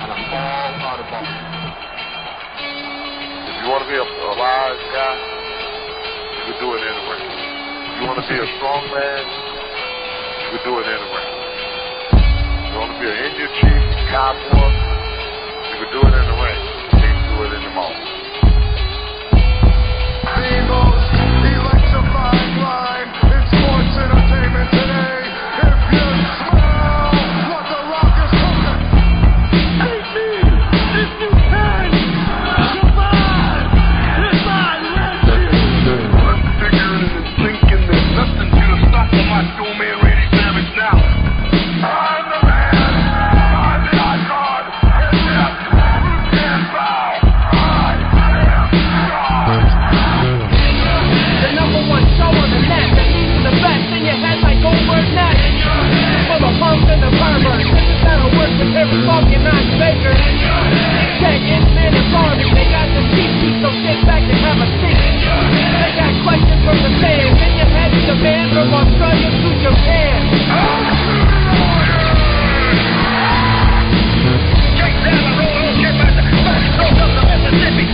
and I'm all out of ball. If you want to be a wise guy, you can do it in the ring. If you want to be a strong man, you can do it in the ring. If you want to be an Indian chief, cowboy, you can do it in the ring. You can't do it in the mall. The most electrifying line in sports entertainment today. If you smell what the Rock is cooking, hate me if you can. Survive this red I'm figuring and thinking that nothing's gonna stop my Macho Man Randy Savage now. I'm the man. I'm the icon. And yes, who can bow? I am God. The number one show on the net that leads to the best in your head like Goldberg net. For the punks and the perverts, this is how it works with every fucking non-faker. Tech, Ant-Man, and Barbie, they got the cheap seats, so sit back and have a seat. They got questions from the fans, in your head is the man from Australia to Japan. Straight down the road, don't care about the back road up the Mississippi.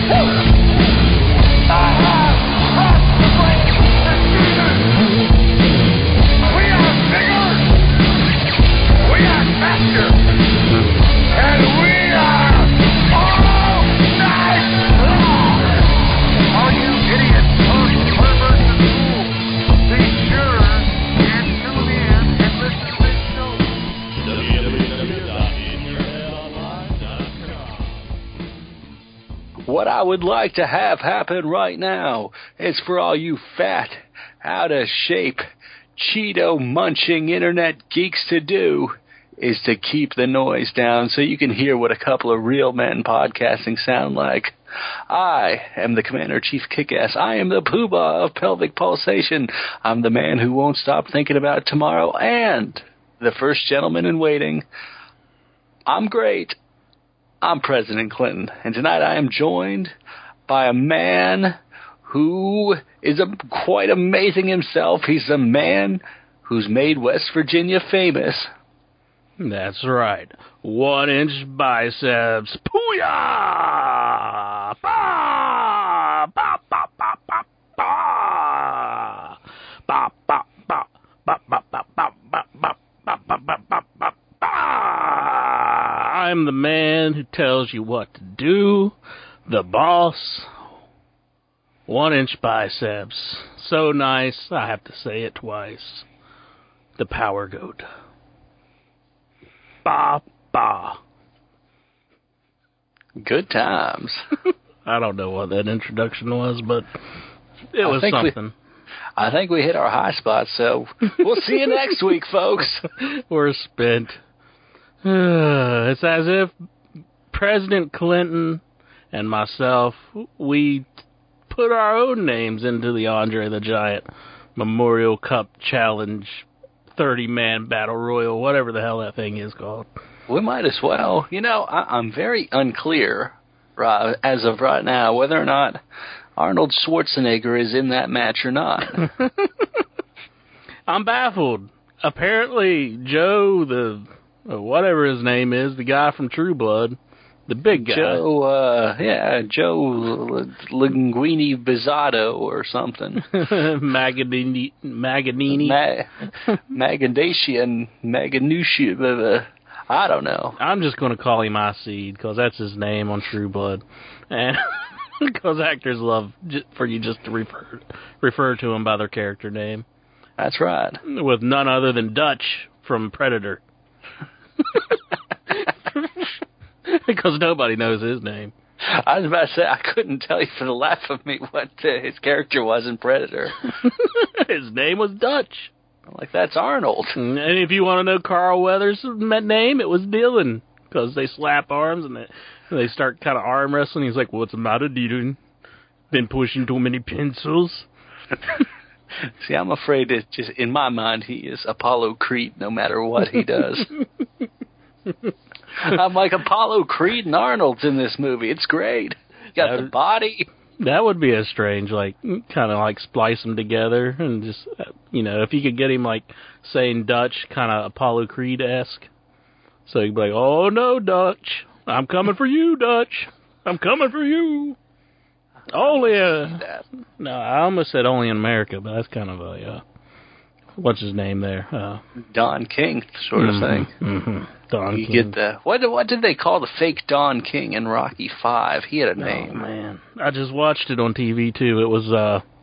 I have crossed the brain and demons. We are bigger, we are faster, and we are all night long. All you idiots, punks, perverts, and fools, be sure and tune in and listen to this show. What I would like to have happen right now is for all you fat, out of shape, Cheeto munching internet geeks to do is to keep the noise down so you can hear what a couple of real men podcasting sound like. I am the Commander-in-Chief Kickass. I am the poobah of pelvic pulsation. I'm the man who won't stop thinking about tomorrow and the first gentleman in waiting. I'm great. I'm President Clinton, and tonight I am joined by a man who is quite amazing himself. He's a man who's made West Virginia famous. That's right. 1-inch biceps. Pooyah! Ba! Ba, ba, ba, ba, ba! Ba, ba, ba, ba, ba, ba, ba, ba, ba, ba, ba, ba, ba, ba. I'm the man who tells you what to do. The boss. 1-inch biceps. So nice, I have to say it twice. The power goat. Ba, ba. Good times. I don't know what that introduction was, but it was something. I think we hit our high spot, so we'll see you next week, folks. We're spent. It's as if President Clinton and myself, we put our own names into the Andre the Giant Memorial Cup Challenge 30-man Battle Royal, whatever the hell that thing is called. We might as well. You know, I'm very unclear as of right now whether or not Arnold Schwarzenegger is in that match or not. I'm baffled. Apparently, Joe, whatever his name is, the guy from True Blood, the big guy. Joe Linguini Bizzato or something. Maganini. Maganusha. I don't know. I'm just going to call him I-Seed because that's his name on True Blood. And because actors love for you just to refer to them by their character name. That's right. With none other than Dutch from Predator. Because nobody knows his name. I was about to say, I couldn't tell you for the life of me what his character was in Predator. His name was Dutch. Like, that's Arnold. And if you want to know Carl Weathers' name, it was Dylan. Because they slap arms and they start kind of arm wrestling. He's like, what's the matter, Dylan? Been pushing too many pencils? See, I'm afraid that just in my mind, he is Apollo Creed no matter what he does. I'm like, Apollo Creed and Arnold's in this movie. It's great. You got the body. That would be a strange, like, kind of like splice them together and just, if you could get him, like, saying Dutch, kind of Apollo Creed-esque. So he'd be like, oh, no, Dutch. I'm coming for you, Dutch. I'm coming for you. Only no, I almost said only in America, but that's kind of a what's his name there? Don King sort of thing. Mm-hmm. Don You King. get the what did they call the fake Don King in Rocky V? He had a name. Oh man, I just watched it on TV too. It was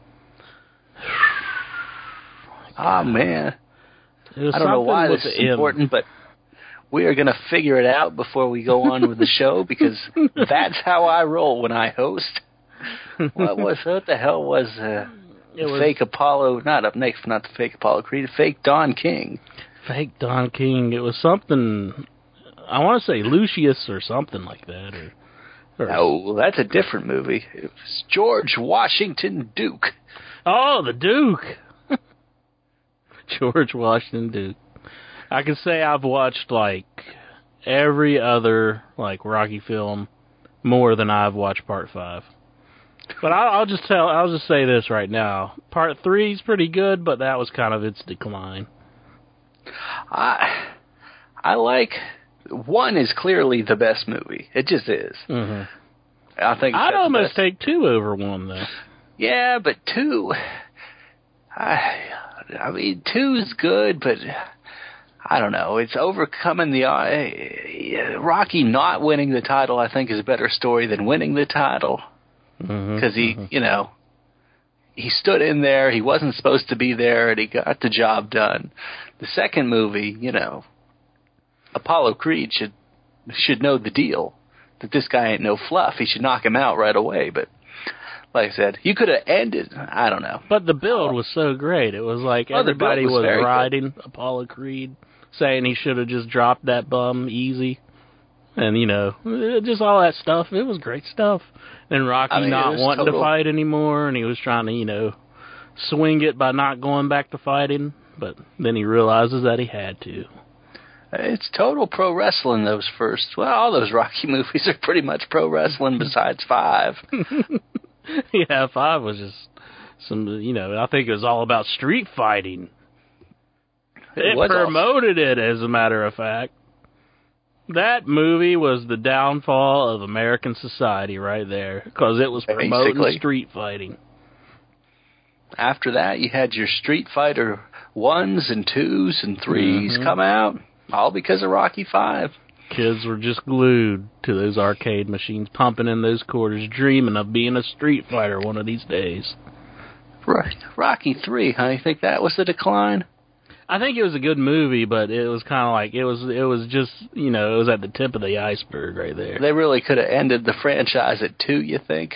man. It was I don't know why with this is the M. important, but we are going to figure it out before we go on with the show, because that's how I roll when I host. What the hell was fake Apollo? Not the fake Apollo Creed. Fake Don King. Fake Don King. It was something. I want to say Lucius or something like that. No, that's a different movie. It was George Washington Duke. Oh, the Duke. George Washington Duke. I can say I've watched like every other like Rocky film more than I've watched Part 5. But I'll just say this right now. Part 3 is pretty good, but that was kind of its decline. I like 1 is clearly the best movie. It just is. Mm-hmm. I think I'd almost take 2 over 1 though. Yeah, but 2. I mean, 2 is good, but I don't know. It's overcoming the Rocky not winning the title. I think is a better story than winning the title. Because he stood in there, he wasn't supposed to be there, and he got the job done. The second movie, Apollo Creed should know the deal, that this guy ain't no fluff. He should knock him out right away. But like I said, you could have ended, I don't know. But the build was so great. It was like everybody was riding Apollo Creed, saying he should have just dropped that bum easy. And, just all that stuff. It was great stuff. And Rocky not wanting to fight anymore, and he was trying to, swing it by not going back to fighting. But then he realizes that he had to. It's total pro wrestling, all those Rocky movies are pretty much pro wrestling besides 5. Yeah, 5 was just some, I think it was all about street fighting. It promoted it, as a matter of fact. That movie was the downfall of American society right there, because it was promoting street fighting. After that, you had your Street Fighter 1s and 2s and 3s come out, all because of Rocky V. Kids were just glued to those arcade machines, pumping in those quarters, dreaming of being a Street Fighter one of these days. Right. Rocky III, huh? You think that was the decline? I think it was a good movie, but it was kind of like, it was just, it was at the tip of the iceberg right there. They really could have ended the franchise at 2, you think?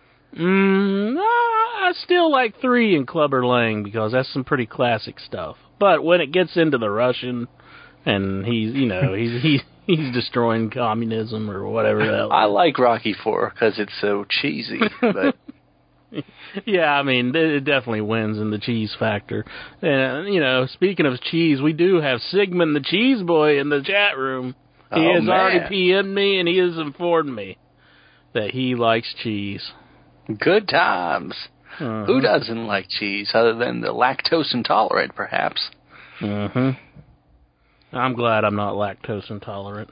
I still like 3 in Clubber Lang, because that's some pretty classic stuff. But when it gets into the Russian, and he's destroying communism or whatever else. I like Rocky IV because it's so cheesy, but... Yeah, I mean, it definitely wins in the cheese factor. And, speaking of cheese, we do have Sigmund the Cheese Boy in the chat room. He has already PM'd me, and he has informed me that he likes cheese. Good times. Who doesn't like cheese, other than the lactose intolerant, perhaps? I'm glad I'm not lactose intolerant.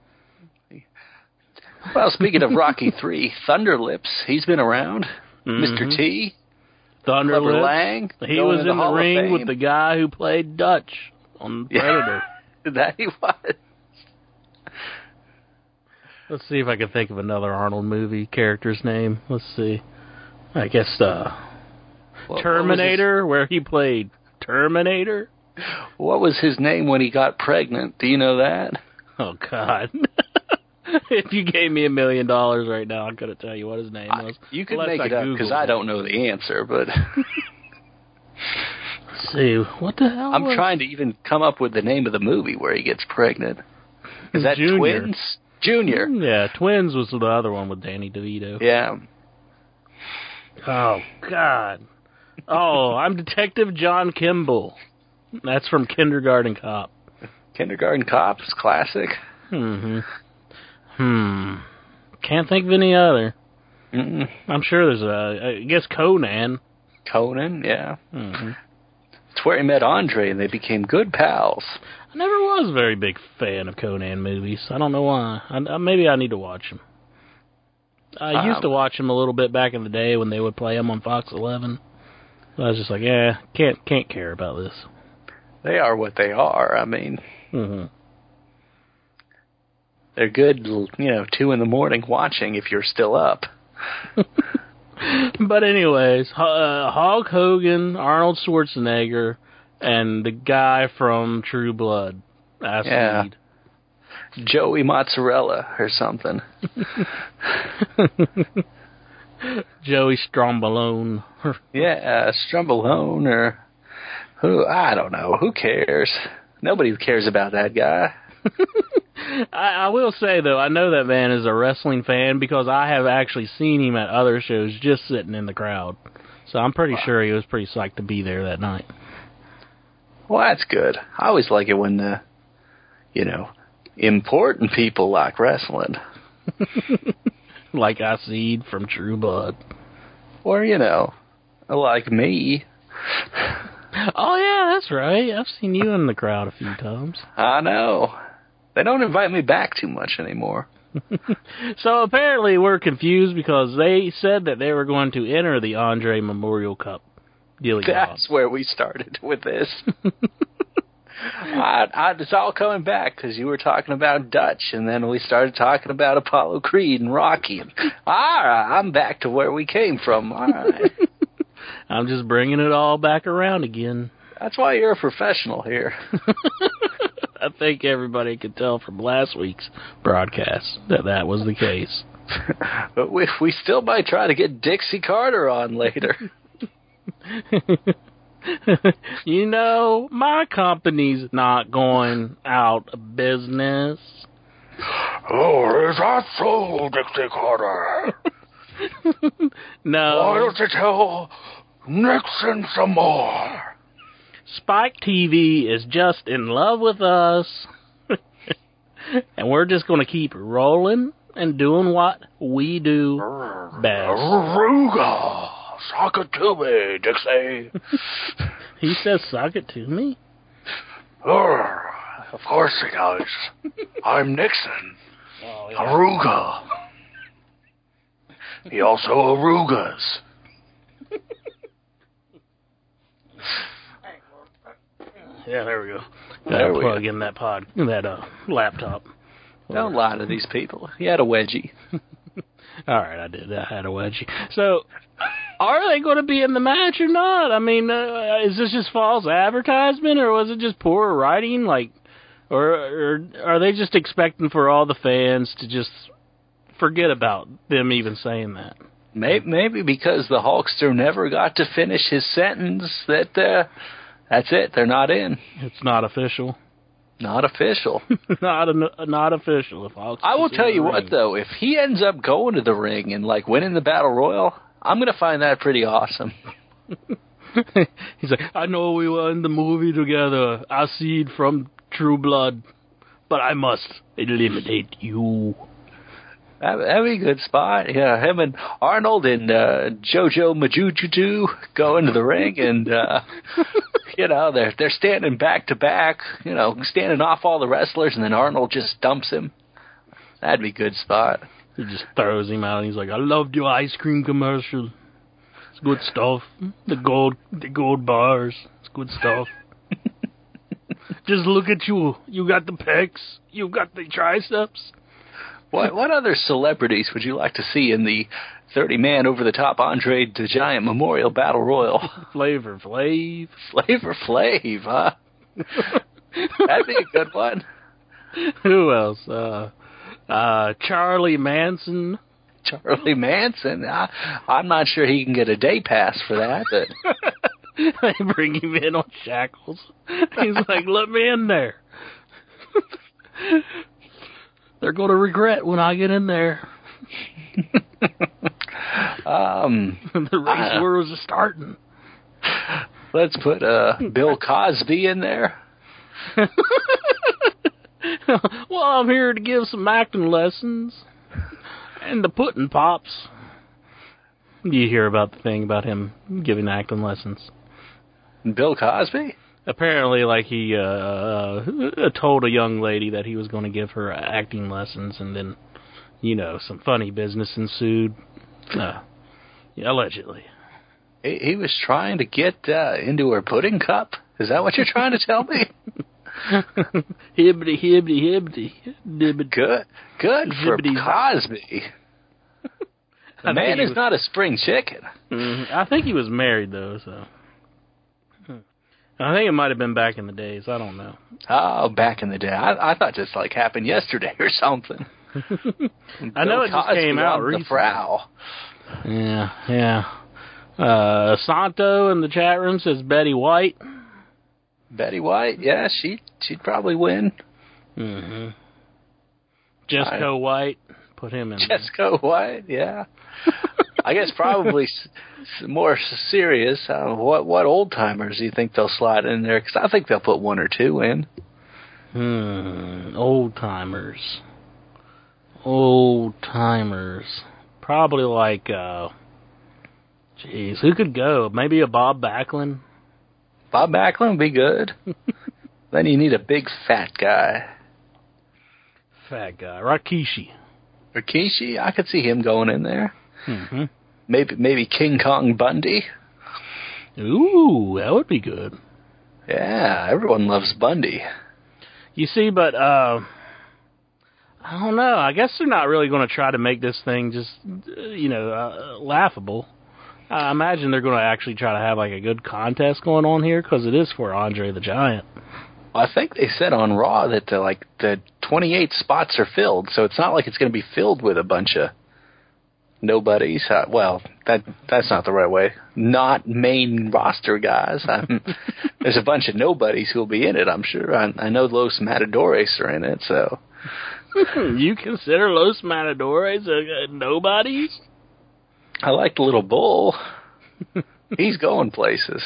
Well, speaking of Rocky III, Thunderlips, he's been around. Mr. T. Thunderlips. Lang. He was in the ring with the guy who played Dutch on Predator. That he was. Let's see if I can think of another Arnold movie character's name. Let's see. I guess Terminator, where he played Terminator. What was his name when he got pregnant? Do you know that? Oh, God. If you gave me $1 million right now, I couldn't tell you what his name was. You could make it up, because I don't know the answer, but... Let's see, what the hell I'm trying to even come up with the name of the movie where he gets pregnant. Is that Junior. Twins? Junior. Yeah, Twins was the other one with Danny DeVito. Yeah. Oh, God. Oh, I'm Detective John Kimball. That's from Kindergarten Cop. Kindergarten Cop is classic. Can't think of any other. I'm sure there's I guess Conan. Conan, yeah. It's where he met Andre, and they became good pals. I never was a very big fan of Conan movies. I don't know why. Maybe I need to watch them. I used to watch them a little bit back in the day when they would play them on Fox 11. But I was just like, can't care about this. They are what they are. I mean, they're good, 2 in the morning watching if you're still up. But anyways, Hulk Hogan, Arnold Schwarzenegger, and the guy from True Blood. Yeah. Joey Mozzarella or something. Joey Strombolone. Yeah, Strombolone or who? I don't know. Who cares? Nobody cares about that guy. I will say, though, I know that man is a wrestling fan because I have actually seen him at other shows just sitting in the crowd. So I'm pretty sure he was pretty psyched to be there that night. Well, that's good. I always like it when, important people like wrestling. Like Acid from True Blood. Or, like me. Oh, yeah, that's right. I've seen you in the crowd a few times. I know. They don't invite me back too much anymore. So apparently we're confused because they said that they were going to enter the Andre Memorial Cup. That's where we started with this. It's all coming back because you were talking about Dutch, and then we started talking about Apollo Creed and Rocky. And, all right, I'm back to where we came from. All right. I'm just bringing it all back around again. That's why you're a professional here. I think everybody could tell from last week's broadcast that was the case. But we still might try to get Dixie Carter on later. My company's not going out of business. Oh, is that so, Dixie Carter? No. Why don't you tell Nixon some more? Spike TV is just in love with us. And we're just going to keep rolling and doing what we do best. Ruga! Sock it to me, Dixie. He says sock it to me? Of course he does. I'm Nixon. Oh, yeah. Aruga. He also arugas. Yeah, there we go. Gotta plug in that laptop. Don't lie to these people. He had a wedgie. All right, I did. I had a wedgie. So, are they going to be in the match or not? I mean, is this just false advertisement, or was it just poor writing? Or are they just expecting for all the fans to just forget about them even saying that? Maybe because the Hulkster never got to finish his sentence that's it. They're not in. It's not official. Not official. not official. If I will tell you what, though, if he ends up going to the ring and winning the Battle Royal, I'm going to find that pretty awesome. He's like, I know we were in the movie together, Acid from True Blood, but I must eliminate you. That'd be a good spot. Yeah, him and Arnold and Jojo Majujuju go into the ring, and they're standing back to back, standing off all the wrestlers, and then Arnold just dumps him. That'd be a good spot. He just throws him out, and he's like, I loved your ice cream commercial. It's good stuff. The gold bars. It's good stuff. Just look at you. You got the pecs. You got the triceps. What other celebrities would you like to see in the 30-man over-the-top Andre the Giant Memorial Battle Royal? Flavor Flav. Flavor Flav, huh? That'd be a good one. Who else? Charlie Manson. Charlie Manson? I'm not sure he can get a day pass for that. But they bring him in on shackles. He's like, let me in there. They're going to regret when I get in there. The race wars are starting. Let's put Bill Cosby in there. Well, I'm here to give some acting lessons. And the Puddin' Pops. You hear about the thing about him giving acting lessons. Bill Cosby? Apparently, like, he told a young lady that he was going to give her acting lessons, and then, some funny business ensued. Allegedly. He was trying to get into her pudding cup? Is that what you're trying to tell me? Hibbity, hibbity, hibbity. Good for Cosby. The man is not a spring chicken. I think he was married, though, so. I think it might have been back in the days. I don't know. Oh, back in the day. I thought this, happened yesterday or something. I know it just came out recently. The Frau. Yeah. Santo in the chat room says Betty White. Betty White? Yeah, she'd probably win. Mm-hmm. Jesco White. Put him in Jesco White, yeah. I guess probably more serious. What old-timers do you think they'll slide in there? Because I think they'll put one or two in. Old-timers. Probably like, who could go? Maybe a Bob Backlund? Bob Backlund would be good. Then you need a big fat guy. Rikishi. Rikishi? I could see him going in there. Mm-hmm. Maybe King Kong Bundy. Ooh, that would be good. Yeah, everyone loves Bundy. You see, but, I don't know. I guess they're not really going to try to make this thing just, laughable. I imagine they're going to actually try to have, a good contest going on here, because it is for Andre the Giant. Well, I think they said on Raw that, the 28 spots are filled, so it's not like it's going to be filled with a bunch of nobodies. That's not the right way. Not main roster guys. There's a bunch of nobodies who will be in it, I'm sure. I know Los Matadores are in it, so... You consider Los Matadores nobodies? I like the little bull. He's going places.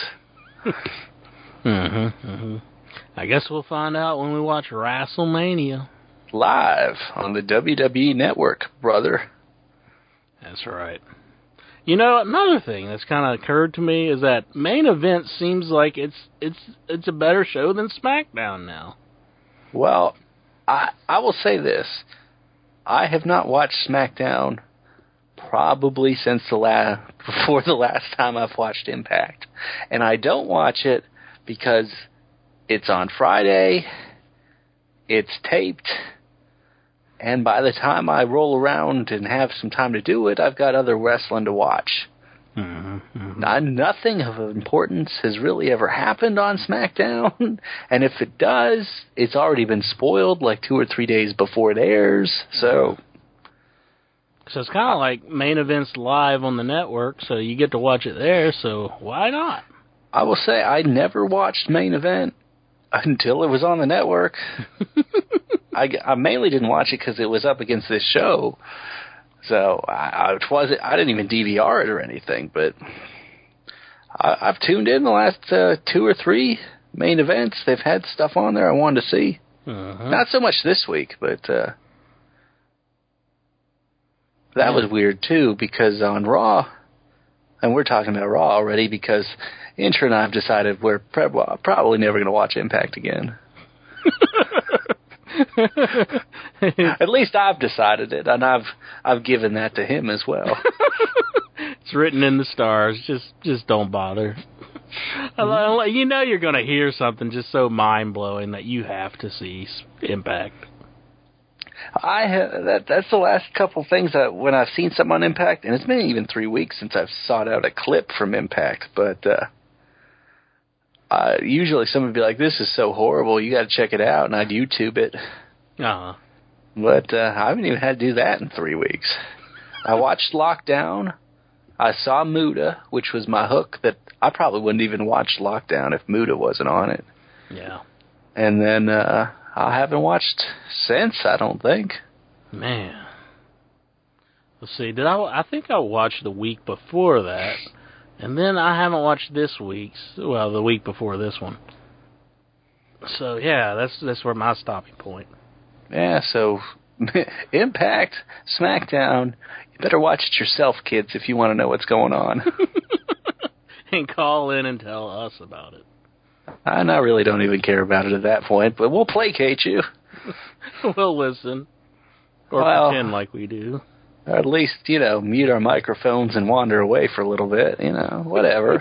I guess we'll find out when we watch WrestleMania. Live on the WWE Network, brother. That's right. Another thing that's kind of occurred to me is that Main Event seems like it's a better show than SmackDown now. Well, I will say this. I have not watched SmackDown probably since before the last time I've watched Impact. And I don't watch it because it's on Friday, it's taped, and by the time I roll around and have some time to do it, I've got other wrestling to watch. Nothing of importance has really ever happened on SmackDown, and if it does, it's already been spoiled 2 or 3 days before it airs, so it's kind of like Main Event's live on the network, so you get to watch it there, so why not? I will say I never watched Main Event until it was on the network. I mainly didn't watch it because it was up against this show. So I didn't even DVR it or anything, but I've tuned in the last 2 or 3 Main Events. They've had stuff on there I wanted to see. Not so much this week, but that was weird too, because on Raw, and we're talking about Raw already because Intra and I have decided we're probably never going to watch Impact again. At least I've decided it, and I've given that to him as well. It's written in the stars. Just don't bother. You're going to hear something just so mind-blowing that you have to see Impact. That's the last couple things that when I've seen something on Impact, and it's been even 3 weeks since I've sought out a clip from Impact, but usually someone would be like, this is so horrible, you got to check it out, and I'd YouTube it. But I haven't even had to do that in 3 weeks. I watched Lockdown. I saw Muda, which was my hook that I probably wouldn't even watch Lockdown if Muda wasn't on it. Yeah. And then I haven't watched since, I don't think. Man. Let's see. I think I watched the week before that. And then I haven't watched the week before this one. So, yeah, that's where my stopping point. Yeah, so Impact, SmackDown, you better watch it yourself, kids, if you want to know what's going on. And call in and tell us about it. I really don't even care about it at that point, but we'll placate you. We'll listen. Or pretend like we do. Or at least, mute our microphones and wander away for a little bit, whatever.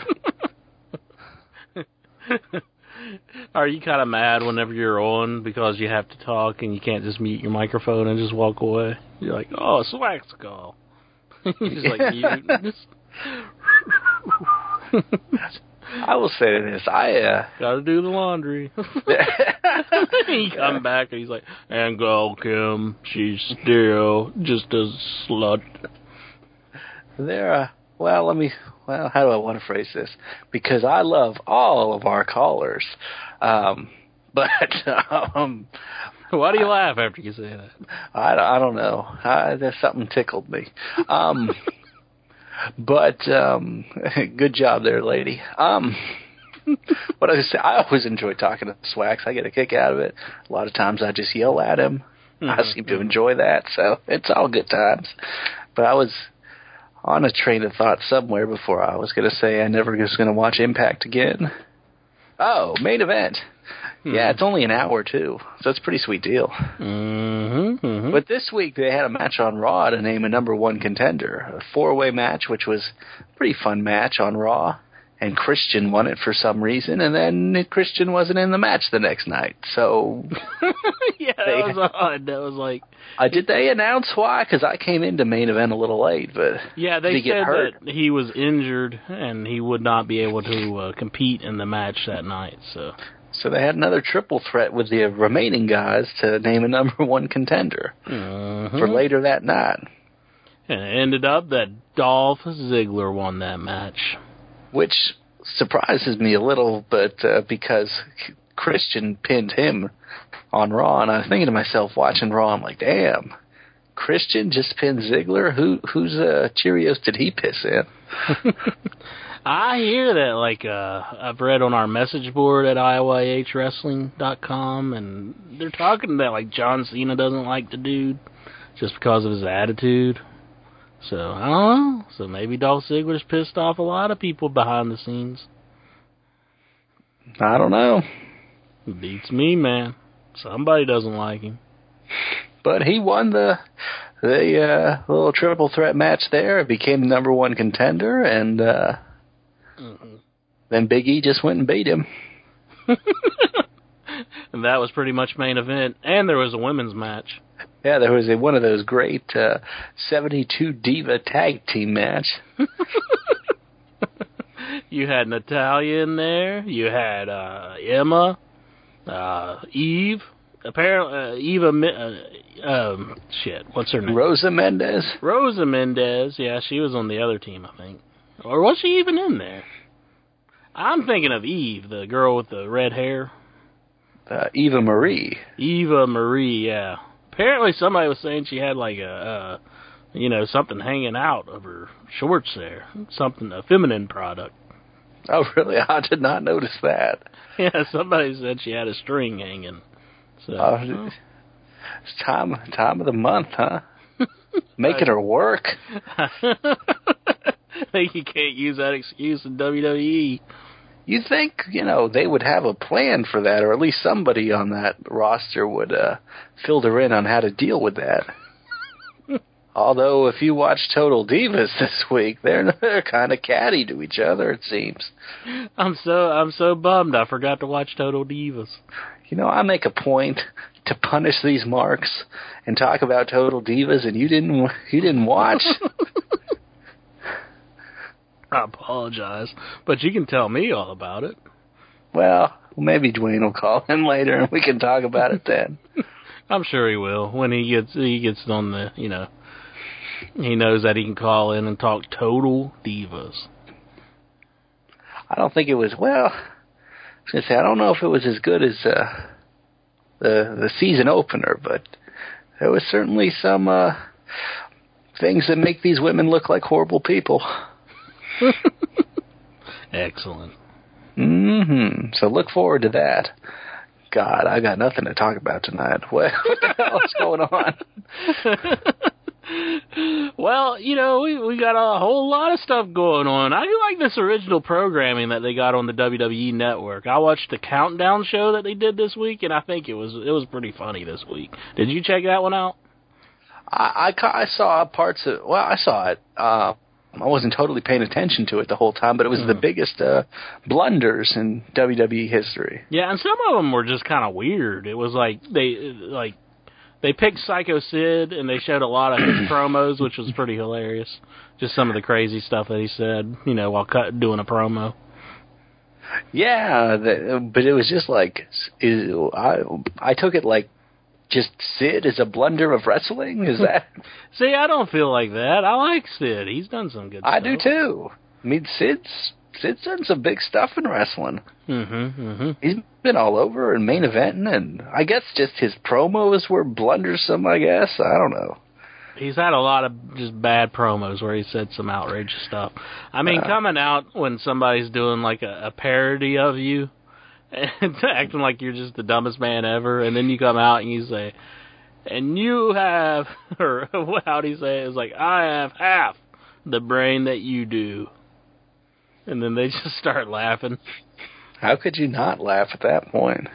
Are you kind of mad whenever you're on because you have to talk and you can't just mute your microphone and just walk away? You're like, oh, Swack's call. You just like mute. I will say this, gotta do the laundry. He come back and he's like, and go, Kim, she's still just a slut. How do I want to phrase this? Because I love all of our callers. But why do you laugh after you say that? I don't know. There's something tickled me. But good job there, lady. What I was say, I always enjoy talking to Swax. I get a kick out of it. A lot of times I just yell at him. I seem to enjoy that, so it's all good times. But I was on a train of thought somewhere before I was going to say I never was going to watch Impact again. Oh, main event. Yeah, it's only an hour, too, so it's a pretty sweet deal. But this week they had a match on Raw to name a number one contender. A four-way match, which was a pretty fun match on Raw. And Christian won it for some reason, and then Christian wasn't in the match the next night. So, yeah, that was odd. That was like, did they announce why? Because I came into main event a little late, but yeah, they did he said get hurt? That he was injured and he would not be able to compete in the match that night. So they had another triple threat with the remaining guys to name a number one contender for later that night. And it ended up that Dolph Ziggler won that match. Which surprises me a little, but because Christian pinned him on Raw, and I'm thinking to myself, watching Raw, I'm like, damn, Christian just pinned Ziggler? Whose Cheerios did he piss in? I hear that, like, I've read on our message board at IYHWrestling.com, and they're talking that, like, John Cena doesn't like the dude just because of his attitude. So, I don't know. So maybe Dolph Ziggler's pissed off a lot of people behind the scenes. I don't know. It beats me, man. Somebody doesn't like him. But he won the little triple threat match there. Became the number one contender, and then Big E just went and beat him. And that was pretty much main event. And there was a women's match. Yeah, there was one of those great 72 Diva tag team match. You had Natalya in there. You had Emma, Eve. Apparently, what's her name? Rosa Mendez. Rosa Mendez. Yeah, she was on the other team, I think. Or was she even in there? I'm thinking of Eve, the girl with the red hair. Eva Marie. Eva Marie, yeah. Apparently somebody was saying she had like something hanging out of her shorts there. Something, a feminine product. Oh, really? I did not notice that. Yeah, somebody said she had a string hanging. So, it's time of the month, huh? Making her work. I think you can't use that excuse in WWE. You think, they would have a plan for that, or at least somebody on that roster would filter in on how to deal with that. Although, if you watch Total Divas this week, they're kind of catty to each other, it seems. I'm so bummed I forgot to watch Total Divas. I make a point to punish these marks and talk about Total Divas, and you didn't watch. I apologize, but you can tell me all about it. Well, maybe Dwayne will call in later and we can talk about it then. I'm sure he will when he gets on the, he knows that he can call in and talk Total Divas. I don't think it was, I don't know if it was as good as the season opener, but there was certainly some things that make these women look like horrible people. Excellent. So look forward to that. God, I got nothing to talk about tonight. What the hell is going on? Well, we got a whole lot of stuff going on. I do like this original programming that they got on the WWE Network. I watched the Countdown show that they did this week, and I think it was pretty funny this week. Did you check that one out? I saw parts of. Well, I saw it. I wasn't totally paying attention to it the whole time, but it was the biggest blunders in WWE history. Yeah, and some of them were just kind of weird. It was like they picked Psycho Sid, and they showed a lot of his promos, which was pretty hilarious. Just some of the crazy stuff that he said, while doing a promo. Yeah, but it was just like, I took it like, just Sid is a blunder of wrestling? Is that? See, I don't feel like that. I like Sid. He's done some good stuff. I do too. I mean, Sid's done some big stuff in wrestling. He's been all over and main eventing, and I guess just his promos were blundersome, I guess. I don't know. He's had a lot of just bad promos where he said some outrageous stuff. I mean, coming out when somebody's doing like a parody of you and acting like you're just the dumbest man ever, and then you come out and you say, and you have, or how do you say it? It's like, I have half the brain that you do. And then they just start laughing. How could you not laugh at that point?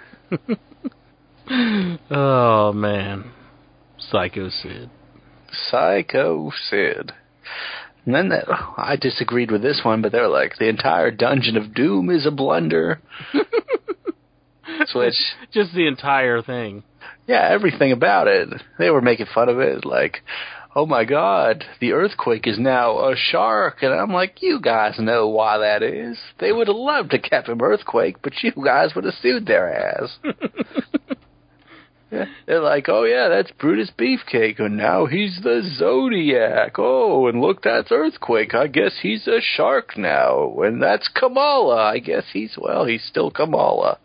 Oh, man. Psycho Sid. Psycho Sid. And then I disagreed with this one, but they're like, the entire Dungeon of Doom is a blunder. Which, just the entire thing. Yeah, everything about it. They were making fun of it, like, oh my God, the earthquake is now a shark. And I'm like, you guys know why that is. They would have loved to kept him earthquake, but you guys would have sued their ass. They're like, oh yeah, that's Brutus Beefcake, and now he's the Zodiac. Oh, and look, that's Earthquake. I guess he's a shark now. And that's Kamala. I guess he's still Kamala.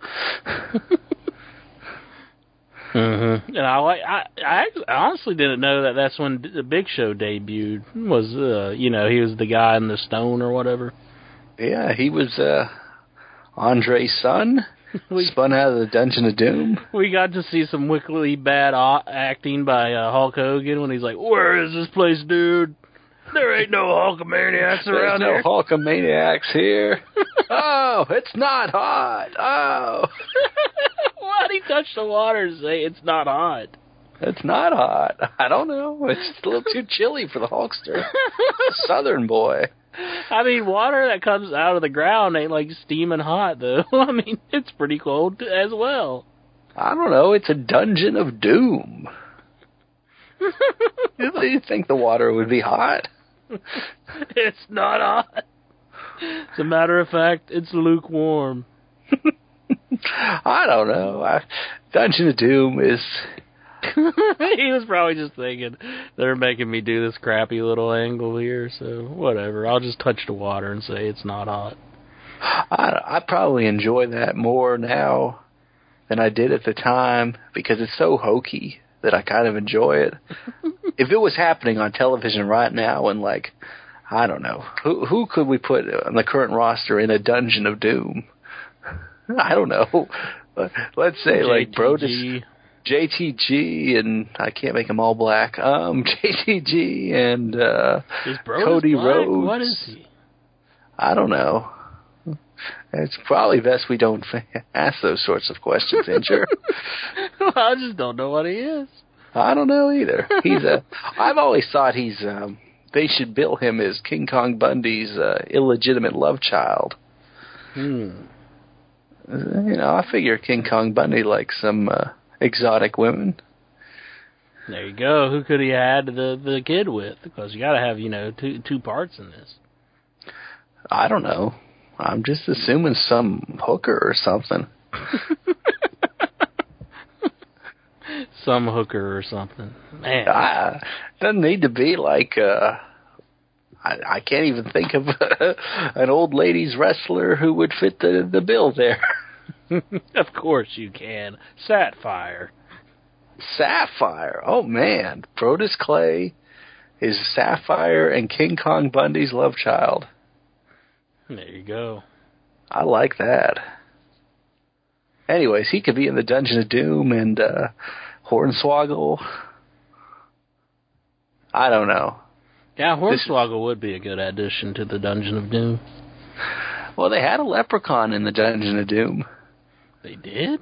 And I honestly didn't know that that's when the Big Show debuted. Was he was the guy in the stone or whatever. Yeah, he was Andre's son. Spun out of the Dungeon of Doom. We got to see some wickedly bad acting by Hulk Hogan when he's like, "Where is this place, dude? There ain't no Hulkamaniacs around here. There's no Hulkamaniacs here. Oh, it's not hot. Oh." Why'd he touch the water and say it's not hot? It's not hot. I don't know. It's a little too chilly for the Hulkster. Southern boy. I mean, water that comes out of the ground ain't like steaming hot, though. I mean, it's pretty cold as well. I don't know. It's a Dungeon of Doom. You think the water would be hot? It's not hot. As a matter of fact, it's lukewarm. I don't know. Dungeon of Doom is... He was probably just thinking, they're making me do this crappy little angle here, so whatever. I'll just touch the water and say it's not hot. I probably enjoy that more now than I did at the time because it's so hokey that I kind of enjoy it. If it was happening on television right now and like, I don't know, who could we put on the current roster in a Dungeon of Doom? I don't know. Let's say JTG. Like Brodus... JTG and I can't make them all black. JTG and Cody black? Rhodes. What is he? I don't know. It's probably best we don't ask those sorts of questions, Injure. Well, I just don't know what he is. I don't know either. I've always thought they should bill him as King Kong Bundy's illegitimate love child. I figure King Kong Bundy likes some exotic women. There you go. Who could he had the kid with? Because you got to have two parts in this. I don't know. I'm just assuming some hooker or something. Some hooker or something. Man, doesn't need to be like. I can't even think of an old ladies wrestler who would fit the bill there. Of course you can. Sapphire. Oh, man. Brodus Clay is Sapphire and King Kong Bundy's love child. There you go. I like that. Anyways, he could be in the Dungeon of Doom and Hornswoggle. I don't know. Yeah, Hornswoggle would be a good addition to the Dungeon of Doom. Well, they had a leprechaun in the Dungeon of Doom. They did?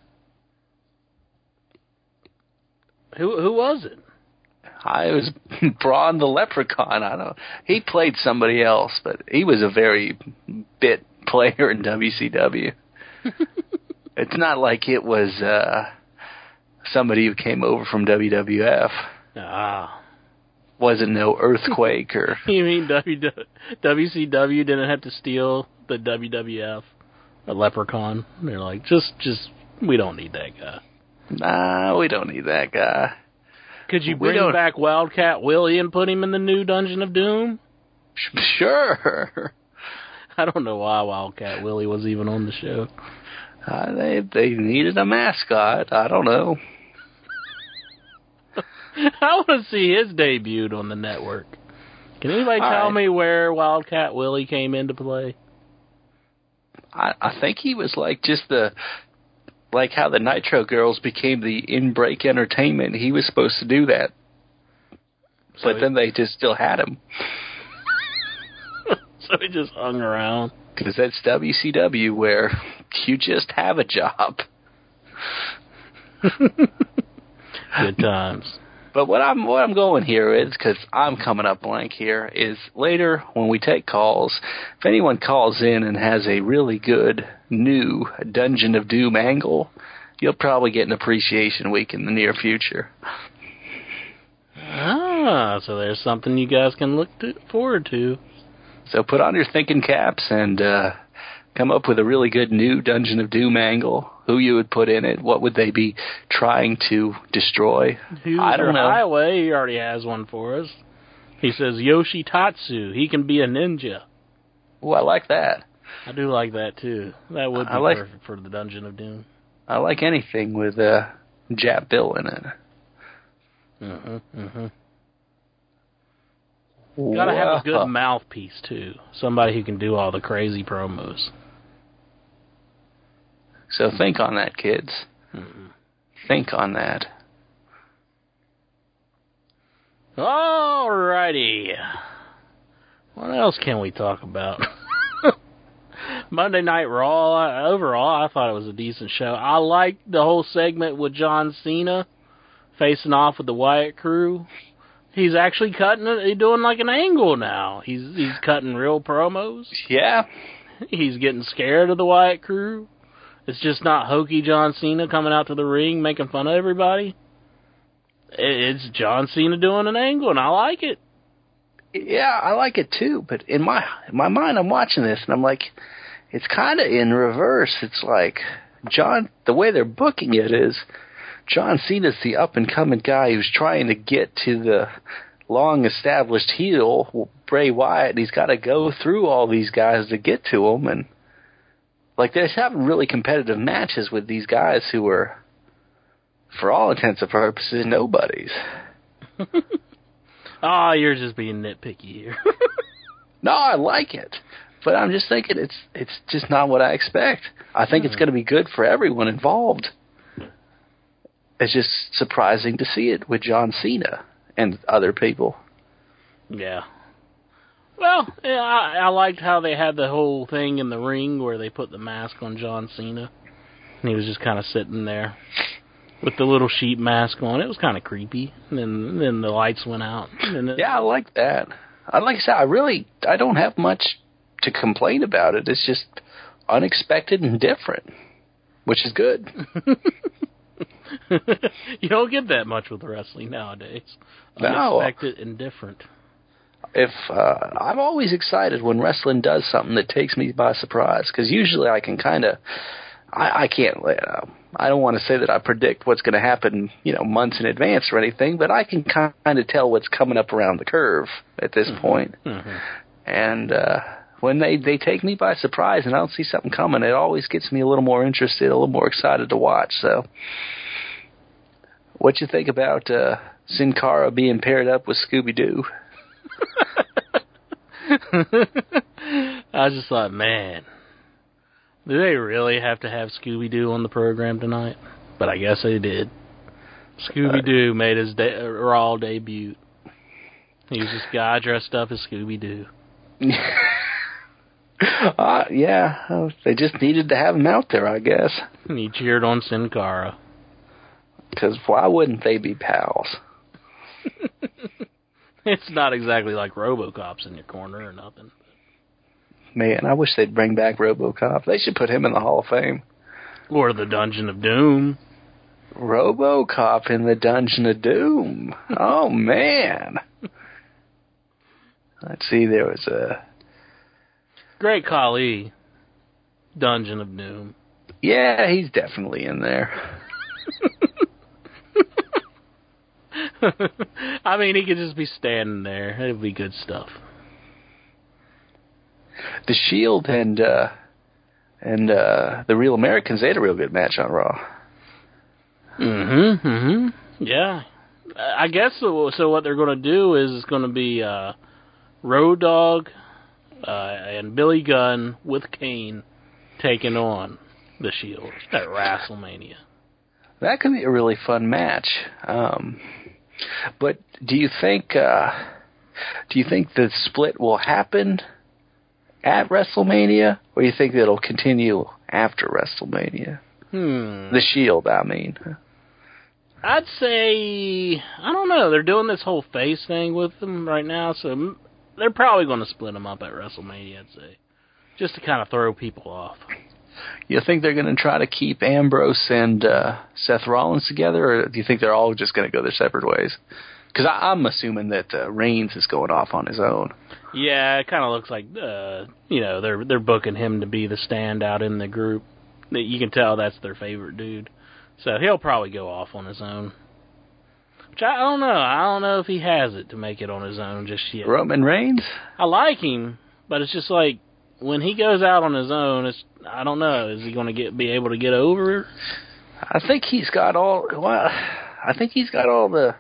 Who was it? I was Braun the Leprechaun. I don't know. He played somebody else, but he was a very bit player in WCW. It's not like it was somebody who came over from WWF. Ah. Wasn't no earthquake or... You mean WCW didn't have to steal the WWF, a Leprechaun? They're like, just, we don't need that guy. Nah, we don't need that guy. Could you bring back Wildcat Willie and put him in the new Dungeon of Doom? Sure. I don't know why Wildcat Willie was even on the show. They needed a mascot. I don't know. I want to see his debut on the network. Can anybody tell me where Wildcat Willie came into play? I think he was like just like how the Nitro Girls became the in-break entertainment. He was supposed to do that. But then they just still had him. So he just hung around. Because that's WCW, where you just have a job. Good times. But what I'm going here is, because I'm coming up blank here, is later when we take calls, if anyone calls in and has a really good new Dungeon of Doom angle, you'll probably get an appreciation week in the near future. Ah, so there's something you guys can look forward to. So put on your thinking caps and come up with a really good new Dungeon of Doom angle. Who you would put in it? What would they be trying to destroy? I don't know. Highway, he already has one for us. He says Yoshitatsu. He can be a ninja. Oh, I like that. I do like that too. That would be perfect for the Dungeon of Doom. I like anything with Jap Bill in it. Gotta have a good mouthpiece too. Somebody who can do all the crazy promos. So think on that, kids. Think on that. Alrighty. What else can we talk about? Monday Night Raw, overall, I thought it was a decent show. I liked the whole segment with John Cena facing off with the Wyatt crew. He's actually doing like an angle now. He's cutting real promos. Yeah. He's getting scared of the Wyatt crew. It's just not hokey John Cena coming out to the ring making fun of everybody. It's John Cena doing an angle, and I like it. Yeah, I like it too, but in my mind, I'm watching this, and I'm like, it's kind of in reverse. It's like, the way they're booking it is, John Cena's the up-and-coming guy who's trying to get to the long-established heel, Bray Wyatt, and he's got to go through all these guys to get to him, and like, they're having really competitive matches with these guys who are, for all intents and purposes, nobodies. Oh, you're just being nitpicky here. No, I like it. But I'm just thinking it's just not what I expect. I think it's going to be good for everyone involved. It's just surprising to see it with John Cena and other people. Yeah. Well, yeah, I liked how they had the whole thing in the ring where they put the mask on John Cena. And he was just kind of sitting there with the little sheep mask on. It was kind of creepy. And then the lights went out. Yeah, I like that. Like I said, I don't have much to complain about it. It's just unexpected and different, which is good. You don't get that much with wrestling nowadays. No. Unexpected and different. I'm always excited when wrestling does something that takes me by surprise, because usually I can kind of, I don't want to say that I predict what's going to happen, months in advance or anything, but I can kind of tell what's coming up around the curve at this point. And when they take me by surprise and I don't see something coming, it always gets me a little more interested, a little more excited to watch. So, what you think about Sin Cara being paired up with Scooby-Doo? I just thought, man, do they really have to have Scooby-Doo on the program tonight? But I guess they did. Scooby-Doo made his Raw debut. He was this guy dressed up as Scooby-Doo. They just needed to have him out there, I guess. And he cheered on Sin Cara. Because why wouldn't they be pals? It's not exactly like RoboCop's in your corner or nothing. Man, I wish they'd bring back RoboCop. They should put him in the Hall of Fame. Or the Dungeon of Doom. RoboCop in the Dungeon of Doom. Oh, man. Let's see, there was a... Great Khali. Dungeon of Doom. Yeah, he's definitely in there. I mean, he could just be standing there. It'd be good stuff. The Shield and the Real Americans, they had a real good match on Raw. Yeah. I guess so what they're going to do is it's going to be Road Dogg and Billy Gunn with Kane taking on the Shield at WrestleMania. That could be a really fun match. But do you think the split will happen at WrestleMania, or do you think it'll continue after WrestleMania? The Shield, I mean. I'd say, I don't know, they're doing this whole face thing with them right now, so they're probably going to split them up at WrestleMania, I'd say, just to kind of throw people off. You think they're going to try to keep Ambrose and Seth Rollins together, or do you think they're all just going to go their separate ways? Because I'm assuming that Reigns is going off on his own. Yeah, it kind of looks like they're booking him to be the standout in the group. You can tell that's their favorite dude, so he'll probably go off on his own. Which I don't know. I don't know if he has it to make it on his own just yet. Roman Reigns? I like him, but it's just like when he goes out on his own, I don't know. Is he going to be able to get over? I think he's got all. Well, I think he's got all the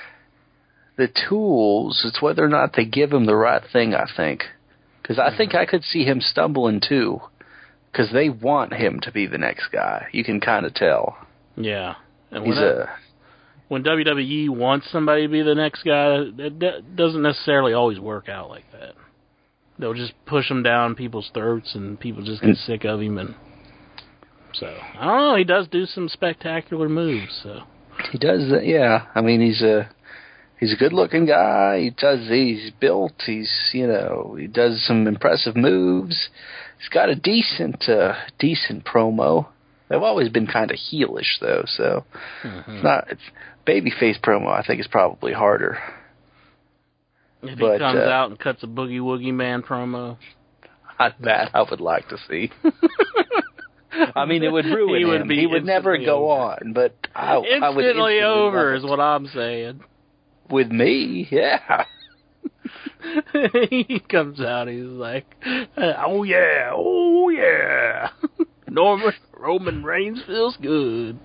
tools. It's whether or not they give him the right thing. I think, because I think I could see him stumbling too, because they want him to be the next guy. You can kind of tell. Yeah, and when WWE wants somebody to be the next guy, that doesn't necessarily always work out like that. They'll just push him down people's throats, and people just get sick of him. And so, I don't know. He does do some spectacular moves. So he does, yeah. I mean, he's a good-looking guy. He's built. He does some impressive moves. He's got a decent promo. They've always been kind of heelish, though. So it's babyface promo. I think is probably harder. If he comes out and cuts a Boogie Woogie Man promo. That I would like to see. I mean, it would ruin him. He would never go on, but I would instantly over is what I'm saying. With me, yeah. He comes out, he's like, oh yeah. Roman Reigns feels good.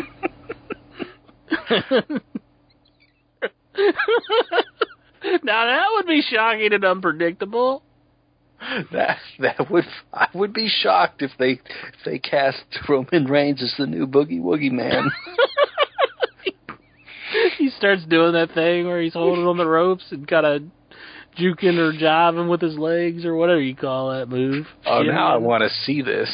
Now that would be shocking and unpredictable. I would be shocked if they cast Roman Reigns as the new Boogie Woogie Man. He starts doing that thing where he's holding on the ropes and kind of juking or jiving with his legs or whatever you call that move. Oh, now I want to see this.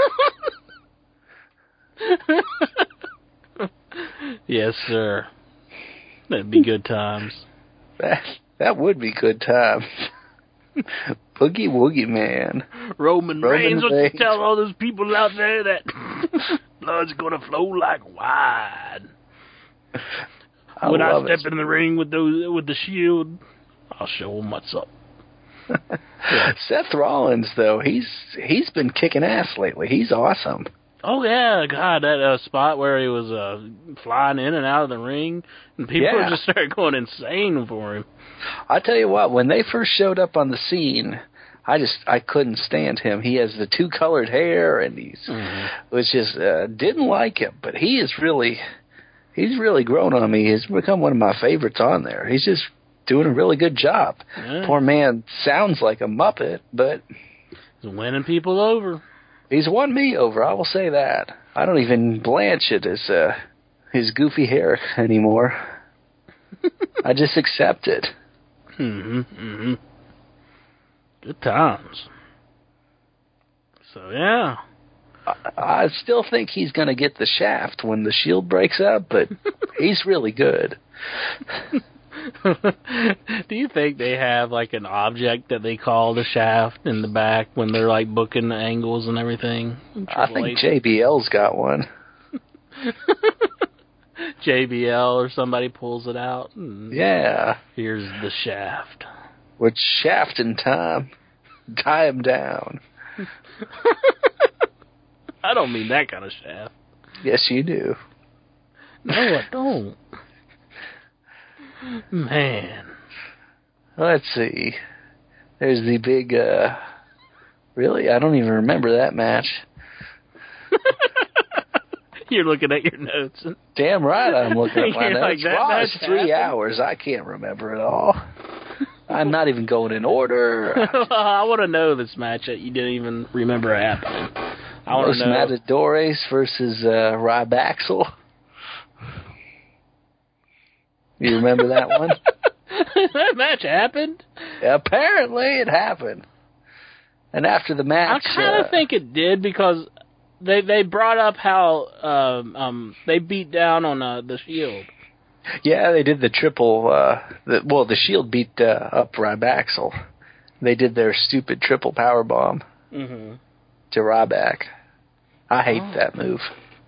Yes, sir. That'd be good times. That would be good times. Boogie Woogie Man. Roman Reigns wants to tell all those people out there that blood's gonna flow like wine. When I step in the ring with the Shield, I'll show them what's up. Yeah. Seth Rollins, though, he's been kicking ass lately. He's awesome. Oh yeah, God, that spot where he was flying in and out of the ring, and people just started going insane for him. I tell you what, when they first showed up on the scene, I couldn't stand him. He has the two-colored hair, and was just didn't like him. But he's really grown on me. He's become one of my favorites on there. He's just doing a really good job. Yeah. Poor man sounds like a Muppet, but he's winning people over. He's won me over, I will say that. I don't even blanch at his goofy hair anymore. I just accept it. Mm-hmm. Good times. So, yeah. I still think he's going to get the shaft when the Shield breaks up, but he's really good. Do you think they have like an object that they call the shaft in the back when they're like booking the angles and everything? I think JBL's got one. JBL or somebody pulls it out. Yeah. Here's the shaft. With shaft in time. Tie him down. I don't mean that kind of shaft. Yes, you do. No, I don't. Man. Let's see. There's the big, really? I don't even remember that match. You're looking at your notes. Damn right I'm looking at my You're notes. like, Raw that is match 3 happened? hours. I can't remember it all. I'm not even going in order. I want to know this match that you didn't even remember happening. I want Los to know. Matadores versus Rybaxel. You remember that one? That match happened? Apparently it happened. And after the match... I kind of think it did because they brought up how they beat down on the Shield. Yeah, they did the triple... the Shield beat up Rybaxel. They did their stupid triple powerbomb to Ryback. I hate that move.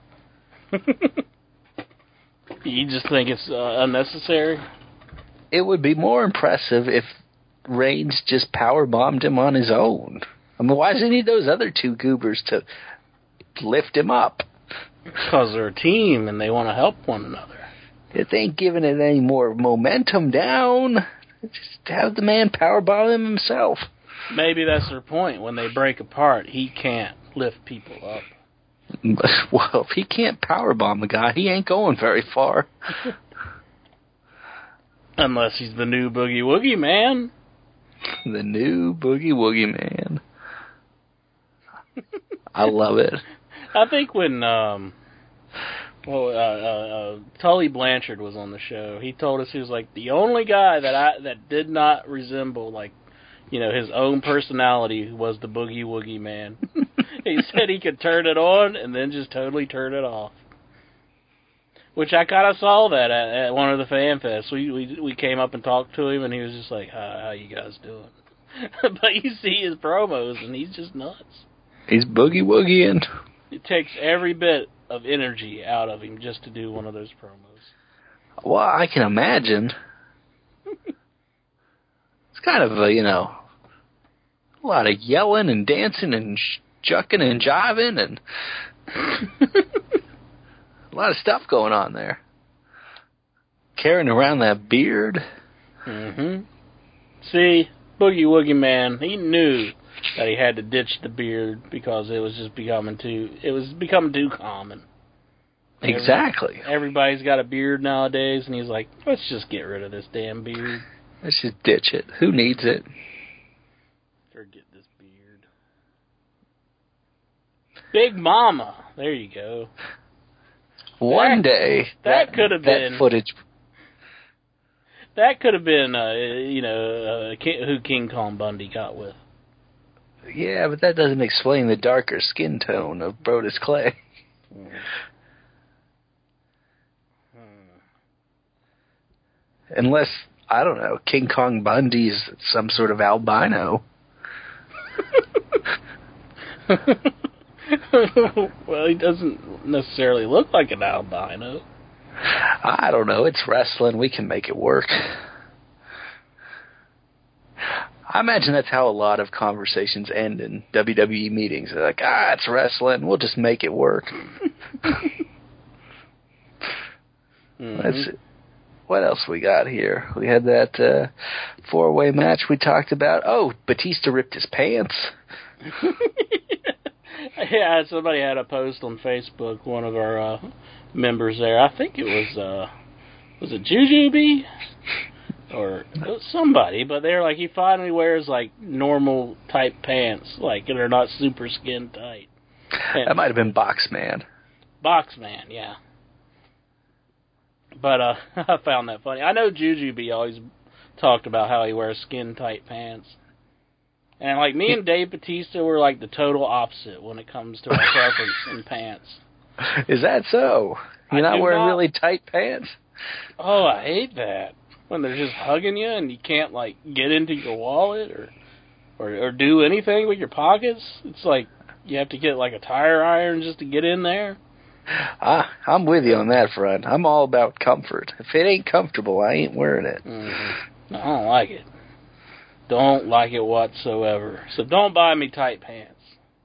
You just think it's unnecessary? It would be more impressive if Reigns just powerbombed him on his own. I mean, why does he need those other two goobers to lift him up? Because they're a team and they want to help one another. It ain't giving it any more momentum down. Just have the man powerbomb him himself. Maybe that's their point. When they break apart, he can't lift people up. Well, if he can't powerbomb a guy, he ain't going very far. Unless he's the new Boogie Woogie Man. The new Boogie Woogie Man. I love it. I think when Tully Blanchard was on the show, he told us he was like the only guy that did not resemble his own personality was the Boogie Woogie Man. He said he could turn it on and then just totally turn it off. Which I kind of saw that at one of the fan fests. We came up and talked to him, and he was just like, how you guys doing? But you see his promos, and he's just nuts. He's Boogie Woogieing. It takes every bit of energy out of him just to do one of those promos. Well, I can imagine. It's kind of a lot of yelling and dancing and jucking and jiving and a lot of stuff going on there. Carrying around that beard. Mm-hmm. See, Boogie Woogie Man, he knew that he had to ditch the beard because it was just becoming too common. Exactly. Everybody's got a beard nowadays, and he's like, let's just get rid of this damn beard. Let's just ditch it. Who needs it? Forget this beard. Big Mama. There you go. One day, that could have been that footage. That could have been, who King Kong Bundy got with. Yeah, but that doesn't explain the darker skin tone of Brodus Clay. Unless, I don't know, King Kong Bundy's some sort of albino. Well, he doesn't necessarily look like an albino. I don't know. It's wrestling. We can make it work. I imagine that's how a lot of conversations end in WWE meetings. They're like, it's wrestling. We'll just make it work. Let's see. What else we got here? We had that four-way match we talked about. Oh, Batista ripped his pants. Yeah, somebody had a post on Facebook, one of our members there. I think it was it Jujubee? Or somebody, but they're like, he finally wears like normal type pants, like they're not super skin tight. And that might have been Boxman. Boxman, yeah. But I found that funny. I know Jujubee always talked about how he wears skin-tight pants. And, like, me and Dave Bautista were, like, the total opposite when it comes to our preference in pants. Is that so? You're not wearing really tight pants? Oh, I hate that. When they're just hugging you and you can't, like, get into your wallet or do anything with your pockets. It's like you have to get, like, a tire iron just to get in there. I'm with you on that front. I'm all about comfort. If it ain't comfortable, I ain't wearing it. Mm-hmm. I don't like it. Don't like it whatsoever. So don't buy me tight pants.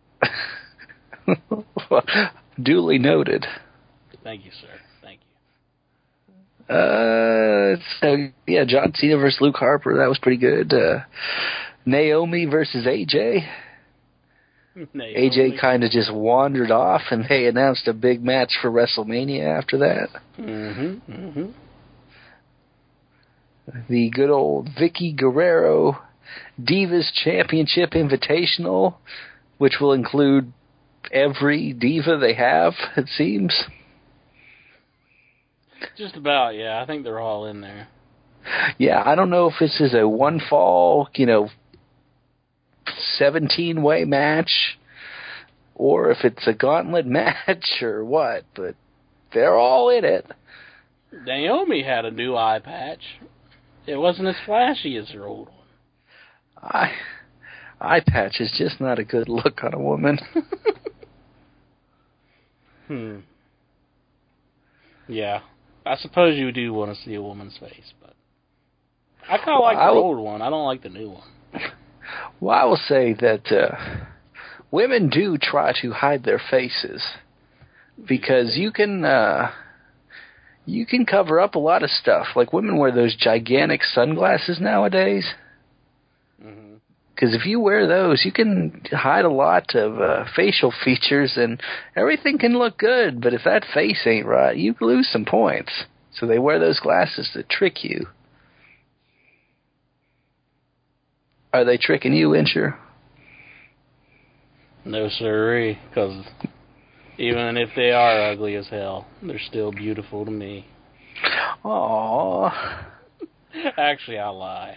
Duly noted. Thank you, sir. Thank you. John Cena versus Luke Harper. That was pretty good. Naomi versus AJ. AJ kind of just wandered off, and they announced a big match for WrestleMania after that. The good old Vicky Guerrero Divas Championship Invitational, which will include every diva they have, it seems. Just about, yeah. I think they're all in there. Yeah, I don't know if this is a one-fall, 17-way match, or if it's a gauntlet match or what, but they're all in it. Naomi had a new eye patch. It wasn't as flashy as her old one. Eye patch is just not a good look on a woman. Yeah. I suppose you do want to see a woman's face, but I kind of like the old one. I don't like the new one. Well, I will say that women do try to hide their faces because you can cover up a lot of stuff. Like women wear those gigantic sunglasses nowadays. Because if you wear those, you can hide a lot of facial features and everything can look good. But if that face ain't right, you lose some points. So they wear those glasses to trick you. Are they tricking you, Incher? No, sirree. Because even if they are ugly as hell, they're still beautiful to me. Aww. Actually, I lie.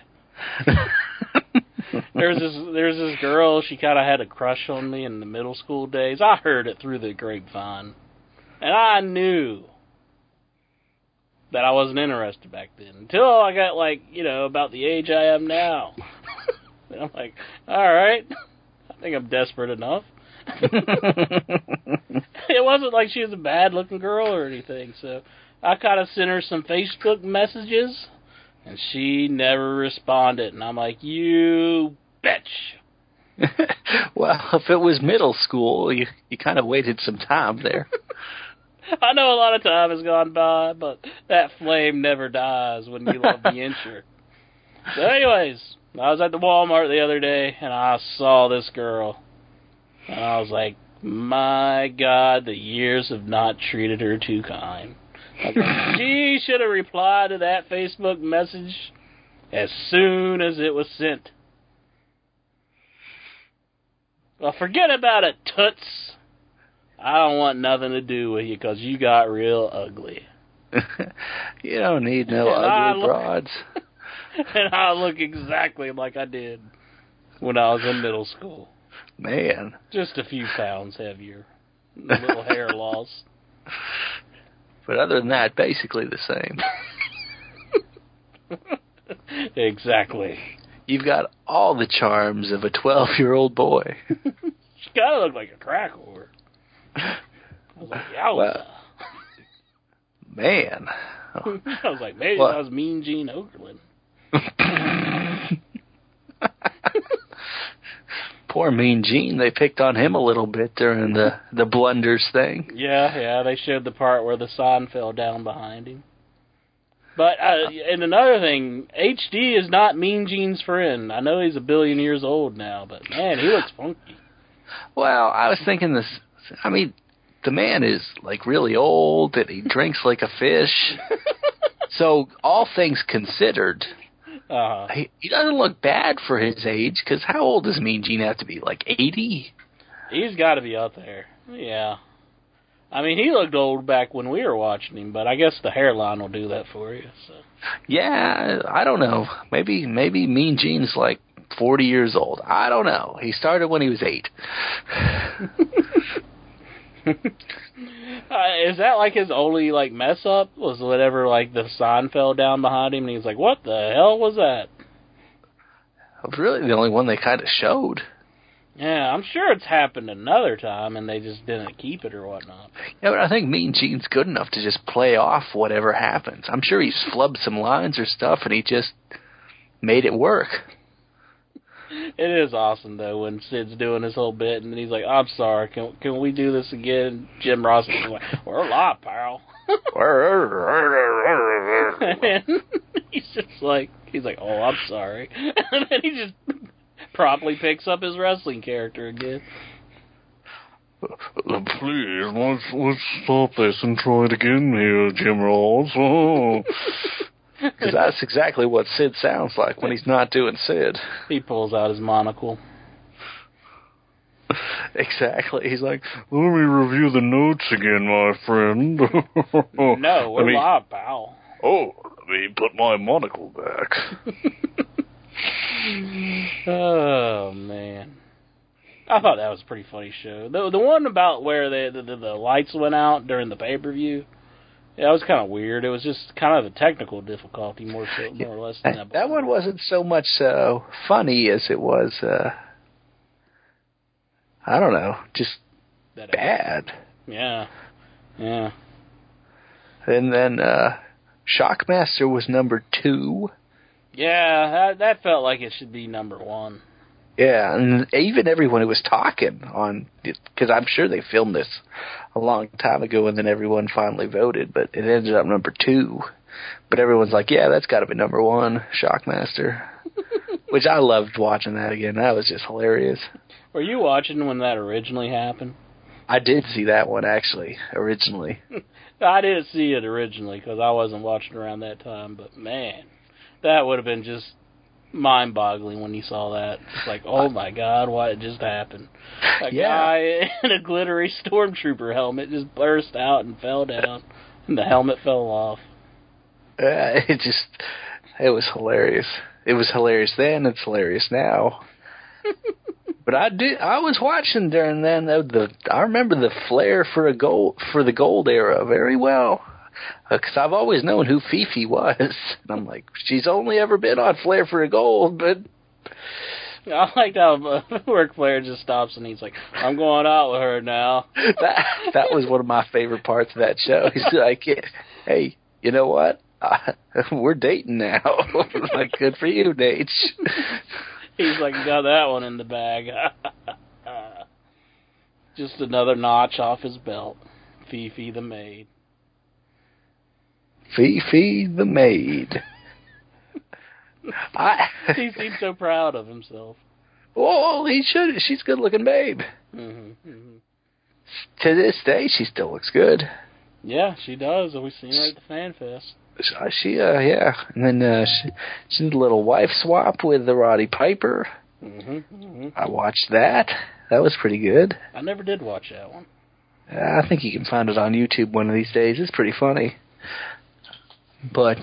There's this girl, she kind of had a crush on me in the middle school days. I heard it through the grapevine. And I knew that I wasn't interested back then. Until I got, about the age I am now. And I'm like, alright, I think I'm desperate enough. It wasn't like she was a bad-looking girl or anything, so I kind of sent her some Facebook messages, and she never responded. And I'm like, you bitch. Well, if it was middle school, you kind of waited some time there. I know a lot of time has gone by, but that flame never dies when you love the Incher. So anyways, I was at the Walmart the other day, and I saw this girl. And I was like, my God, the years have not treated her too kind. I was like, she should have replied to that Facebook message as soon as it was sent. Well, forget about it, toots. I don't want nothing to do with you because you got real ugly. You don't need no ugly broads. And I look exactly like I did when I was in middle school. Man. Just a few pounds heavier. A little hair loss. But other than that, basically the same. Exactly. You've got all the charms of a 12-year-old boy. She kind of looked like a crack whore. I was like, yowza. Well, man. I was like, maybe that was Mean Gene Okerlund. Poor Mean Gene. They picked on him a little bit during the blunders thing. Yeah, they showed the part where the sign fell down behind him. But, and another thing, HD is not Mean Gene's friend. I know he's a billion years old now, but man, he looks funky. Well, I was thinking this, I mean, the man is, really old, and he drinks like a fish. So, all things considered, he doesn't look bad for his age, because how old does Mean Gene have to be, 80? He's got to be up there, yeah. I mean, he looked old back when we were watching him, but I guess the hairline will do that for you, so. Yeah, I don't know. Maybe Mean Gene's like 40 years old. I don't know. He started when he was 8. Is that like his only like mess up? Was whenever like the sign fell down behind him and he's like, "What the hell was that?" Really, the only one they kind of showed. Yeah, I'm sure it's happened another time and they just didn't keep it or whatnot. Yeah, but I think Mean Gene's good enough to just play off whatever happens. I'm sure he's flubbed some lines or stuff and he just made it work. It is awesome though when Sid's doing his whole bit and then he's like, "I'm sorry, can we do this again?" Jim Ross is like, "We're live, pal." And he's like, "Oh, I'm sorry," and then he just promptly picks up his wrestling character again. Please, let's stop this and try it again here, Jim Ross. Oh. Because that's exactly what Sid sounds like when he's not doing Sid. He pulls out his monocle. Exactly. He's like, Let me review the notes again, my friend. "No, we're live, pal." Oh, let me put my monocle back. Oh, man. I thought that was a pretty funny show. The one about where the lights went out during the pay-per-view, yeah, that was kind of weird. It was just kind of the technical difficulty more or less than that. That one wasn't so much funny as it was, I don't know, just bad. Yeah. And then Shockmaster was number 2. Yeah, that felt like it should be number 1. Yeah, and even everyone who was talking on, because I'm sure they filmed this a long time ago and then everyone finally voted, but it ended up number 2. But everyone's like, yeah, that's got to be number 1, Shockmaster. Which I loved watching that again. That was just hilarious. Were you watching when that originally happened? I did see that one, actually, originally. I didn't see it originally because I wasn't watching around that time, but man, that would have been just mind-boggling when you saw that. It's like, oh my God, what just happened? A guy in a glittery stormtrooper helmet just burst out and fell down, and the helmet fell off. It was hilarious. It was hilarious then, it's hilarious now. But I was watching during then. I remember the Flair for the Gold era very well. Because I've always known who Fifi was. And I'm like, she's only ever been on Flair for a Gold, but... I liked how Ric Flair just stops and he's like, I'm going out with her now. That was one of my favorite parts of that show. He's like, hey, you know what? We're dating now. Like, good for you, Nate. He's like, got that one in the bag. Just another notch off his belt. Fifi the maid. Fifi the maid. He seems so proud of himself. Well, he should. She's a good-looking babe. Mm-hmm, mm-hmm. To this day, she still looks good. Yeah, she does. We've seen her at the Fan Fest. Yeah. And then she did a little wife swap with the Roddy Piper. Mm-hmm, mm-hmm. I watched that. That was pretty good. I never did watch that one. I think you can find it on YouTube one of these days. It's pretty funny. But,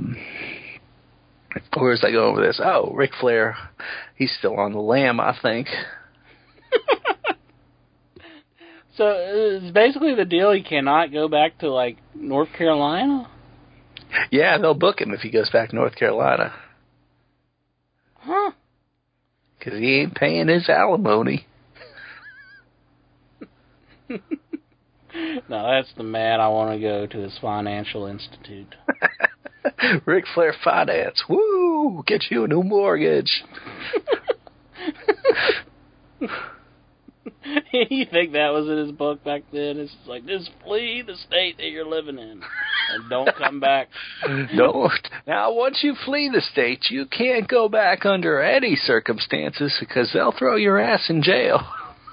where was I going with this? Oh, Ric Flair. He's still on the lam, I think. So, it's basically the deal he cannot go back to, like, North Carolina? Yeah, they'll book him if he goes back to North Carolina. Huh. Because he ain't paying his alimony. No, that's the man I want to go to his financial institute. Ric Flair Finance. Woo! Get you a new mortgage. You think that was in his book back then? It's like, just flee the state that you're living in and don't come back. Don't. Now, once you flee the state, you can't go back under any circumstances because they'll throw your ass in jail.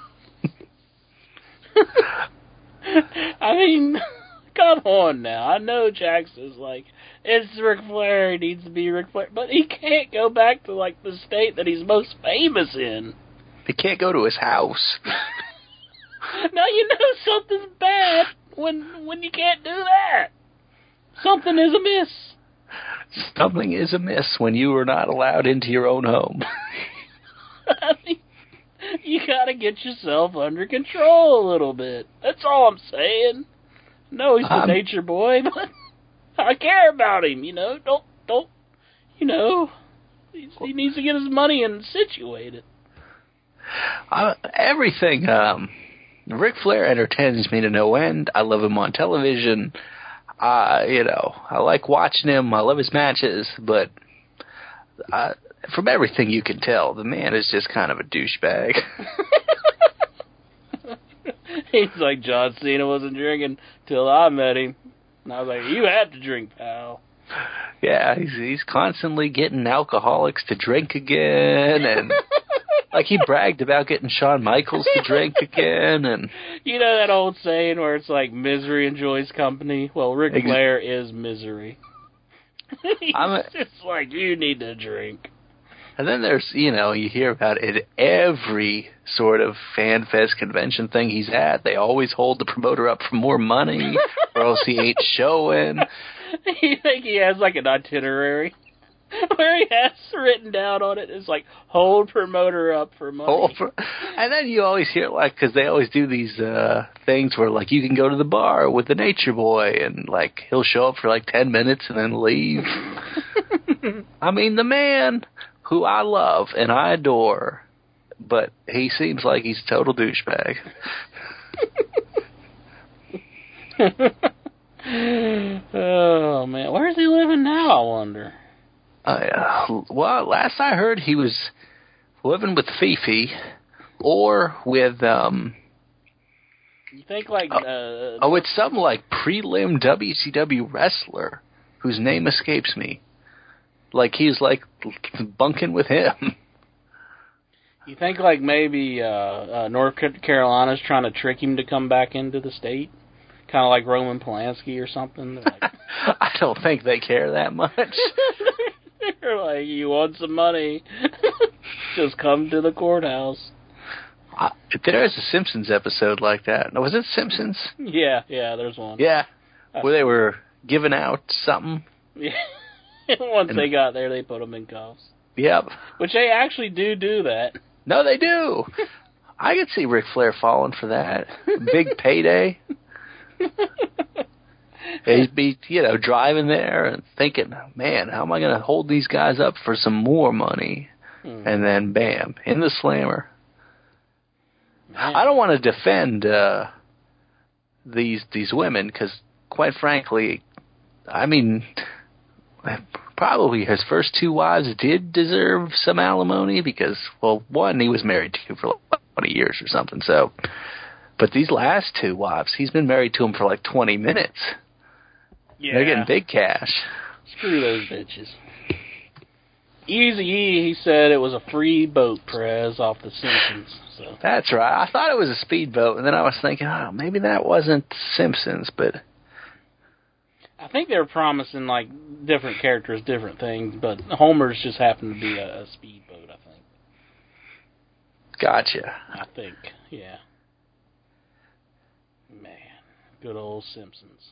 I mean, come on now. I know Jackson's like, it's Ric Flair, he needs to be Ric Flair, but he can't go back to, like, the state that he's most famous in. He can't go to his house. Now you know something's bad when you can't do that. Something is amiss. Something is amiss when you are not allowed into your own home. I mean, you gotta get yourself under control a little bit. That's all I'm saying. No, he's the nature boy, but I care about him, you know. Don't, you know, he needs to get his money and situated. Everything, Ric Flair entertains me to no end. I love him on television. You know, I like watching him. I love his matches, but from everything you can tell, the man is just kind of a douchebag. He's like, John Cena wasn't drinking till I met him. And I was like, you had to drink, pal. Yeah, he's constantly getting alcoholics to drink again, and like he bragged about getting Shawn Michaels to drink again, and you know that old saying where it's like misery enjoys company? Well, Ric Flair is misery. He's just like, you need to drink. And then there's, you know, you hear about it at every sort of fan fest convention thing he's at. They always hold the promoter up for more money, or else he ain't showing. You think he has like an itinerary where he has written down on it, it's like, hold promoter up for money. And then you always hear, like, because they always do these things where, like, you can go to the bar with the Nature Boy, and, like, he'll show up for, like, 10 minutes and then leave. I mean, the man who I love and I adore, but he seems like he's a total douchebag. Oh, man. Where's he living now, I wonder? Well, last I heard, he was living with Fifi, or with, You think, like, it's some, like, prelim WCW wrestler whose name escapes me. Like, he's, like, bunking with him. You think, like, maybe North Carolina's trying to trick him to come back into the state? Kind of like Roman Polanski or something? Like, I don't think they care that much. They're like, you want some money? Just come to the courthouse. There's a Simpsons episode like that. Was it Simpsons? Yeah, there's one. Yeah, where they were giving out something. Yeah. Once they got there, they put them in cuffs. Yep. Which they actually do that. No, they do. I could see Ric Flair falling for that. Big payday. He'd be, you know, driving there and thinking, man, how am I going to hold these guys up for some more money? And then, bam, in the slammer. Man. I don't want to defend these women because, quite frankly, I mean, probably his first two wives did deserve some alimony because, well, one he was married to for like 20 years or something. So, but these last two wives, he's been married to them for like 20 minutes. Yeah. They're getting big cash. Screw those bitches. Eazy-E, he said it was a free boat, Prez, off The Simpsons. So. That's right. I thought it was a speedboat, and then I was thinking, oh, maybe that wasn't Simpsons, but I think they were promising, like, different characters, different things, but Homer's just happened to be a speedboat, I think. Gotcha. I think, yeah. Man, good old Simpsons.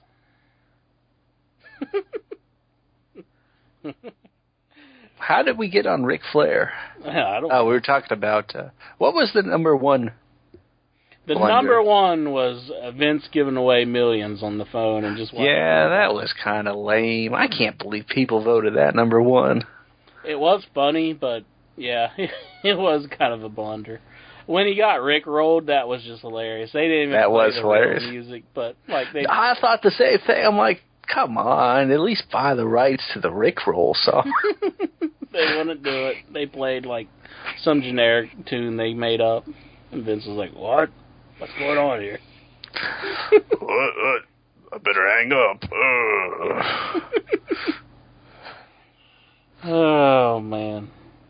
How did we get on Ric Flair? I don't know. We were talking about, what was the number one? The number one was Vince giving away millions on the phone and just watching. Yeah, that was kind of lame. I can't believe people voted that number one. It was funny, but yeah, it was kind of a blunder. When he got Rick rolled, that was just hilarious. They didn't even play the real music, but like I thought the same thing. I'm like, come on, at least buy the rights to the Rick roll song. They wouldn't do it. They played like some generic tune they made up, and Vince was like, "What? What's going on here?" What? I better hang up. Oh man.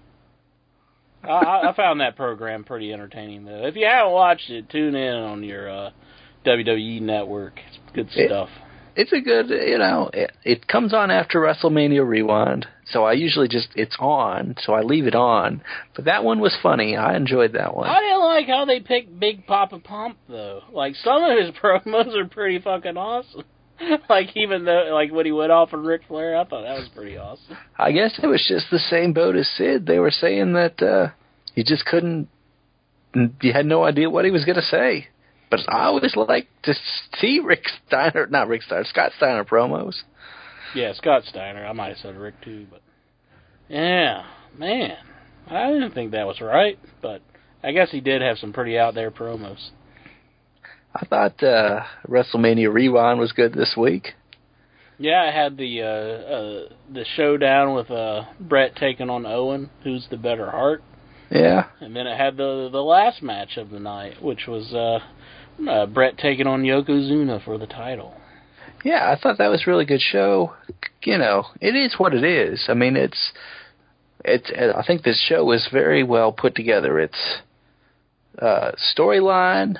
I found that program pretty entertaining, though. If you haven't watched it, tune in on your WWE network. It's good stuff. It's a good, you know, it comes on after WrestleMania Rewind, so I usually it's on, so I leave it on. But that one was funny. I enjoyed that one. I didn't like how they picked Big Papa Pump, though. Like, some of his promos are pretty fucking awesome. Like, even though, like, when he went off on Ric Flair, I thought that was pretty awesome. I guess it was just the same boat as Sid. They were saying that you just couldn't, you had no idea what he was going to say. But I always like to see Scott Steiner promos. Yeah, Scott Steiner. I might have said Rick too, but yeah, man, I didn't think that was right, but I guess he did have some pretty out there promos. I thought WrestleMania Rewind was good this week. Yeah, I had the showdown with Brett taking on Owen, who's the better heart. Yeah. And then it had the last match of the night, which was Brett taking on Yokozuna for the title. Yeah, I thought that was a really good show. You know, it is what it is. I mean, it's. I think this show was very well put together. It's storyline,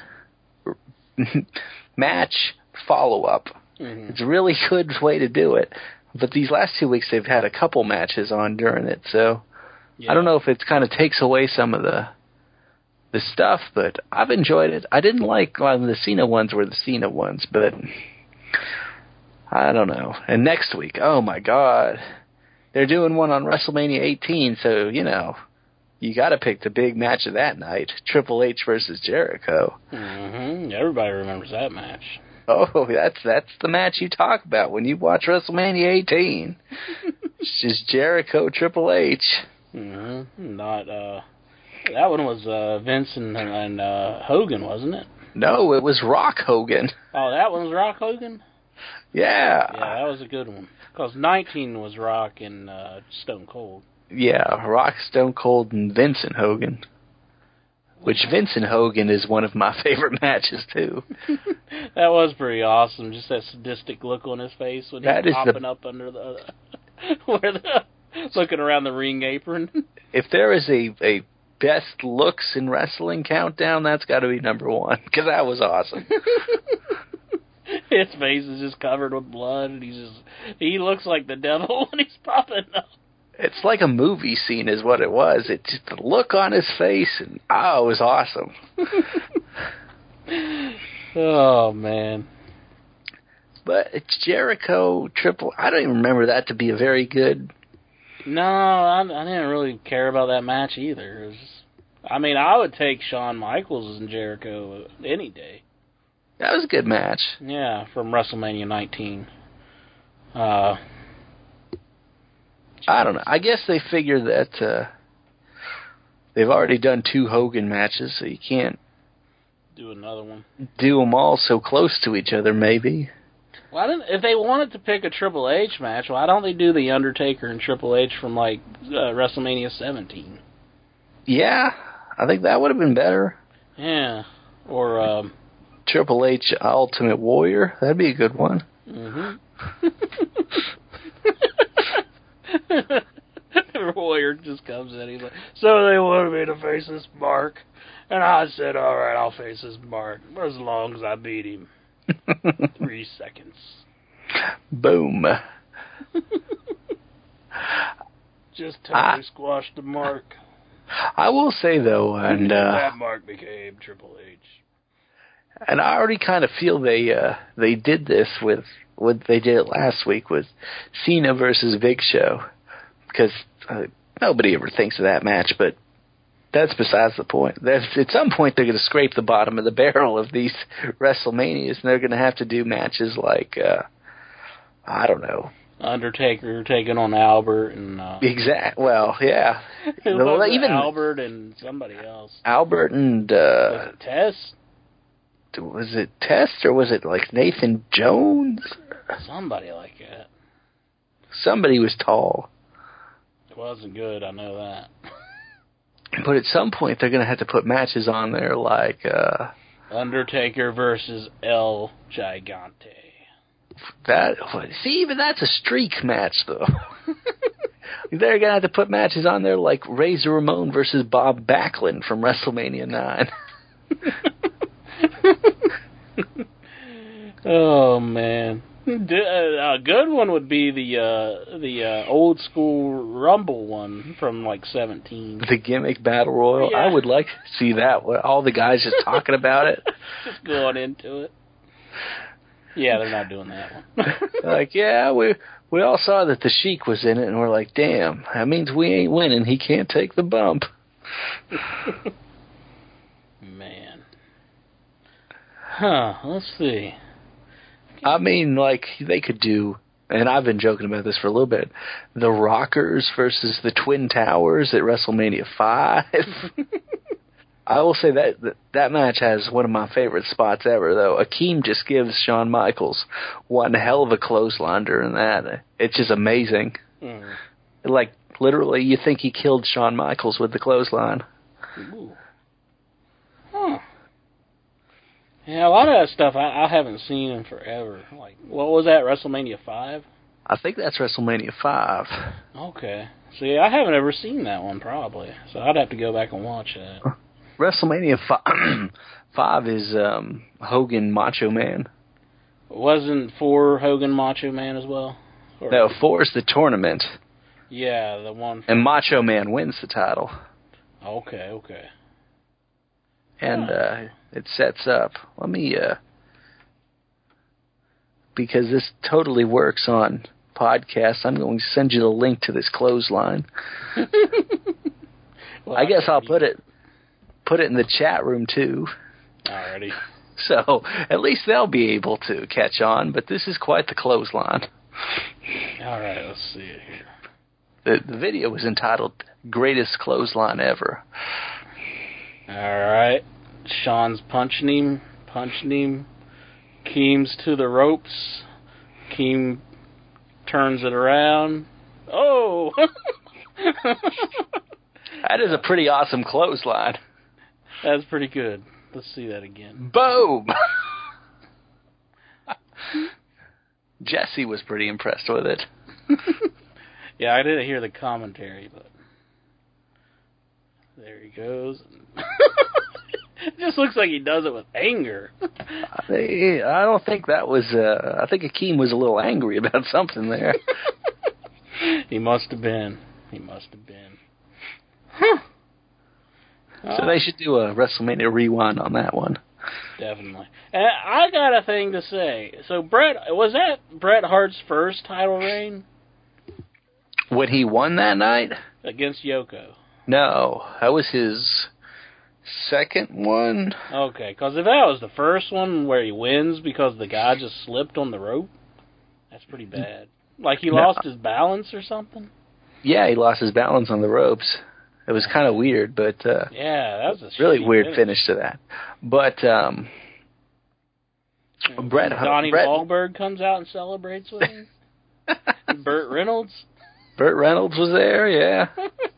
match, follow-up. Mm-hmm. It's a really good way to do it. But these last 2 weeks, they've had a couple matches on during it, so yeah. I don't know if it kind of takes away some of the stuff, but I've enjoyed it. I didn't like the Cena ones were the Cena ones, but I don't know. And next week, oh my God, they're doing one on WrestleMania 18, so, you know, you got to pick the big match of that night, Triple H versus Jericho. Mm-hmm. Everybody remembers that match. Oh, that's the match you talk about when you watch WrestleMania 18. It's just Jericho, Triple H. Mm-hmm. That one was Vince and Hogan, wasn't it? No, it was Rock Hogan. Oh, that one was Rock Hogan? Yeah. Yeah, that was a good one. Because 19 was Rock and Stone Cold. Yeah, Rock, Stone Cold, and Vincent Hogan. Which Vincent Hogan is one of my favorite matches, too. That was pretty awesome. Just that sadistic look on his face when he's popping up under looking around the ring apron. If there is a best looks in wrestling countdown, that's got to be number one, because that was awesome. His face is just covered with blood, and he looks like the devil when he's popping up. It's like a movie scene is what it was. It just the look on his face, and it was awesome. Oh, man. But it's Jericho Triple. I don't even remember that to be a very good. No, I didn't really care about that match either. I would take Shawn Michaels and Jericho any day. That was a good match. Yeah, from WrestleMania 19. I don't know. I guess they figure that they've already done 2 Hogan matches, so you can't do another one. Do them all so close to each other, maybe. Well, if they wanted to pick a Triple H match, why don't they do the Undertaker and Triple H from WrestleMania 17? Yeah, I think that would have been better. Yeah, or Triple H Ultimate Warrior. That'd be a good one. Mm-hmm. Warrior just comes in. He's like, so they wanted me to face this Mark, and I said, all right, I'll face this Mark as long as I beat him. 3 seconds. Boom. Just totally squashed the Mark. I will say though, and that Mark became Triple H. And I already kind of feel they did this with what they did last week with Cena versus Big Show, because nobody ever thinks of that match, but that's besides the point. At some point, they're going to scrape the bottom of the barrel of these WrestleManias, and they're going to have to do matches like, I don't know. Undertaker taking on Albert and... Well, yeah. Even Albert and somebody else. Albert and... was it Test? Was it Test, or was it like Nathan Jones? Somebody like that. Somebody was tall. It wasn't good, I know that. But at some point, they're going to have to put matches on there like... Undertaker versus El Gigante. Even that's a streak match, though. They're going to have to put matches on there like Razor Ramon versus Bob Backlund from WrestleMania 9. Oh, man. A good one would be the old school Rumble one from like 17. The gimmick battle royal. Yeah. I would like to see that. All the guys just talking about it. Just going into it. Yeah, they're not doing that one. Like, yeah, we all saw that the Sheik was in it, and we're like, damn, that means we ain't winning. He can't take the bump. Man. Huh, let's see. I mean, like, they could do, and I've been joking about this for a little bit, the Rockers versus the Twin Towers at WrestleMania 5. I will say that match has one of my favorite spots ever, though. Akeem just gives Shawn Michaels one hell of a clothesline during that. It's just amazing. Mm. Like, literally, you think he killed Shawn Michaels with the clothesline. Ooh. Huh. Yeah, a lot of that stuff I haven't seen in forever. Like, what was that, WrestleMania 5? I think that's WrestleMania 5. Okay. See, I haven't ever seen that one, probably. So I'd have to go back and watch that. WrestleMania 5 is Hogan Macho Man. Wasn't 4 Hogan Macho Man as well? Or, No, 4 is the tournament, yeah, the one. and Macho Man wins the title. Okay. And it sets up. Let me, because this totally works on podcasts, I'm going to send you the link to this clothesline. Well, I guess I'll put it in the chat room too. Alrighty. So at least they'll be able to catch on. But this is quite the clothesline. All right, let's see it here. The video was entitled "Greatest Clothesline Ever." All right, Shawn's punching him. Keem's to the ropes. Keem turns it around. Oh! That is a pretty awesome clothesline. That's pretty good. Let's see that again. Boom! Jesse was pretty impressed with it. Yeah, I didn't hear the commentary, but there he goes. It just looks like he does it with anger. I don't think that was... I think Akeem was a little angry about something there. He must have been. Huh. So they should do a WrestleMania rewind on that one. Definitely. And I got a thing to say. So was that Bret Hart's first title reign? When he won that night? Against Yoko. No, that was his second one. Okay, because if that was the first one where he wins because the guy just slipped on the rope, that's pretty bad. Like he lost his balance or something? Yeah, he lost his balance on the ropes. It was kind of weird, but yeah, that was a really weird finish to that. But Bret Wahlberg comes out and celebrates with him. Burt Reynolds. Burt Reynolds was there, yeah.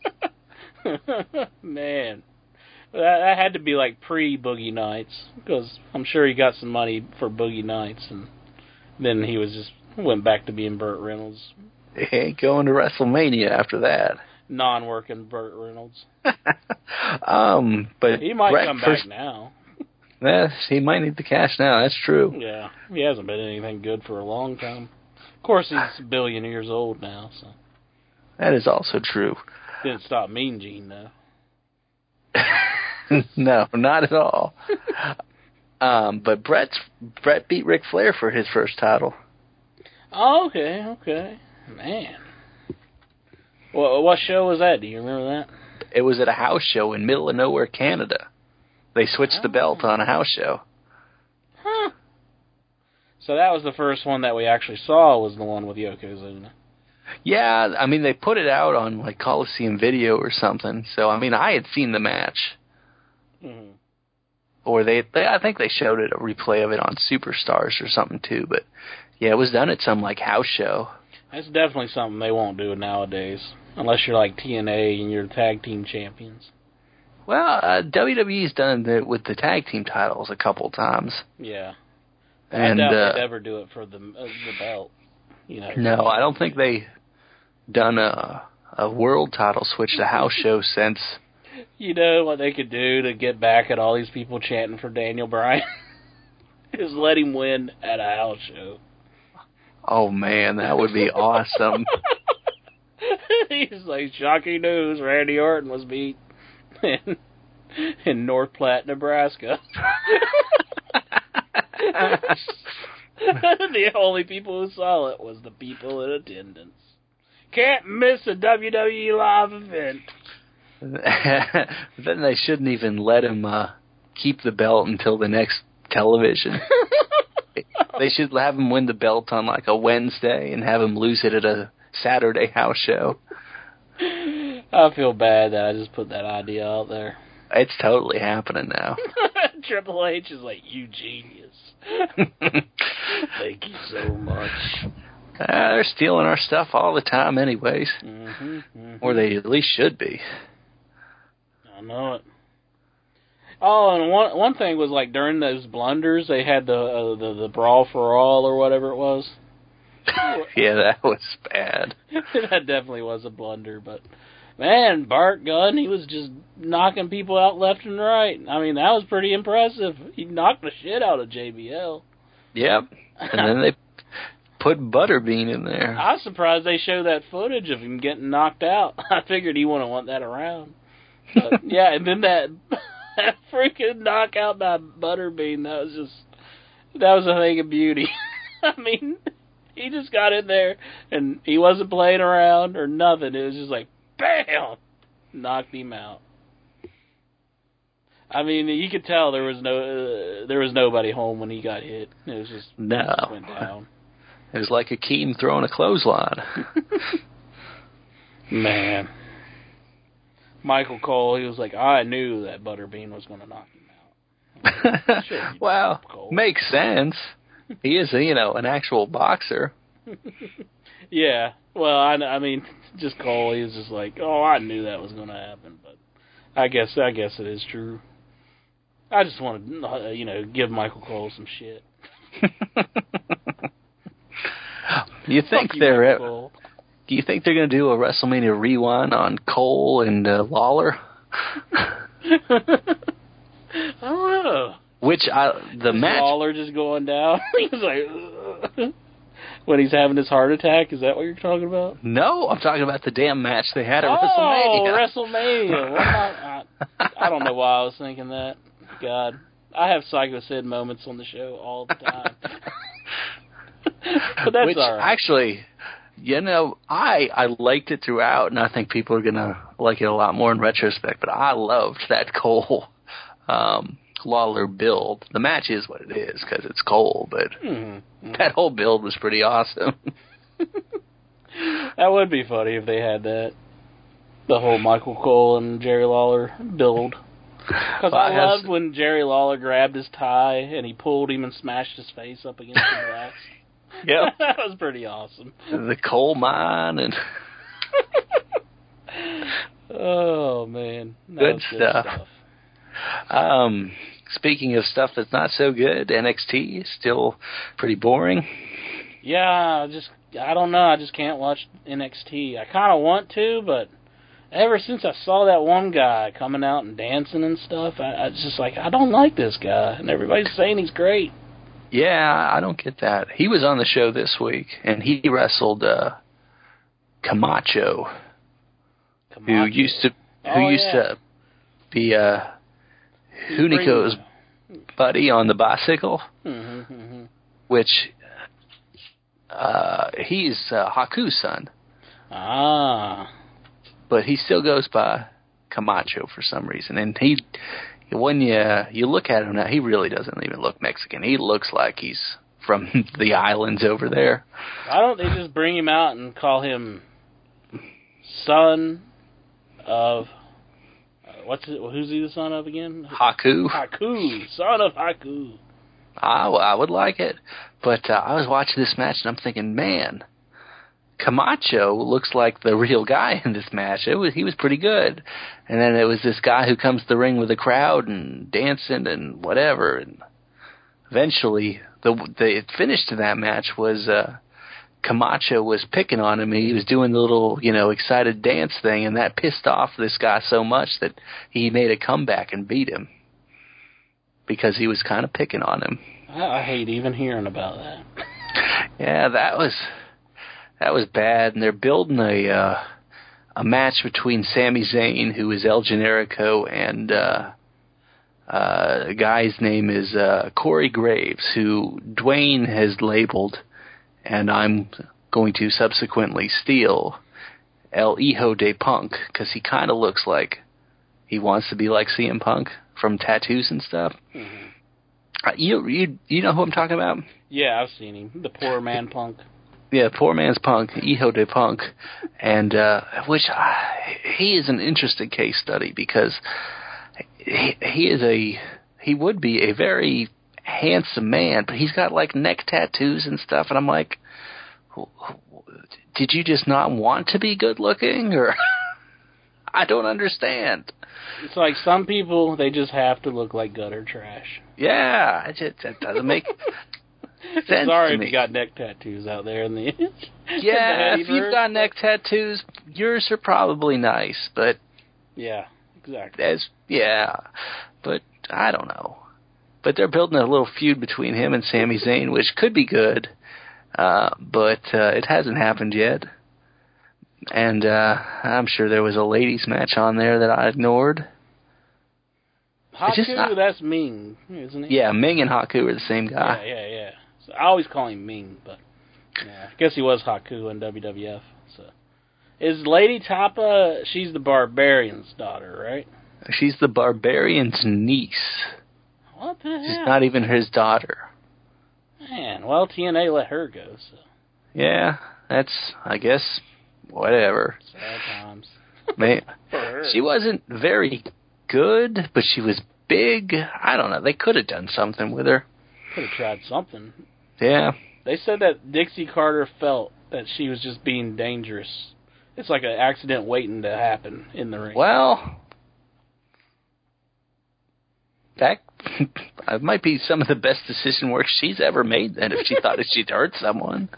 Man, that had to be like pre-Boogie Nights, because I'm sure he got some money for Boogie Nights, and then he went back to being Burt Reynolds. He ain't going to WrestleMania after that. Non-working Burt Reynolds. But he might come back now. Yes, he might need the cash now. That's true. Yeah, he hasn't been anything good for a long time. Of course, he's a billion years old now, so. That is also true. Didn't stop Mean Gene, though. No, not at all. But Bret beat Ric Flair for his first title. Oh, okay. Man. Well, what show was that? Do you remember that? It was at a house show in middle of nowhere, Canada. They switched the belt on a house show. Huh. So that was the first one that we actually saw, was the one with Yokozuna. Yeah, I mean, they put it out on, like, Coliseum Video or something. So, I mean, I had seen the match. Mm-hmm. Or I think they showed it, a replay of it on Superstars or something, too. But, yeah, it was done at some, like, house show. That's definitely something they won't do nowadays. Unless you're like TNA and you're tag team champions. Well, WWE's done it with the tag team titles a couple times. Yeah. And, I doubt they'd ever do it for the belt. You know. No, I don't think they done a world title switch to house show since. You know what they could do to get back at all these people chanting for Daniel Bryan? Is let him win at a house show. Oh, man, that would be awesome. He's like, shocking news, Randy Orton was beat in North Platte, Nebraska. The only people who saw it was the people in attendance. Can't miss a WWE live event. Then they shouldn't even let him keep the belt until the next television. They should have him win the belt on like a Wednesday and have him lose it at a Saturday house show. I feel bad that I just put that idea out there. It's totally happening now. Triple H is like, you genius. Thank you so much. They're stealing our stuff all the time anyways. Or they at least should be. I know it. Oh, and one thing was like during those blunders, they had the Brawl for All or whatever it was. Yeah, that was bad. That definitely was a blunder, but man, Bart Gunn, he was just knocking people out left and right. I mean, that was pretty impressive. He knocked the shit out of JBL. Yep. And then they put Butterbean in there. I was surprised they showed that footage of him getting knocked out. I figured he wouldn't want that around. But, yeah, and then that freaking knockout by Butterbean, that was a thing of beauty. I mean, he just got in there, and he wasn't playing around or nothing. It was just like, bam! Knocked him out. I mean, you could tell there was nobody home when he got hit. It was just, no. It just went down. It was like Akeem throwing a clothesline. Man. Michael Cole, he was like, I knew that Butterbean was going to knock him out. Well, makes sense. He is, an actual boxer. Yeah. Well, I mean, just Cole, he was just like, oh, I knew that was going to happen. But I guess it is true. I just want to, give Michael Cole some shit. Do you think they're going to do a WrestleMania rewind on Cole and Lawler? I don't know. The match. Lawler just going down. He's like, when he's having his heart attack. Is that what you're talking about? No, I'm talking about the damn match they had at WrestleMania. Oh, WrestleMania. I don't know why I was thinking that. God, I have Psycho Sid moments on the show all the time. But that's all right. Actually, I liked it throughout, and I think people are going to like it a lot more in retrospect, but I loved that Cole Lawler build. The match is what it is because it's Cole, but that whole build was pretty awesome. That would be funny if they had that. The whole Michael Cole and Jerry Lawler build. Because I loved when Jerry Lawler grabbed his tie and he pulled him and smashed his face up against the glass. Yep. That was pretty awesome. The coal mine and... Oh, man. Good stuff. Speaking of stuff that's not so good, NXT is still pretty boring. Yeah, I don't know. I just can't watch NXT. I kind of want to, but ever since I saw that one guy coming out and dancing and stuff, I just like, I don't like this guy. And everybody's saying he's great. Yeah, I don't get that. He was on the show this week, and he wrestled Camacho, who used to be Hunico's buddy on the bicycle, which he's Haku's son. Ah. But he still goes by Camacho for some reason. And when you look at him now, he really doesn't even look Mexican. He looks like he's from the islands over there. Why don't they just bring him out and call him son of... who's he the son of again? Haku. Haku. Son of Haku. I would like it. But I was watching this match and I'm thinking, man, Camacho looks like the real guy in this match. He was pretty good. And then it was this guy who comes to the ring with the crowd and dancing and whatever. And eventually, the finish to that match was Camacho was picking on him. He was doing the little, excited dance thing, and that pissed off this guy so much that he made a comeback and beat him because he was kind of picking on him. I hate even hearing about that. Yeah, that was bad, and they're building a match between Sami Zayn, who is El Generico, and The guy's name is Corey Graves, who Dwayne has labeled, and I'm going to subsequently steal, El Hijo de Punk, because he kind of looks like he wants to be like CM Punk from tattoos and stuff. Mm-hmm. You know who I'm talking about? Yeah, I've seen him. The poor man Punk. Yeah, poor man's Punk, Hijo de Punk, and he is an interesting case study because he would be a very handsome man, but he's got like neck tattoos and stuff, and I'm like, did you just not want to be good looking, or I don't understand. It's like some people, they just have to look like gutter trash. Yeah, that doesn't make sense. Sorry to if me. you got neck tattoos out there in the Yeah, in the if you've got neck tattoos, yours are probably nice, but yeah, exactly. But I don't know. But they're building a little feud between him and Sami Zayn, which could be good, but it hasn't happened yet. And I'm sure there was a ladies' match on there that I ignored. Haku, that's Ming, isn't he? Yeah, Ming and Haku are the same guy. Yeah. So I always call him Ming, but yeah, I guess he was Haku in WWF. So is Lady Tapa? She's the Barbarian's daughter, right? She's the Barbarian's niece. What the hell? She's not even his daughter. Man, well, TNA let her go, so. Yeah, that's, I guess, whatever. Sad times. Man, For her. she wasn't very good, but she was big. I don't know. They could have done something with her. Could have tried something. Yeah. They said that Dixie Carter felt that she was just being dangerous. It's like an accident waiting to happen in the ring. Well, that might be some of the best decision work she's ever made then, if she thought that she'd hurt someone.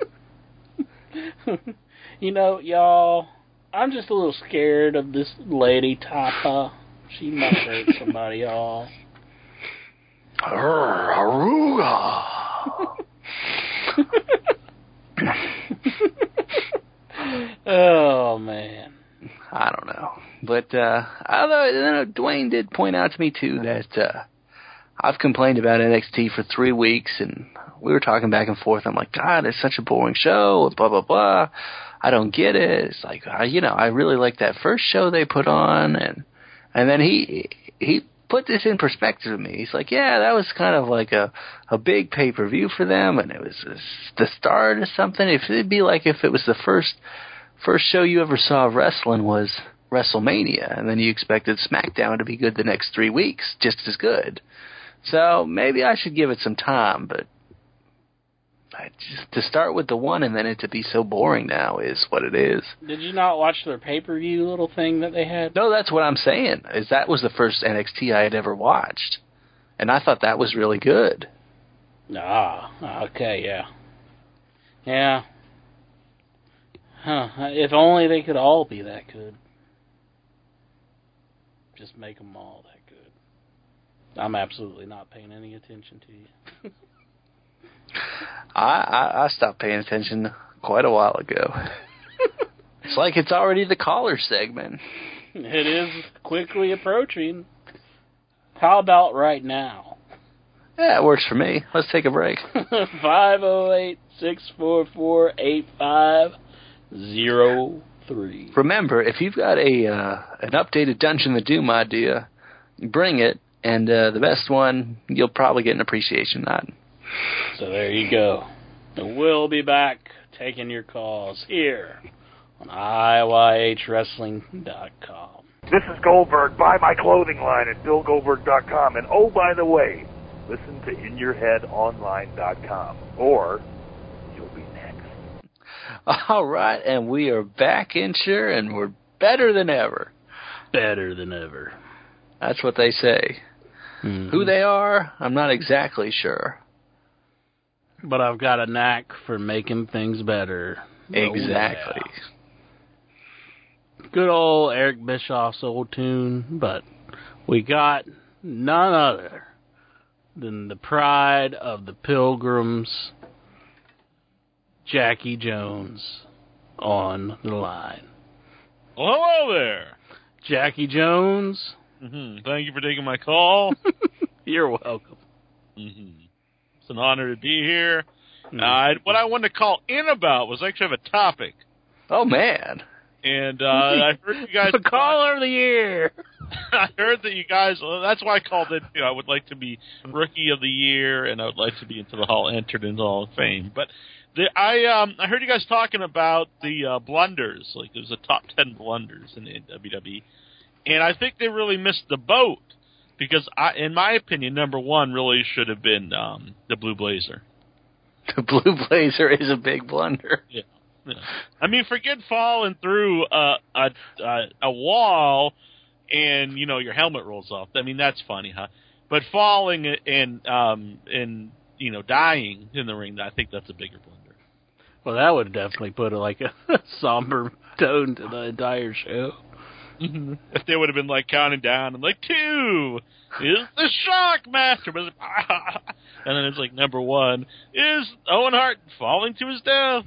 You know, y'all, I'm just a little scared of this Lady Tapa. She might hurt somebody, y'all. Aruga. Oh, man. I don't know. But, although Dwayne did point out to me, too, that I've complained about NXT for 3 weeks, and we were talking back and forth. I'm like, God, it's such a boring show, blah, blah, blah. I don't get it. It's like, I really like that first show they put on, and then he put this in perspective to me. He's like, yeah, that was kind of like a big pay-per-view for them, and it was the start of something. It'd be like if it was the first show you ever saw of wrestling was WrestleMania, and then you expected SmackDown to be good the next 3 weeks, just as good. So maybe I should give it some time, but just to start with the one and then it to be so boring now is what it is. Did you not watch their pay-per-view little thing that they had? No, that's what I'm saying, is that was the first NXT I had ever watched, and I thought that was really good. Ah, okay, yeah. Yeah. Huh, if only they could all be that good. Just make them all that good. I'm absolutely not paying any attention to you. I stopped paying attention quite a while ago. It's like it's already the caller segment. It is quickly approaching. How about right now? Yeah, it works for me. Let's take a break. 508-644-8503. Remember, if you've got an updated Dungeon of Doom idea, bring it, and the best one, you'll probably get an appreciation nod. So there you go. And we'll be back taking your calls here on IYHWrestling.com. This is Goldberg. Buy my clothing line at BillGoldberg.com. And oh, by the way, listen to InYourHeadOnline.com, or you'll be next. All right, and we are back, Insure, and we're better than ever. Better than ever. That's what they say. Mm-hmm. Who they are, I'm not exactly sure. But I've got a knack for making things better. Exactly. Oh, yeah. Good old Eric Bischoff's old tune, but we got none other than the pride of the Pilgrims, Jackie Jones, on the line. Well, hello there. Jackie Jones, Mm-hmm. Thank you for taking my call. You're welcome. Mm-hmm. It's an honor to be here. Mm-hmm. What I wanted to call in about was actually have a topic. Oh, man. And I heard you guys... Caller of the year! I heard that you guys... Well, that's why I called in. I would like to be Rookie of the Year, and I would like to be entered into the Hall of Fame. But I heard you guys talking about the blunders. Like, it was the top 10 blunders in WWE. And I think they really missed the boat. Because, in my opinion, number one really should have been the Blue Blazer. The Blue Blazer is a big blunder. Yeah. I mean, forget falling through a wall and, your helmet rolls off. I mean, that's funny, huh? But falling and dying in the ring, I think that's a bigger blunder. Well, that would definitely put a somber tone to the entire show. Mm-hmm. If they would have been counting down and 2 is the Shockmaster, and then it's number 1 is Owen Hart falling to his death.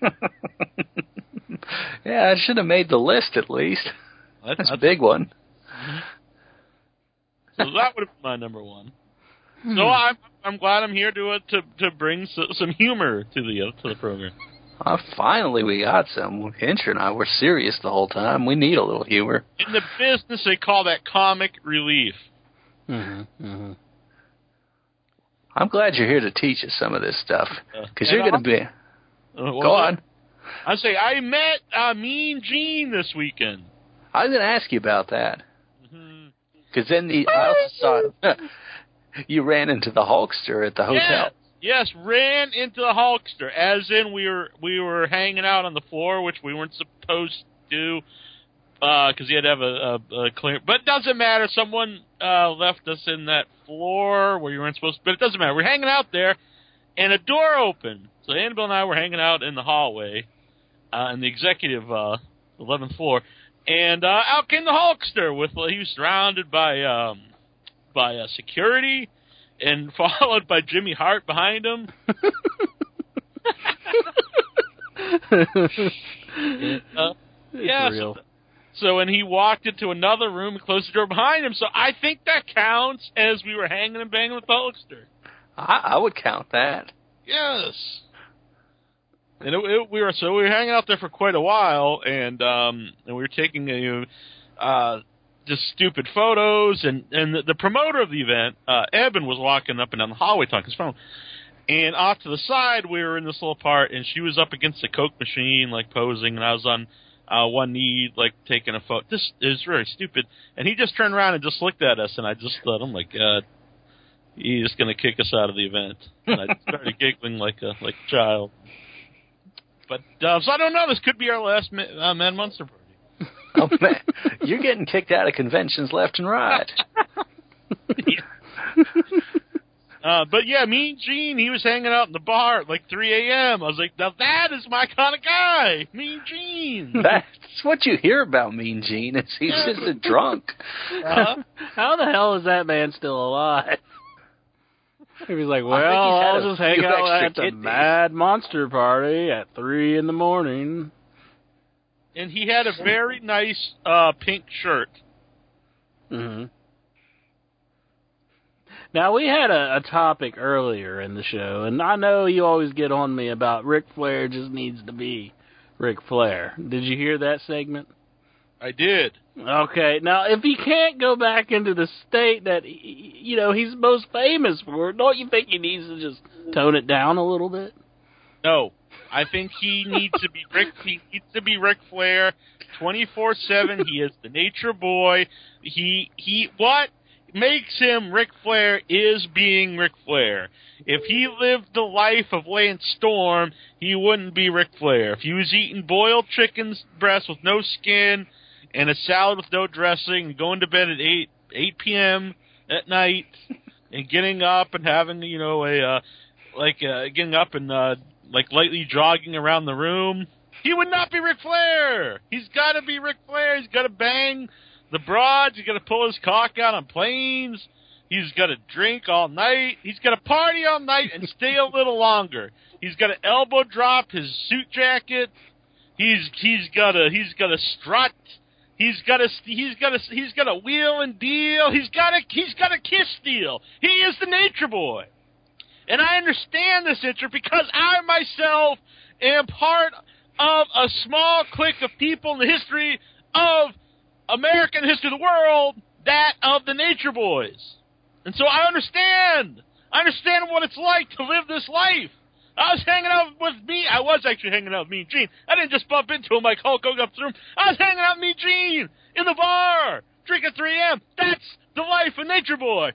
Yeah, I should have made the list at least. That's a big one. Mm-hmm. So that would have been my number 1. So I'm glad I'm here to bring some humor to the program. Finally, we got some. Hincher and I were serious the whole time. We need a little humor. In the business, they call that comic relief. Mm-hmm. Mm-hmm. I'm glad you're here to teach us some of this stuff. Because you're going to be... Go on. I say, I met Mean Gene this weekend. I was going to ask you about that. Because then I also saw you ran into the Hulkster at the hotel. Yes, ran into the Hulkster, as in we were hanging out on the floor, which we weren't supposed to, because you had to have a clear. But it doesn't matter. Someone left us in that floor where you weren't supposed to. But it doesn't matter. We're hanging out there, and a door opened. So Annabelle and I were hanging out in the hallway, in the executive 11th floor, and out came the Hulkster. He was surrounded by security. And followed by Jimmy Hart behind him. Real. So when he walked into another room and closed the door behind him, so I think that counts as we were hanging and banging with the Hulkster. I would count that. Yes. And we were hanging out there for quite a while, and we were taking just stupid photos, and the promoter of the event, Eben, was walking up and down the hallway talking his phone. And off to the side, we were in this little part, and she was up against the Coke machine, posing, and I was on one knee, taking a photo. This is very stupid. And he just turned around and just looked at us, and I just thought, oh my God, he's just going to kick us out of the event. And I started giggling like a child. But, so I don't know, this could be our last Man Monster Party. Oh, man. You're getting kicked out of conventions left and right. But yeah, Mean Gene, he was hanging out in the bar at 3 a.m. I was like, now that is my kind of guy, Mean Gene. That's what you hear about Mean Gene, is he's just a drunk. How the hell is that man still alive? He was like, well, I'll just hang out at the Mad Monster Party at 3 in the morning. And he had a very nice pink shirt. Mm-hmm. Now, we had a topic earlier in the show, and I know you always get on me about Ric Flair just needs to be Ric Flair. Did you hear that segment? I did. Okay, now, if he can't go back into the state that, he's most famous for, don't you think he needs to just tone it down a little bit? No. I think he needs to be Ric Flair 24/7. He is the nature boy. What makes him Ric Flair is being Ric Flair. If he lived the life of Lance Storm, he wouldn't be Ric Flair. If he was eating boiled chicken's breast with no skin and a salad with no dressing and going to bed at 8 p.m. at night and getting up and having, getting up and lightly jogging around the room, he would not be Ric Flair. He's got to be Ric Flair. He's got to bang the broads. He's got to pull his cock out on planes. He's got to drink all night. He's got to party all night and stay a little longer. He's got to elbow drop his suit jacket. He's got to strut He's got a wheel and deal. He's got a kiss deal. He is the Nature Boy. And I understand this interest because I myself am part of a small clique of people in the history of American history of the world, that of the Nature Boys. And so I understand. I understand what it's like to live this life. I was actually hanging out with Mean Gene. I didn't just bump into him like Hulk Hogan up the room. I was hanging out with Mean Gene in the bar, drinking 3M. That's the life of Nature Boy.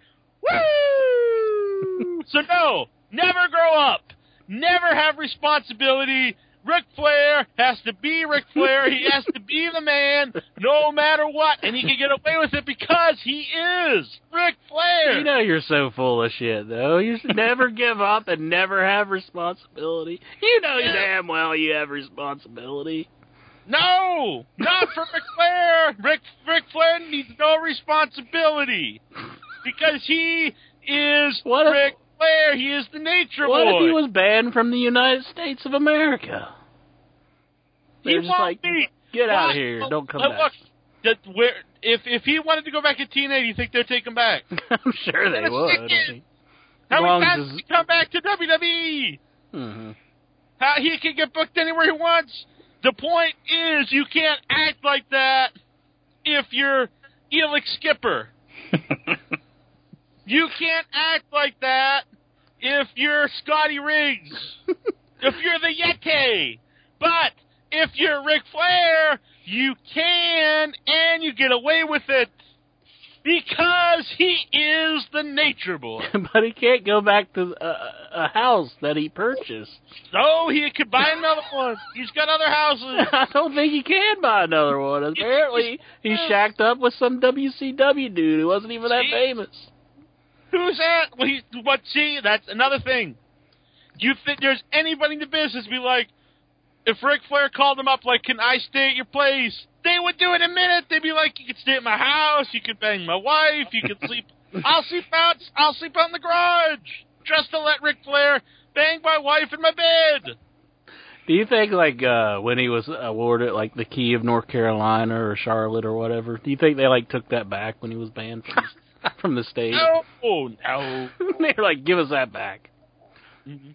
Woo! So no, never grow up. Never have responsibility. Ric Flair has to be Ric Flair. He has to be the man no matter what. And he can get away with it because he is Ric Flair. You know you're so full of shit, though. You should never give up and never have responsibility. You know damn well you have responsibility. No, not for Ric Flair. Ric Flair needs no responsibility because he is Ric Flair. He is the Nature Boy. What if he was banned from the United States of America? They're just like, get out of here. Don't come back. If he wanted to go back to TNA, do you think they'd take him back? I'm sure they would. How many times does he come back to WWE? Mm-hmm. How he can get booked anywhere he wants. The point is, you can't act like that if you're Elix Skipper. You can't act like that if you're Scotty Riggs. If you're the Yeti. But if you're Ric Flair, you can, and you get away with it. Because he is the Nature Boy. But he can't go back to a house that he purchased. So he could buy another one. He's got other houses. I don't think he can buy another one. Apparently, he shacked up with some WCW dude who wasn't even that famous. Who's that? But see, that's another thing. You think there's anybody in the business be like, if Ric Flair called them up like, can I stay at your place? They would do it in a minute. They'd be like, you can stay at my house, you can bang my wife, you can sleep. I'll sleep out in the garage just to let Ric Flair bang my wife in my bed. Do you think, like, when he was awarded, like, the key of North Carolina or Charlotte or whatever, do you think they, like, took that back when he was banned from the stage? No. They were like, give us that back. Mm-hmm.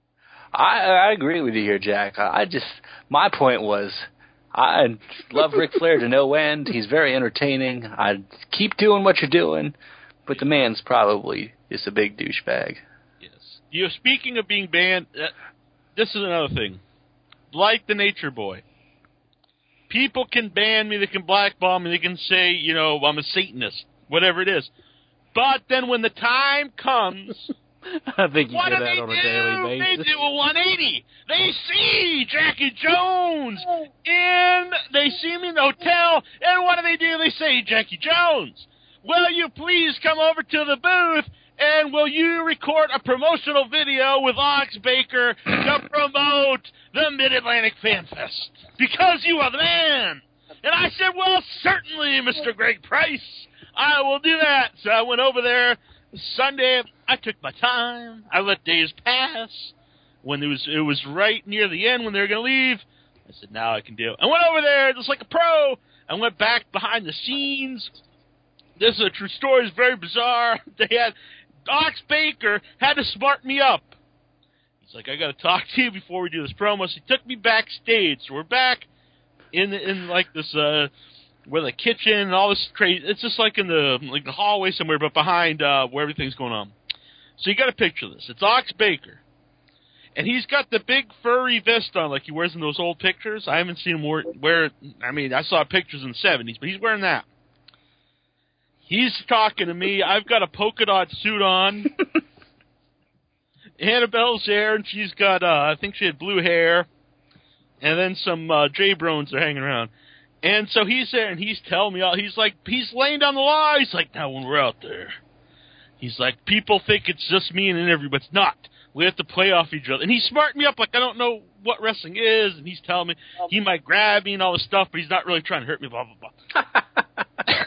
I agree with you here, Jack. My point was, I love Ric Flair to no end. He's very entertaining. I'd keep doing what you're doing, but the man's probably just a big douchebag. Yes. Speaking of being banned, this is another thing. Like the Nature Boy. People can ban me, they can blackball me, they can say, I'm a Satanist, whatever it is. But then when the time comes... I think you do that on a daily basis. They do a 180. They see Jackie Jones they see me in the hotel, and what do? They say, Jackie Jones, will you please come over to the booth, and will you record a promotional video with Ox Baker to promote the Mid-Atlantic Fan Fest? Because you are the man. And I said, well, certainly, Mr. Greg Price, I will do that. So I went over there Sunday. I took my time. I let days pass. When it was right near the end when they were going to leave, I said, now I can do it. I went over there just like a pro. I went back behind the scenes. This is a true story. It's very bizarre. Ox Baker had to smart me up. He's like, I got to talk to you before we do this promo. So he took me backstage. So we're back in like this... where the kitchen and all this crazy, it's just like in the hallway somewhere, but behind where everything's going on. So you got to picture this. It's Ox Baker, and he's got the big furry vest on like he wears in those old pictures. I haven't seen him wear. I mean, I saw pictures in the 70s, but he's wearing that. He's talking to me. I've got a polka dot suit on. Annabelle's there, and she's got I think she had blue hair, and then some J-Brones are hanging around. And so he's there, and he's telling me all. He's laying down the law. He's like, now when we're out there, he's like, people think it's just me in an interview, but it's not. We have to play off each other. And he's smarting me up like I don't know what wrestling is, and he's telling me he might grab me and all this stuff, but he's not really trying to hurt me, blah, blah, blah.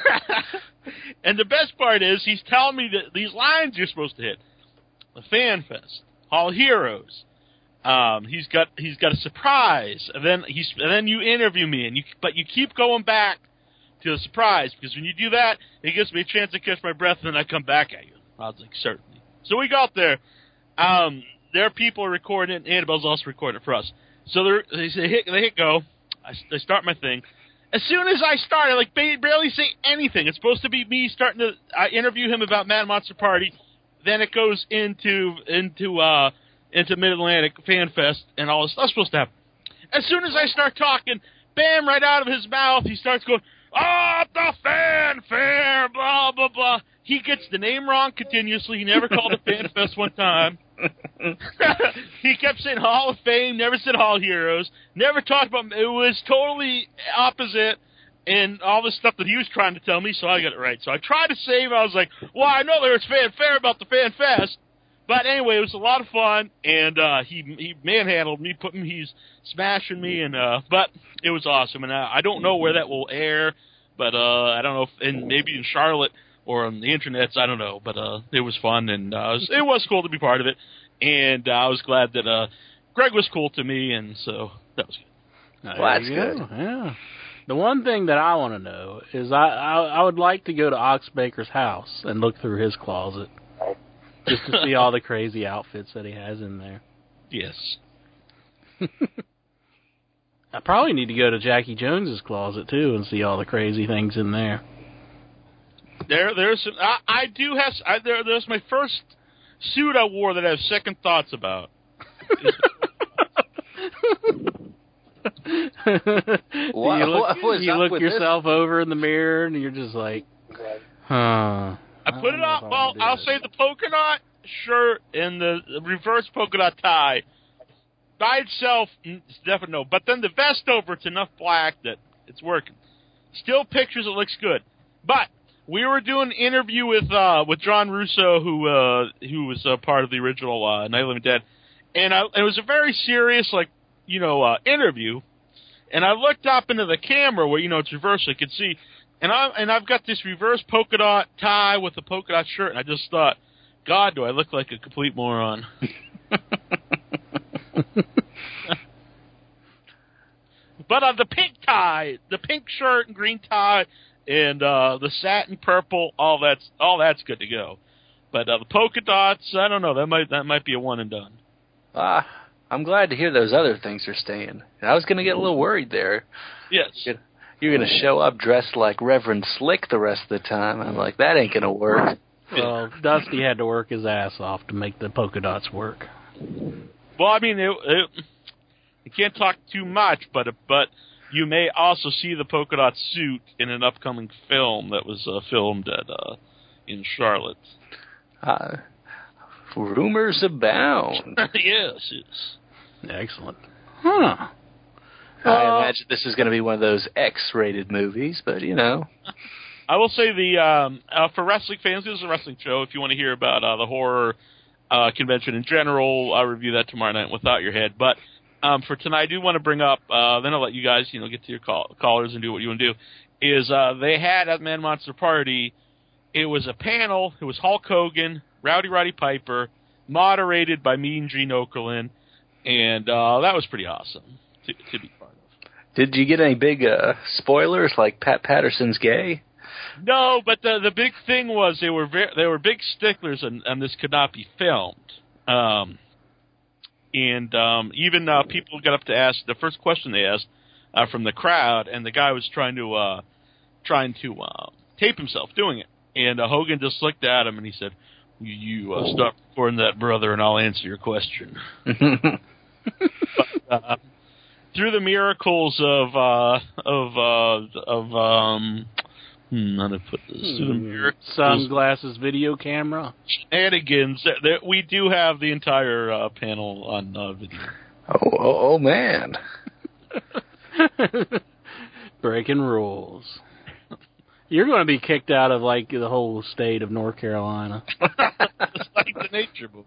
And the best part is he's telling me that these lines you're supposed to hit. The Fan Fest, All Heroes. He's got a surprise, and then you interview me, but you keep going back to a surprise, because when you do that, it gives me a chance to catch my breath, and then I come back at you. I was like, certainly. So we got there. There are people recording it, and Annabelle's also recording it for us. So they hit go. I start my thing. As soon as I start, I barely say anything. It's supposed to be me starting to interview him about Mad Monster Party. Then it goes into Mid-Atlantic Fan Fest and all this stuff's supposed to happen. As soon as I start talking, bam, right out of his mouth, he starts going, the fanfare, blah, blah, blah. He gets the name wrong continuously. He never called it Fan Fest one time. He kept saying Hall of Fame, never said Hall of Heroes, never talked about it. Was totally opposite and all the stuff that he was trying to tell me, so I got it right. So I tried to save it. I was like, well, I know there was fanfare about the Fan Fest. But anyway, it was a lot of fun, and he manhandled me, he's smashing me, and but it was awesome. And I don't know where that will air, but I don't know if maybe in Charlotte or on the internets, I don't know. But it was fun, and it was cool to be part of it, and I was glad that Greg was cool to me, and so that was good. Well, that's good. Yeah. The one thing that I want to know is I would like to go to Ox Baker's house and look through his closet. Just to see all the crazy outfits that he has in there. Yes. I probably need to go to Jackie Jones's closet, too, and see all the crazy things in there. There's some, I do have... there's my first suit I wore that I have second thoughts about. You look yourself over in the mirror, and you're just like, huh... I put it on, well, I'll say the polka dot shirt and the reverse polka dot tie. By itself, it's definitely no. But then the vest over, it's enough black that it's working. Still pictures, it looks good. But we were doing an interview with John Russo, who was part of the original Night of the Living Dead. And it was a very serious, interview. And I looked up into the camera where, it's reversed, so I could see. And I've got this reverse polka dot tie with a polka dot shirt, and I just thought, God, do I look like a complete moron. But the pink tie, the pink shirt and green tie, and the satin purple, all that's good to go. But the polka dots, I don't know, that might be a one and done. I'm glad to hear those other things are staying. I was going to get a little worried there. Yes. You're going to show up dressed like Reverend Slick the rest of the time. I'm like, that ain't going to work. Well, Dusty had to work his ass off to make the polka dots work. Well, I mean, you can't talk too much, but you may also see the polka dot suit in an upcoming film that was filmed in Charlotte. Rumors abound. Yes. Excellent. Huh. I imagine this is going to be one of those X-rated movies, but, I will say for wrestling fans, this is a wrestling show. If you want to hear about the horror convention in general, I'll review that tomorrow night without your head. But for tonight, I do want to bring up, then I'll let you guys, get to your callers and do what you want to do, is they had at Mad Monster Party, it was a panel, it was Hulk Hogan, Rowdy Roddy Piper, moderated by Mean Gene Okerlund, and that was pretty awesome to be part of. Did you get any big spoilers like Pat Patterson's gay? No, but the big thing was they were big sticklers, and this could not be filmed. Even people got up to ask the first question they asked from the crowd, and the guy was trying to tape himself doing it, and Hogan just looked at him and he said, "You stop recording that, brother, and I'll answer your question." But, through the miracles of how to put this? Through the miracles, sunglasses, video camera, shenanigans. We do have the entire panel on video. Oh man! Breaking rules. You're going to be kicked out of the whole state of North Carolina. It's like the Nature Book.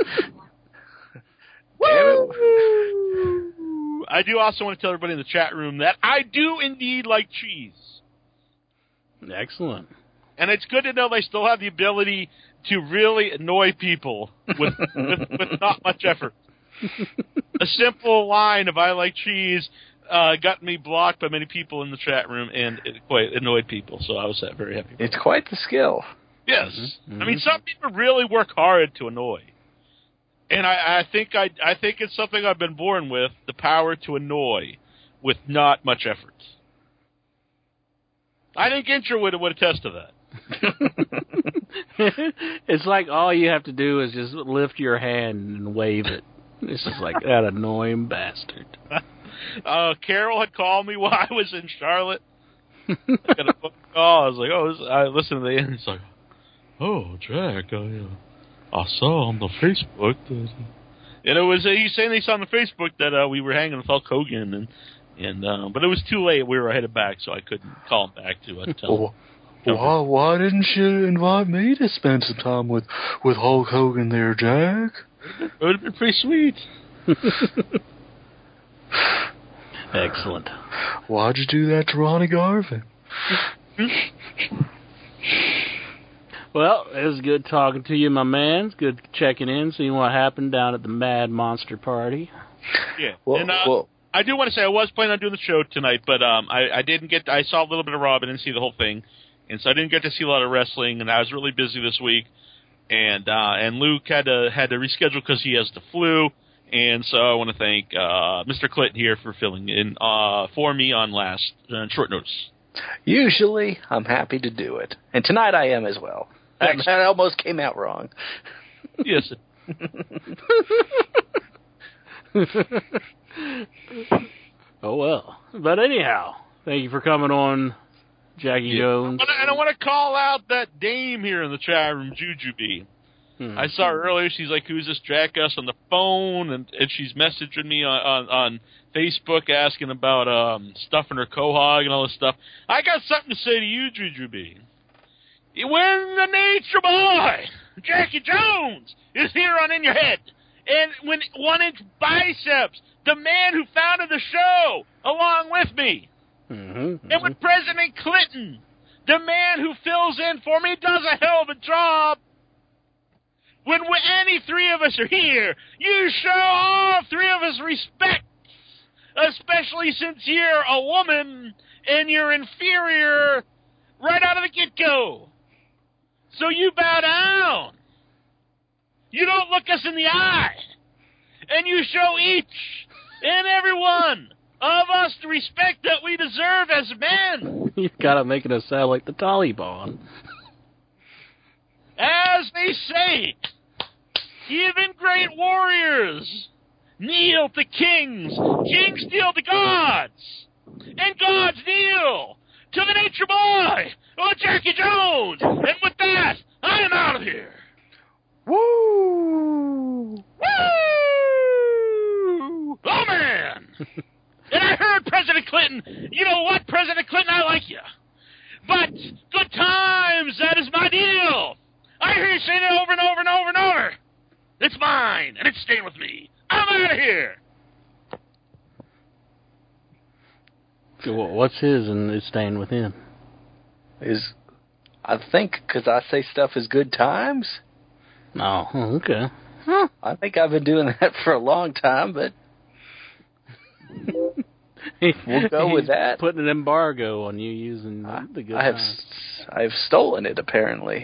I do also want to tell everybody in the chat room that I do indeed like cheese. Excellent. And it's good to know they still have the ability to really annoy people with not much effort. A simple line of "I like cheese," got me blocked by many people in the chat room, and it quite annoyed people. So I was very happy. It's quite the skill. Yes, Mm-hmm. I mean some people really work hard to annoy, and I think it's something I've been born with, the power to annoy, with not much effort. I think Intra would attest to that. It's like all you have to do is just lift your hand and wave it. It's just like that annoying bastard. Carol had called me while I was in Charlotte. I got a phone call. I was like, I listened to the end. He's like, oh, Jack, I saw on the Facebook that... And it was, he's saying he saw on the Facebook that we were hanging with Hulk Hogan, but it was too late. We were headed back, so I couldn't call him back to tell him. Why didn't you invite me to spend some time with Hulk Hogan there, Jack? It would have been pretty sweet. Excellent. Why'd you do that to Ronnie Garvin? Well, it was good talking to you, my man. It's good checking in, seeing what happened down at the Mad Monster Party. Yeah. Well, I do want to say I was planning on doing the show tonight, but I didn't get. I saw a little bit of Raw, but didn't see the whole thing, and so I didn't get to see a lot of wrestling. And I was really busy this week, and Luke had to reschedule because he has the flu, and so I want to thank Mr. Clinton here for filling in for me on last short notice. Usually, I'm happy to do it, and tonight I am as well. That almost came out wrong. Yes. Oh, well. But anyhow, thank you for coming on, Jackie Jones. And I want to call out that dame here in the chat room, Jujubee. I saw her earlier. She's like, who's this jackass on the phone? And she's messaging me on Facebook asking about stuff in her quahog and all this stuff. I got something to say to you, Jujubee. When the Nature Boy, Jackie Jones, is here on In Your Head, and when 1-inch biceps, the man who founded the show, along with me, and when President Clinton, the man who fills in for me, does a hell of a job, when any three of us are here, you show all three of us respect, especially since you're a woman and you're inferior right out of the get-go. So you bow down. You don't look us in the eye. And you show each and every one of us the respect that we deserve as men. You've got to make it sound like the Taliban. As they say, even great warriors kneel to kings. Kings kneel to gods. And gods kneel to the Nature Boy, Jackie Jones. And with that, I am out of here. Woo! Woo! Oh, man! And I heard President Clinton, you know what, President Clinton, I like you. But good times, that is my deal. I hear you saying it over and over and over and over. It's mine, and it's staying with me. I'm out of here. What's his and it's staying with him? I think because I say stuff is good times. Oh, okay. I think I've been doing that for a long time, but we'll go with that. Putting an embargo on you using the good times. I've stolen it, apparently.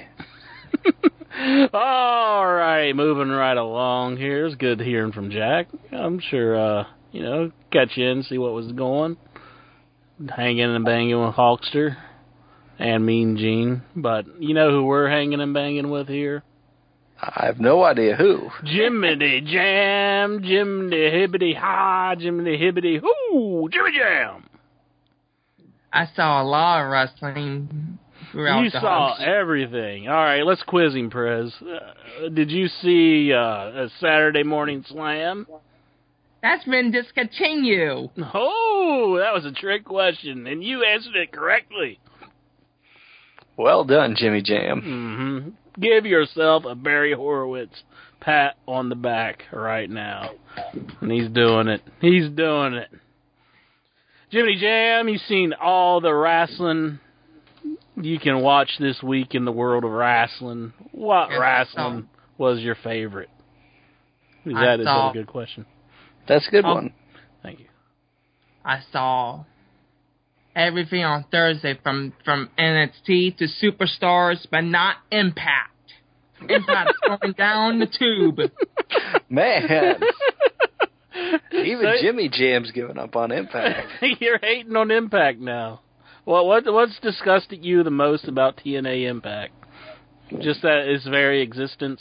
All right, moving right along here. It's good hearing from Jack. I'm sure, catch you in, see what was going. Hanging and banging with Hulkster and Mean Gene. But you know who we're hanging and banging with here? I have no idea who. Jiminy Jam, Jiminy Hibbity Ha, Jiminy Hibbity Hoo, Jimmy Jam. I saw a lot of wrestling throughout You the saw whole everything. All right, let's quiz him, Prez. Did you see a Saturday Morning Slam? That's been discontinued. Oh, that was a trick question, and you answered it correctly. Well done, Jimmy Jam. Mm-hmm. Give yourself a Barry Horowitz pat on the back right now. And he's doing it. He's doing it. Jimmy Jam, you've seen all the wrestling you can watch this week in the world of wrestling. What wrestling was your favorite? Is that a good question? That's a good one. Thank you. I saw everything on Thursday from NXT to Superstars, but not Impact. Impact's going down the tube. Man. Even Jimmy Jam's giving up on Impact. You're hating on Impact now. Well, what's disgusted you the most about TNA Impact? Just that its very existence?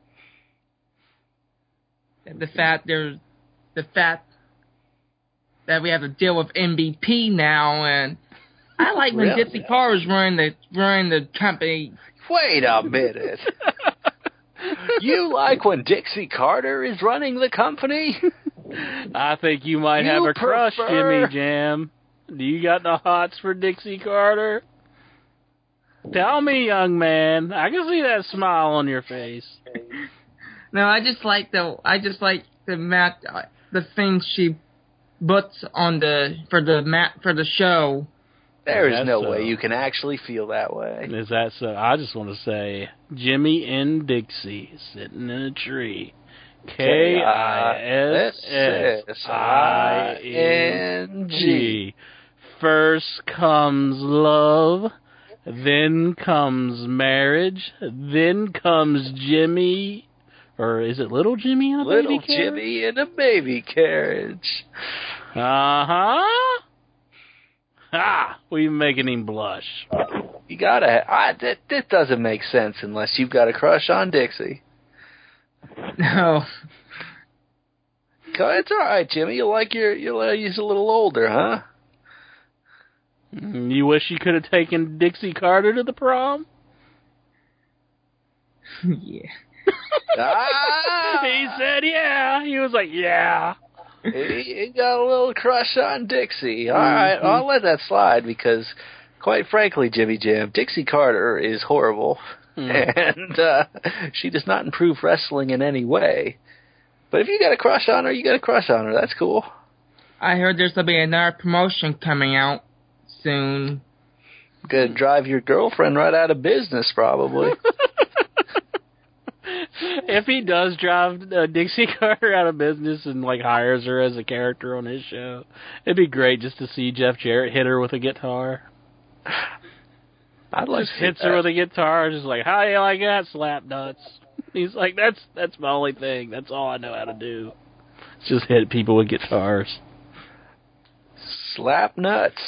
The fact that we have to deal with MVP now, and I like when Really? Dixie Carter's running the company. Wait a minute. You like when Dixie Carter is running the company? I think you might have a crush, prefer- Jimmy Jam. Do you got the hots for Dixie Carter? Tell me, young man. I can see that smile on your face. No, I just like the things she puts on for the show. There is That's no so. way you can actually feel that way. Is that so? I just want to say, Jimmy and Dixie sitting in a tree. KISSING. First comes love, then comes marriage, then comes Jimmy, or is it Little Jimmy in a Little baby carriage? Jimmy in a baby carriage. Uh-huh. Ah, we making him blush. You gotta. That doesn't make sense unless you've got a crush on Dixie. No. It's all right, Jimmy. You're a little older, huh? You wish you could have taken Dixie Carter to the prom? Yeah. He said, yeah. He was like, yeah. He got a little crush on Dixie. All right, I'll let that slide because, quite frankly, Jimmy Jam, Dixie Carter is horrible, and she does not improve wrestling in any way. But if you got a crush on her, you got a crush on her. That's cool. I heard there's going to be another promotion coming out soon. Gonna drive your girlfriend right out of business, probably. If he does drive Dixie Carter out of business and like hires her as a character on his show, it'd be great just to see Jeff Jarrett hit her with a guitar. I'd like Just to see hits that. her with a guitar, just like, how do you like that, slap nuts? He's like, that's my only thing. That's all I know how to do. It's just hit people with guitars. Slap nuts.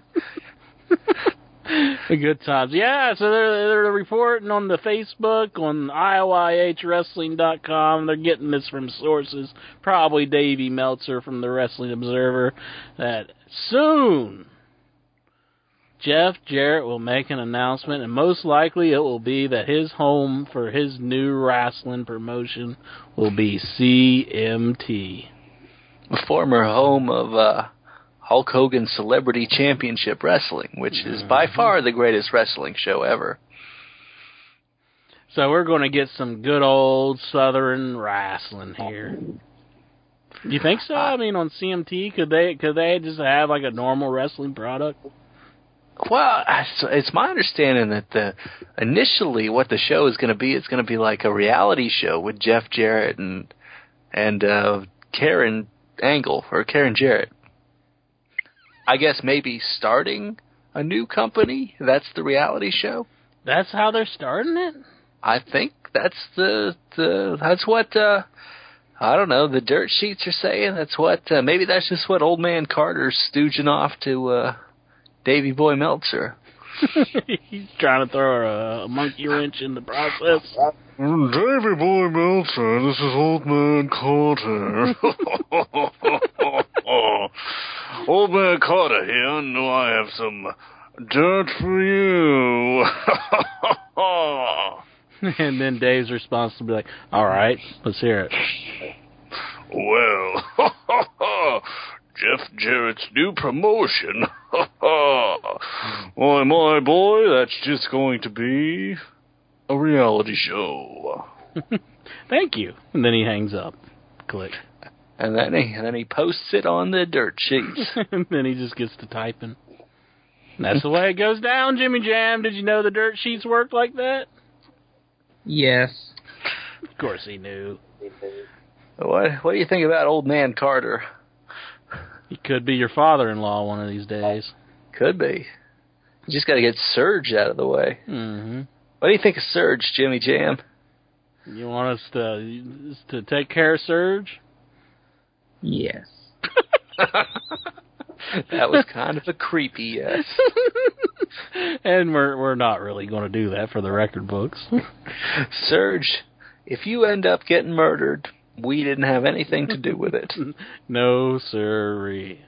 The good times. Yeah, so they're reporting on the Facebook, on IOIHWrestling.com. They're getting this from sources, probably Davey Meltzer from the Wrestling Observer, that soon Jeff Jarrett will make an announcement, and most likely it will be that his home for his new wrestling promotion will be CMT. A former home of Hulk Hogan Celebrity Championship Wrestling, which is by far the greatest wrestling show ever. So we're going to get some good old Southern wrestling here. You think so? I mean, on CMT, could they just have like a normal wrestling product? Well, it's my understanding that initially what the show is going to be, it's going to be like a reality show with Jeff Jarrett and Karen Angle or Karen Jarrett. I guess maybe starting a new company. That's the reality show. That's how they're starting it? I think that's that's what I don't know. The dirt sheets are saying that's what. Maybe that's just what Old Man Carter's stooging off to Davey Boy Meltzer. He's trying to throw a monkey wrench in the process. Davey Boy Meltzer, this is Old Man Carter. Old Man Carter here, and I have some dirt for you. And then Dave's response will be like, all right, let's hear it. Well, Jeff Jarrett's new promotion. Why, my boy, that's just going to be a reality show. Thank you. And then he hangs up. Click. And then he posts it on the dirt sheets. And then he just gets to typing. And that's the way it goes down, Jimmy Jam. Did you know the dirt sheets worked like that? Yes. Of course he knew. What do you think about Old Man Carter? He could be your father-in-law one of these days. Could be. You just got to get Surge out of the way. Mm-hmm. What do you think of Surge, Jimmy Jam? You want us to take care of Surge? Yes. That was kind of a creepy yes. And we're not really going to do that for the record books. Surge, if you end up getting murdered, we didn't have anything to do with it. No, sirree.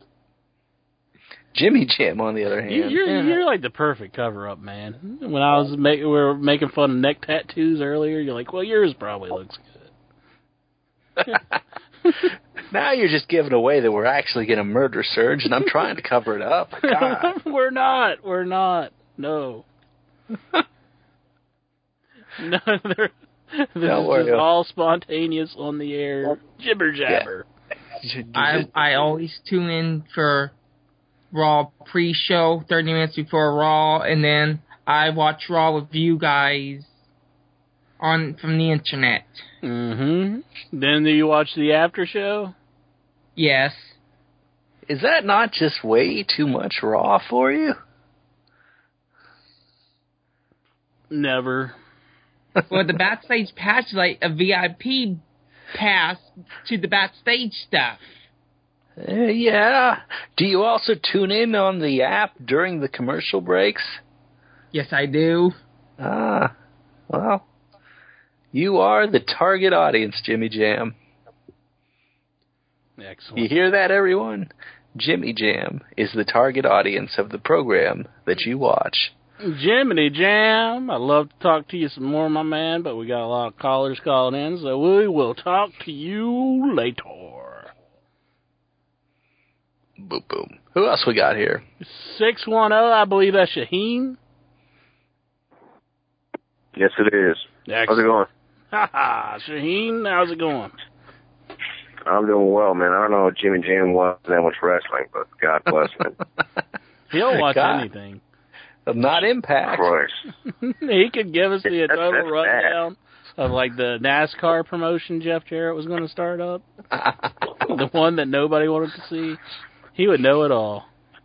Jimmy Jam, on the other hand. You're like the perfect cover-up, man. When we were making fun of neck tattoos earlier, you're like, well, yours probably looks good. Now you're just giving away that we're actually going to murder Surge, and I'm trying to cover it up. God. We're not. No. No, this is all spontaneous on the air. Jibber jabber. Yeah. I always tune in for Raw pre-show, 30 minutes before Raw, and then I watch Raw with you guys from the internet. Mm-hmm. Then do you watch the after show? Yes. Is that not just way too much Raw for you? Never. Well, the backstage pass is like a VIP pass to the backstage stuff. Yeah. Do you also tune in on the app during the commercial breaks? Yes, I do. Well, you are the target audience, Jimmy Jam. Excellent. You hear that, everyone? Jimmy Jam is the target audience of the program that you watch. Jiminy Jam, I'd love to talk to you some more, my man, but we got a lot of callers calling in, so we will talk to you later. Boom, boom. Who else we got here? 610, I believe that's Shaheen. Yes, it is. Excellent. How's it going? Haha, Shaheen, how's it going? I'm doing well, man. I don't know if Jimmy Jam watches that much wrestling, but God bless him. He'll watch anything. Not Impact. Christ. He could give us the total that's rundown of like the NASCAR promotion Jeff Jarrett was going to start up. The one that nobody wanted to see. He would know it all.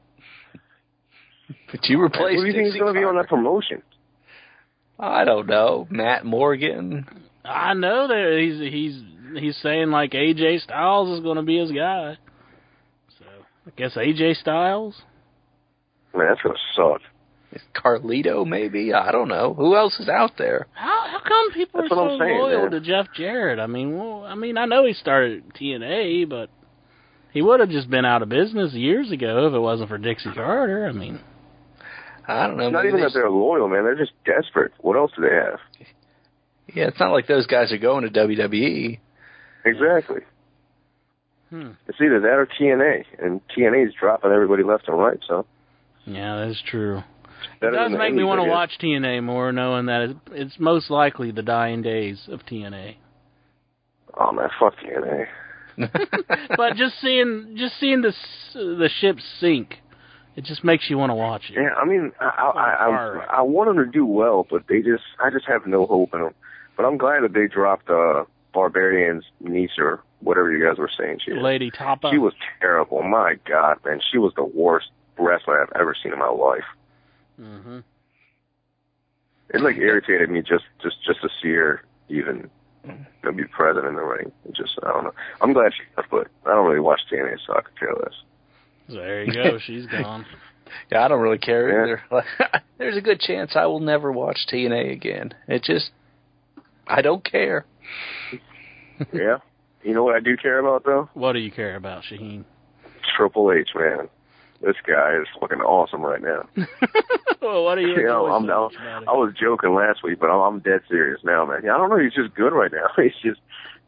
But you replaced Who do you think is going to be on that promotion? I don't know. Matt Morgan. I know that he's saying like AJ Styles is going to be his guy. So I guess AJ Styles. Man, that's going to suck. Carlito, maybe? I don't know. Who else is out there? How come people That's are so what I'm saying, loyal man. to Jeff Jarrett? I mean, I know he started TNA, but he would have just been out of business years ago if it wasn't for Dixie Carter. I mean, I don't know. It's not even that they're loyal, man. They're just desperate. What else do they have? Yeah, it's not like those guys are going to WWE. Exactly. It's either that or TNA, and TNA's dropping everybody left and right, so. Yeah, that's true. It Better does than make me Indies, want I to guess. watch TNA more, knowing that it's most likely the dying days of TNA. Oh, man, fuck TNA. But just seeing the ship sink, it just makes you want to watch it. Yeah, I mean, I want them to do well, but I just have no hope in them. But I'm glad that they dropped Barbarian's niece or whatever you guys were saying. Lady Tapa. She was terrible. My God, man, she was the worst wrestler I've ever seen in my life. Mm-hmm. It like irritated me just to see her even be present in the ring. It just, I don't know. I'm glad she left, but I don't really watch TNA, so I could care less. So there you go. She's gone. Yeah, I don't really care either. There's a good chance I will never watch TNA again. I don't care. Yeah. You know what I do care about, though? What do you care about, Shaheen? Triple H, man. This guy is fucking awesome right now. Well, what do you I was joking last week, but I'm dead serious now, man. I don't know. He's just good right now. He's just.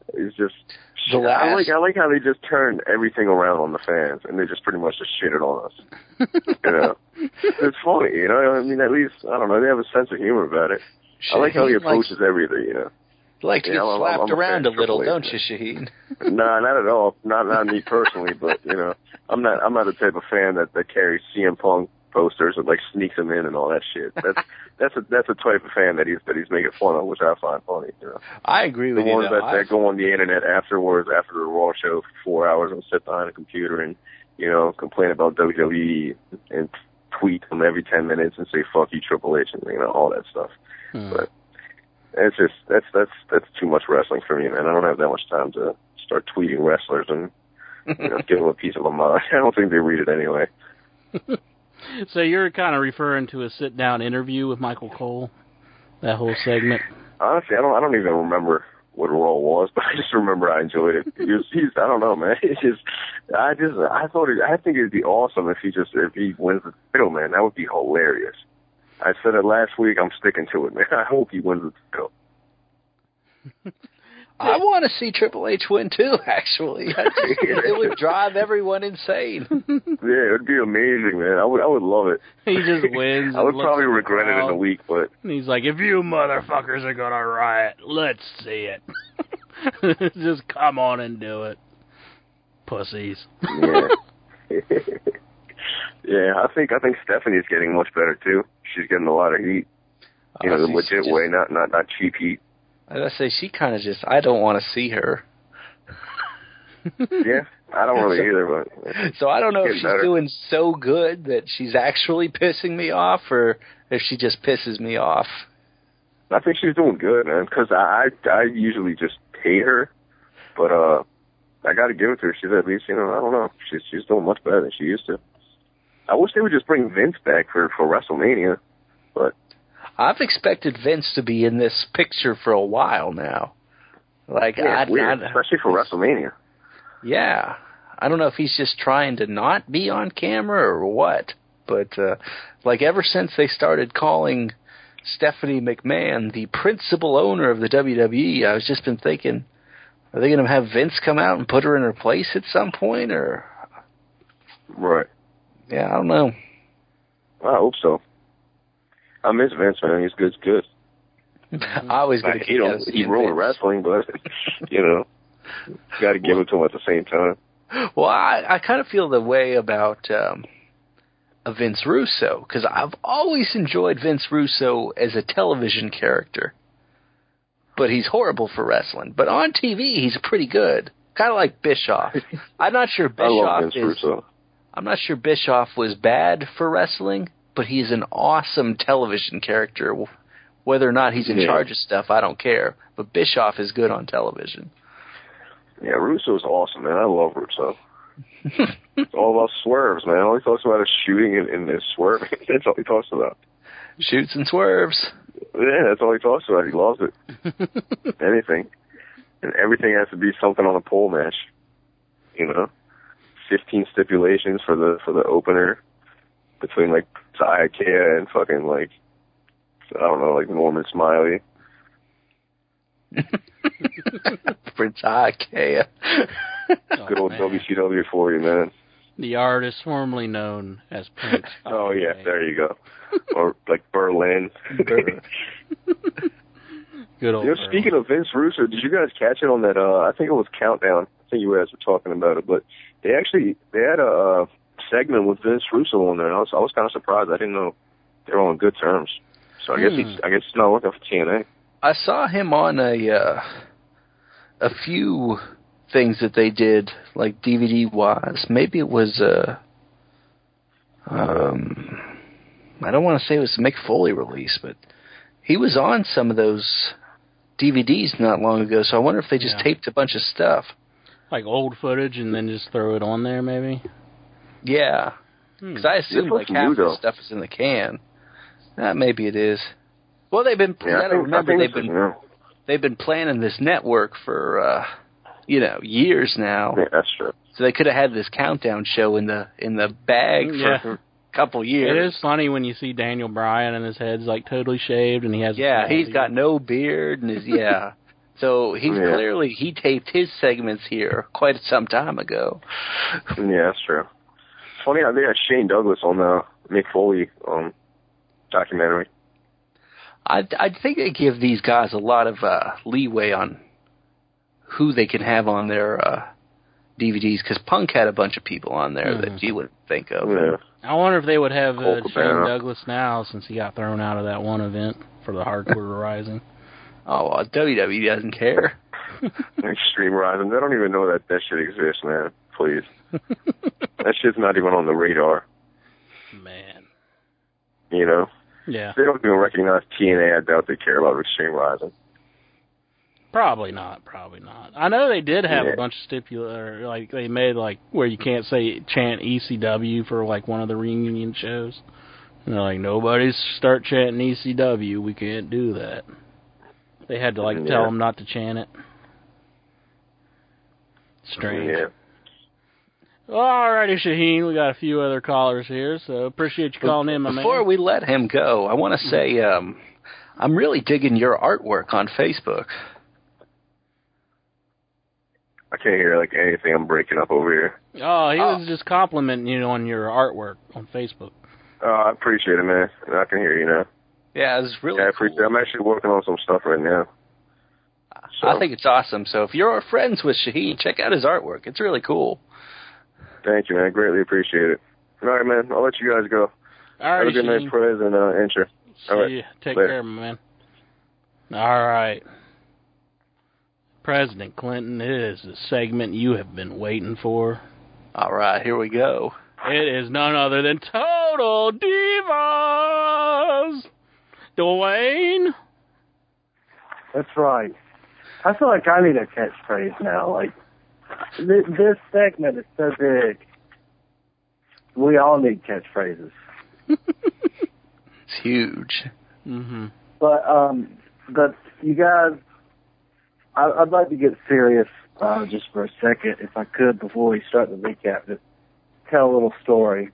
I like how they just turned everything around on the fans, and they just pretty much just shitted on us. You know, it's funny. You know, I mean, at least I don't know. They have a sense of humor about it. I like how he approaches everything. You know. You like to get slapped around a little, don't you, Shaheen? No, not at all. Not me personally, but you know, I'm not the type of fan that carries CM Punk posters and like sneaks them in and all that shit. That's a type of fan that he's making fun of, which I find funny. You know? I agree with the you. ones that go on the internet afterwards, after the Raw show for 4 hours and sit behind a computer and complain about WWE and tweet them every 10 minutes and say "fuck you, Triple H" and all that stuff. But it's just that's too much wrestling for me, man. I don't have that much time to start tweeting wrestlers and give them a piece of my mind. I don't think they read it anyway. So you're kind of referring to a sit-down interview with Michael Cole, that whole segment? Honestly, I don't even remember what Raw was, but I just remember I enjoyed it. He's I don't know, man. It's just I think it'd be awesome if he wins the title, man. That would be hilarious. I said it last week. I'm sticking to it, man. I hope he wins the title. I want to see Triple H win too. Actually, it would drive everyone insane. Yeah, it would be amazing, man. I would love it. He just wins. I would probably regret it in a week, but he's like, if you motherfuckers are gonna riot, let's see it. Just come on and do it, pussies. Yeah. Yeah, I think Stephanie's getting much better too. She's getting a lot of heat. The legit way, not cheap heat. I say she kind of just, I don't want to see her. Yeah, I don't really either, but so I don't know if she's doing so good that she's actually pissing me off, or if she just pisses me off. I think she's doing good, man, because I usually just hate her, but I got to give it to her. She's at least, I don't know, she's doing much better than she used to. I wish they would just bring Vince back for WrestleMania, but I've expected Vince to be in this picture for a while now. Especially for WrestleMania. Yeah. I don't know if he's just trying to not be on camera or what, but ever since they started calling Stephanie McMahon the principal owner of the WWE, I've just been thinking, are they going to have Vince come out and put her in her place at some point, or? Right. Yeah, I don't know. I hope so. I miss Vince, man. He's good. I always get a kick out of seeing he ruined wrestling, but got to give it to him at the same time. Well, I kind of feel the way about Vince Russo, because I've always enjoyed Vince Russo as a television character, but he's horrible for wrestling. But on TV, he's pretty good, kind of like Bischoff. I'm not sure Bischoff I love Vince Russo. I'm not sure Bischoff was bad for wrestling, but he's an awesome television character. Whether or not he's in charge of stuff, I don't care. But Bischoff is good on television. Yeah, Russo's awesome, man. I love Russo. It's all about swerves, man. All he talks about is shooting and swerving. That's all he talks about. Shoots and swerves. Yeah, that's all he talks about. He loves it. Anything. And everything has to be something on a pole match. 15 stipulations for the opener between Ikea and fucking I don't know, Norman Smiley. Prince Ikea. Good old WCW for you, man. The artist formerly known as Prince. Oh yeah, there you go. Or Berlin. Good old. Speaking of Vince Russo, did you guys catch it on that? I think it was Countdown. I think you guys were talking about it, but they had a segment with Vince Russo on there. I was kind of surprised. I didn't know they were on good terms. So I guess he's not working for TNA. I saw him on a few things that they did, like DVD wise. Maybe it was I don't want to say it was a Mick Foley release, but he was on some of those DVDs not long ago. So I wonder if they just taped a bunch of stuff, like old footage, and then just throw it on there, maybe. Yeah, because I assume half of the stuff is in the can. Maybe it is. Well, they've been. Yeah, they've been planning this network for years now. Yeah, that's true. So they could have had this countdown show in the bag for a couple years. It is funny when you see Daniel Bryan and his head's totally shaved, and he has he's got no beard and his So he's clearly he taped his segments here quite some time ago. Yeah, that's true. It's funny how they had Shane Douglas on the Mick Foley documentary. I think they give these guys a lot of leeway on who they can have on their DVDs, because Punk had a bunch of people on there that you wouldn't think of. Yeah. I wonder if they would have Shane Douglas now, since he got thrown out of that one event for the Hardcore Rising. Oh, well, WWE doesn't care. Extreme Rising. They don't even know that shit exists, man. Please. That shit's not even on the radar. Man. You know? Yeah. If they don't even recognize TNA, I doubt they care about Extreme Rising. Probably not. I know they did have Yeah. a bunch of like they made like where you can't chant ECW for like one of the reunion shows. And they're like, nobody's start chanting ECW. We can't do that. They had to like tell them not to chant it. Strange. Yeah. Alrighty, Shaheen, we got a few other callers here, so appreciate you calling in, my man. Before we let him go, I want to say I'm really digging your artwork on Facebook. I can't hear like anything. I'm breaking up over here. Oh, he was just complimenting you on your artwork on Facebook. I appreciate it, man. I can hear you now. Yeah, it's really I appreciate it. I'm actually working on some stuff right now. So. I think it's awesome. So if you're friends with Shaheen, check out his artwork. It's really cool. Thank you, man. I greatly appreciate it. All right, man. I'll let you guys go. All right, have a good night, Prez, and intro. All right. See you. Take Later. care, my man. All right. President Clinton, it is the segment you have been waiting for. All right, here we go. It is none other than Total Divas. Dwayne? That's right. I feel like I need a catchphrase now. Like, this segment is so big. We all need catchphrases. It's huge. Mm-hmm. But you guys, I'd like to get serious just for a second, if I could, before we start the recap. Just tell a little story.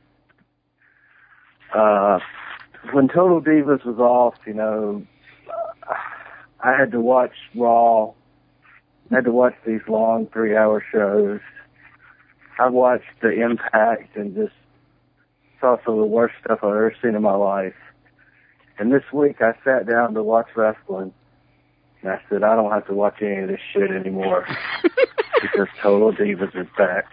When Total Divas was off, you know, I had to watch Raw. I had to watch these long 3-hour shows. I watched the Impact and just saw some of the worst stuff I've ever seen in my life. And this week I sat down to watch wrestling, and I said, I don't have to watch any of this shit anymore because Total Divas is back.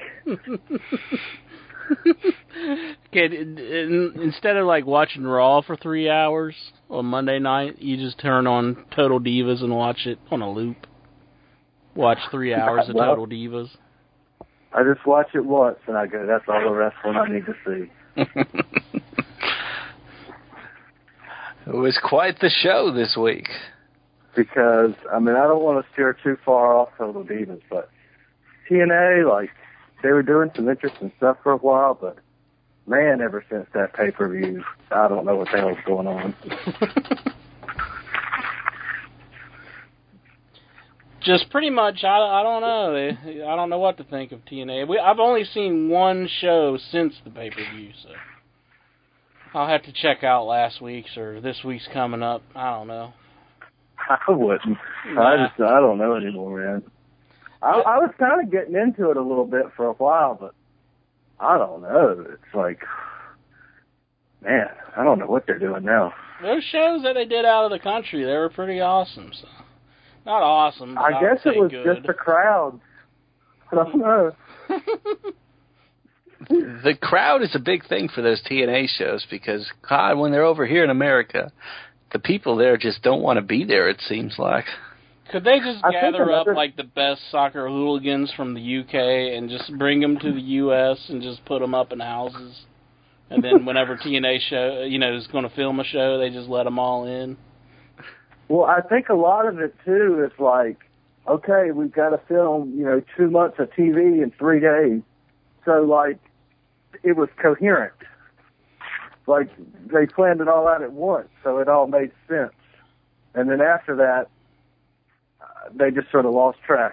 Okay, instead of like watching Raw for 3 hours on Monday night, you just turn on Total Divas and watch it on a loop. Watch 3 hours of Total Divas. I just watch it once and I go, that's all the wrestling I need to see. It was quite the show this week. Because, I mean, I don't want to steer too far off Total Divas, but TNA, like, they were doing some interesting stuff for a while, but man, ever since that pay-per-view, I don't know what the hell's going on. Just pretty much, I don't know. I don't know what to think of TNA. I've only seen one show since the pay-per-view, so I'll have to check out last week's or this week's coming up. I don't know. I wouldn't. I don't know anymore, man. I was kind of getting into it a little bit for a while, but I don't know. It's like, man, I don't know what they're doing now. Those shows that they did out of the country, they were pretty awesome. So. Not awesome, but I guess it was good. just the crowd. I don't know. The crowd is a big thing for those TNA shows because, God, when they're over here in America, the people there just don't want to be there, it seems like. Could they just gather up, like, the best soccer hooligans from the UK and just bring them to the U.S. and just put them up in houses? And then whenever TNA show, is going to film a show, they just let them all in? Well, I think a lot of it, too, is like, okay, we've got to film, 2 months of TV in 3 days. So, like, it was coherent. Like, they planned it all out at once, so it all made sense. And then after that, they just sort of lost track.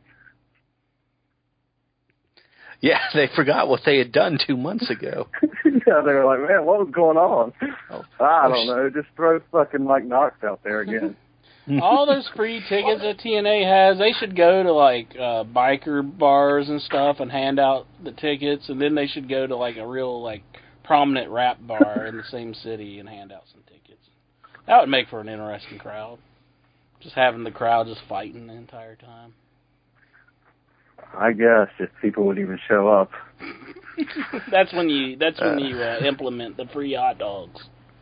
Yeah, they forgot what they had done 2 months ago. Yeah, they were like, man, what was going on? I don't know. Just throw fucking Mike Knox out there again. All those free tickets that TNA has, they should go to, like, biker bars and stuff and hand out the tickets, and then they should go to, like, a real, like, prominent rap bar in the same city and hand out some tickets. That would make for an interesting crowd. Just having the crowd just fighting the entire time. I guess if people would even show up. That's when you implement the free hot dogs.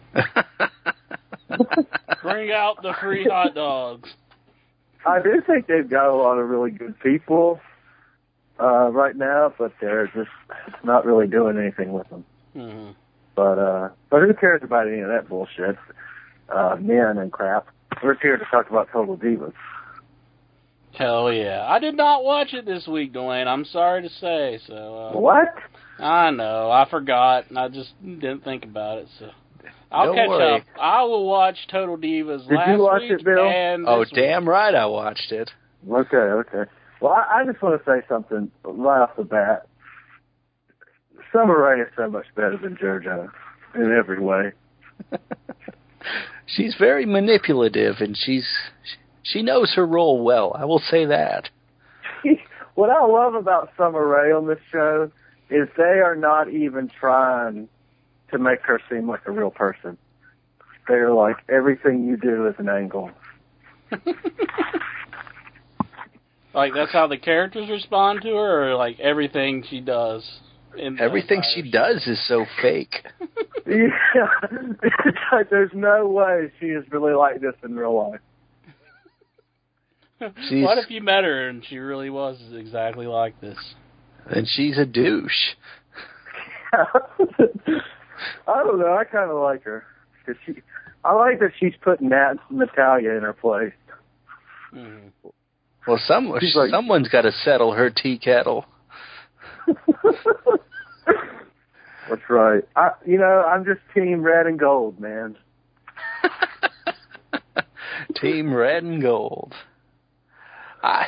Bring out the free hot dogs. I do think they've got a lot of really good people. right now, but they're just not really doing anything with them. Mm-hmm. But who cares about any of that bullshit? Men and crap. We're here to talk about Total Divas. Hell yeah. I did not watch it this week, Dwayne. I'm sorry to say. So What? I know. I forgot, and I just didn't think about it. So I'll Don't catch worry. up. I will watch Total Divas Did last you watch week it, Bill? and Oh, this damn right I watched it. Okay. Well, I just want to say something right off the bat. Summer Rae is so much better than JoJo in every way. She's very manipulative, and she knows her role well. I will say that. What I love about Summer Rae on this show is they are not even trying to make her seem like a real person. They're like, everything you do is an angle. Like, that's how the characters respond to her, or like everything she does? Everything she does is so fake. Yeah. It's like there's no way she is really like this in real life. What if you met her and she really was exactly like this? And she's a douche. I don't know. I kind of like her. I like that she's putting Natalia in her place. Mm-hmm. Well, someone's got to settle her tea kettle. That's right. I'm just team red and gold, man. Team red and gold. I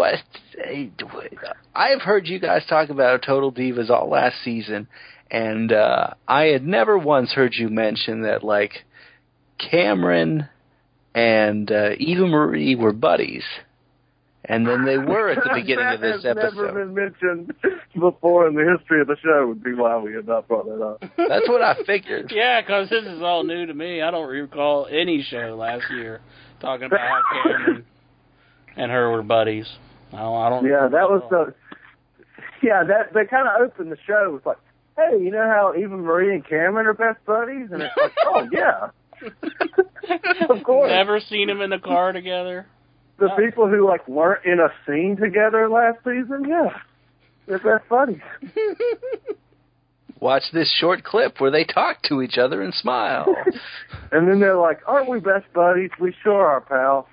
have heard you guys talk about Total Divas all last season, and I had never once heard you mention that, like, Cameron and Eva Marie were buddies. And then they were at the beginning of this episode. That has never been mentioned before in the history of the show, would be why we had not brought that up. That's what I figured. Yeah, because this is all new to me. I don't recall any show last year talking about how Cameron and her were buddies. I don't. Yeah, that was the. Yeah, that they kind of opened the show with like, hey, you know how Eva Marie and Cameron are best buddies, and it's like, oh yeah, of course. Never seen them in the car together. The people who like weren't in a scene together last season, yeah, they're best buddies. Watch this short clip where they talk to each other and smile. And then they're like, aren't we best buddies? We sure are, pal.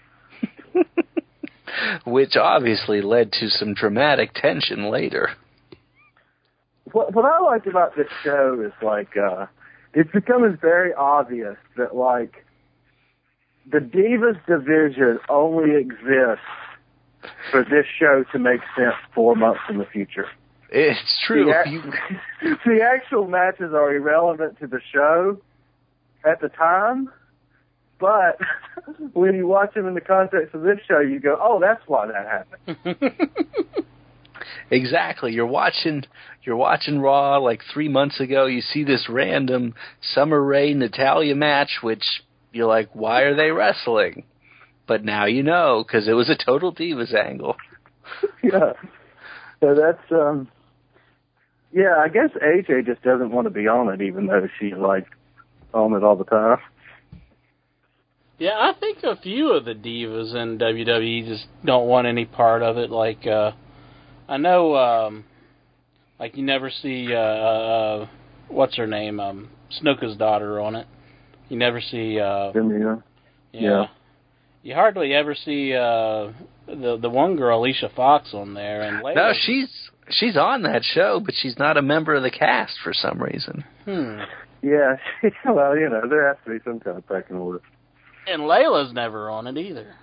Which obviously led to some dramatic tension later. What I like about this show is, like, it's becoming very obvious that, like, the Divas division only exists for this show to make sense 4 months in the future. It's true. The actual matches are irrelevant to the show at the time, but when you watch them in the context of this show, you go, oh, that's why that happened. Exactly. You're watching Raw like 3 months ago. You see this random Summer Rae Natalia match, which you're like, why are they wrestling? But now you know, because it was a Total Divas angle. Yeah. So that's, yeah, I guess AJ just doesn't want to be on it, even though she's, like, on it all the time. Yeah, I think a few of the divas in WWE just don't want any part of it. Like, I know, like, you never see, what's her name, Snuka's daughter on it. You never see, yeah. You hardly ever see the one girl, Alicia Fox, on there. And Layla, no, she's on that show, but she's not a member of the cast for some reason. Yeah, well, you know, there has to be some kind of pecking order. And Layla's never on it either.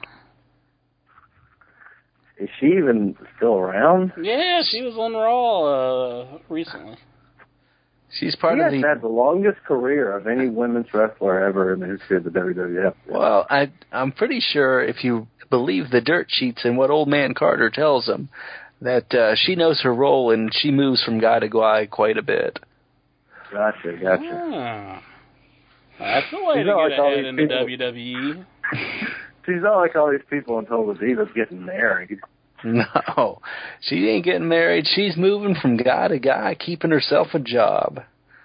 Is she even still around? Yeah, she was on Raw recently. She's part of the... had the longest career of any women's wrestler ever in the history of the WWF. Well, I'm pretty sure if you believe the dirt sheets and what Old Man Carter tells them, that she knows her role and she moves from guy to guy quite a bit. Gotcha. That's the way to get ahead in the WWE. She's not like all these people on Total Divas getting married. No, she ain't getting married. She's moving from guy to guy, keeping herself a job.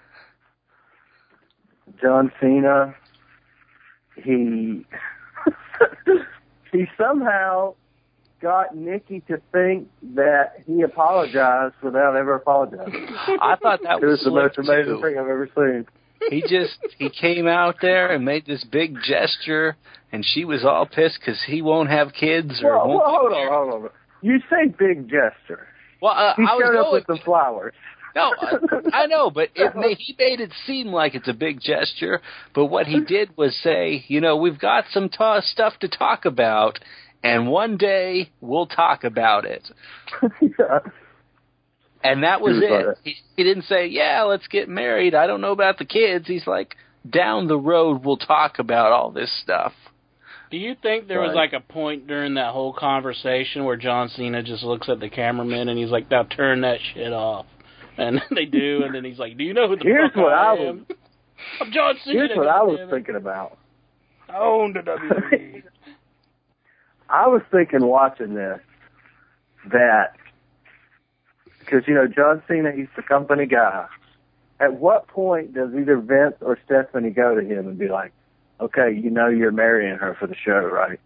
John Cena, he somehow got Nikki to think that he apologized without ever apologizing. I thought that It was the most slick, amazing too. thing I've ever seen. He came out there and made this big gesture, and she was all pissed because he won't have kids or Well, won't. hold on. You say big gesture. Well, He I was showed up going. with some flowers. No, I know, but he made it seem like it's a big gesture. But what he did was say, we've got some stuff to talk about, and one day we'll talk about it. Yeah. And that was it. He didn't say, yeah, let's get married. I don't know about the kids. He's like, down the road we'll talk about all this stuff. Do you think there was like a point during that whole conversation where John Cena just looks at the cameraman and he's like, now turn that shit off? And they do, and then he's like, do you know who the fuck I am? I'm John Cena. Here's what I was thinking about. I own the WWE. I was thinking watching this that, because, John Cena, he's the company guy. At what point does either Vince or Stephanie go to him and be like, okay, you're marrying her for the show, right?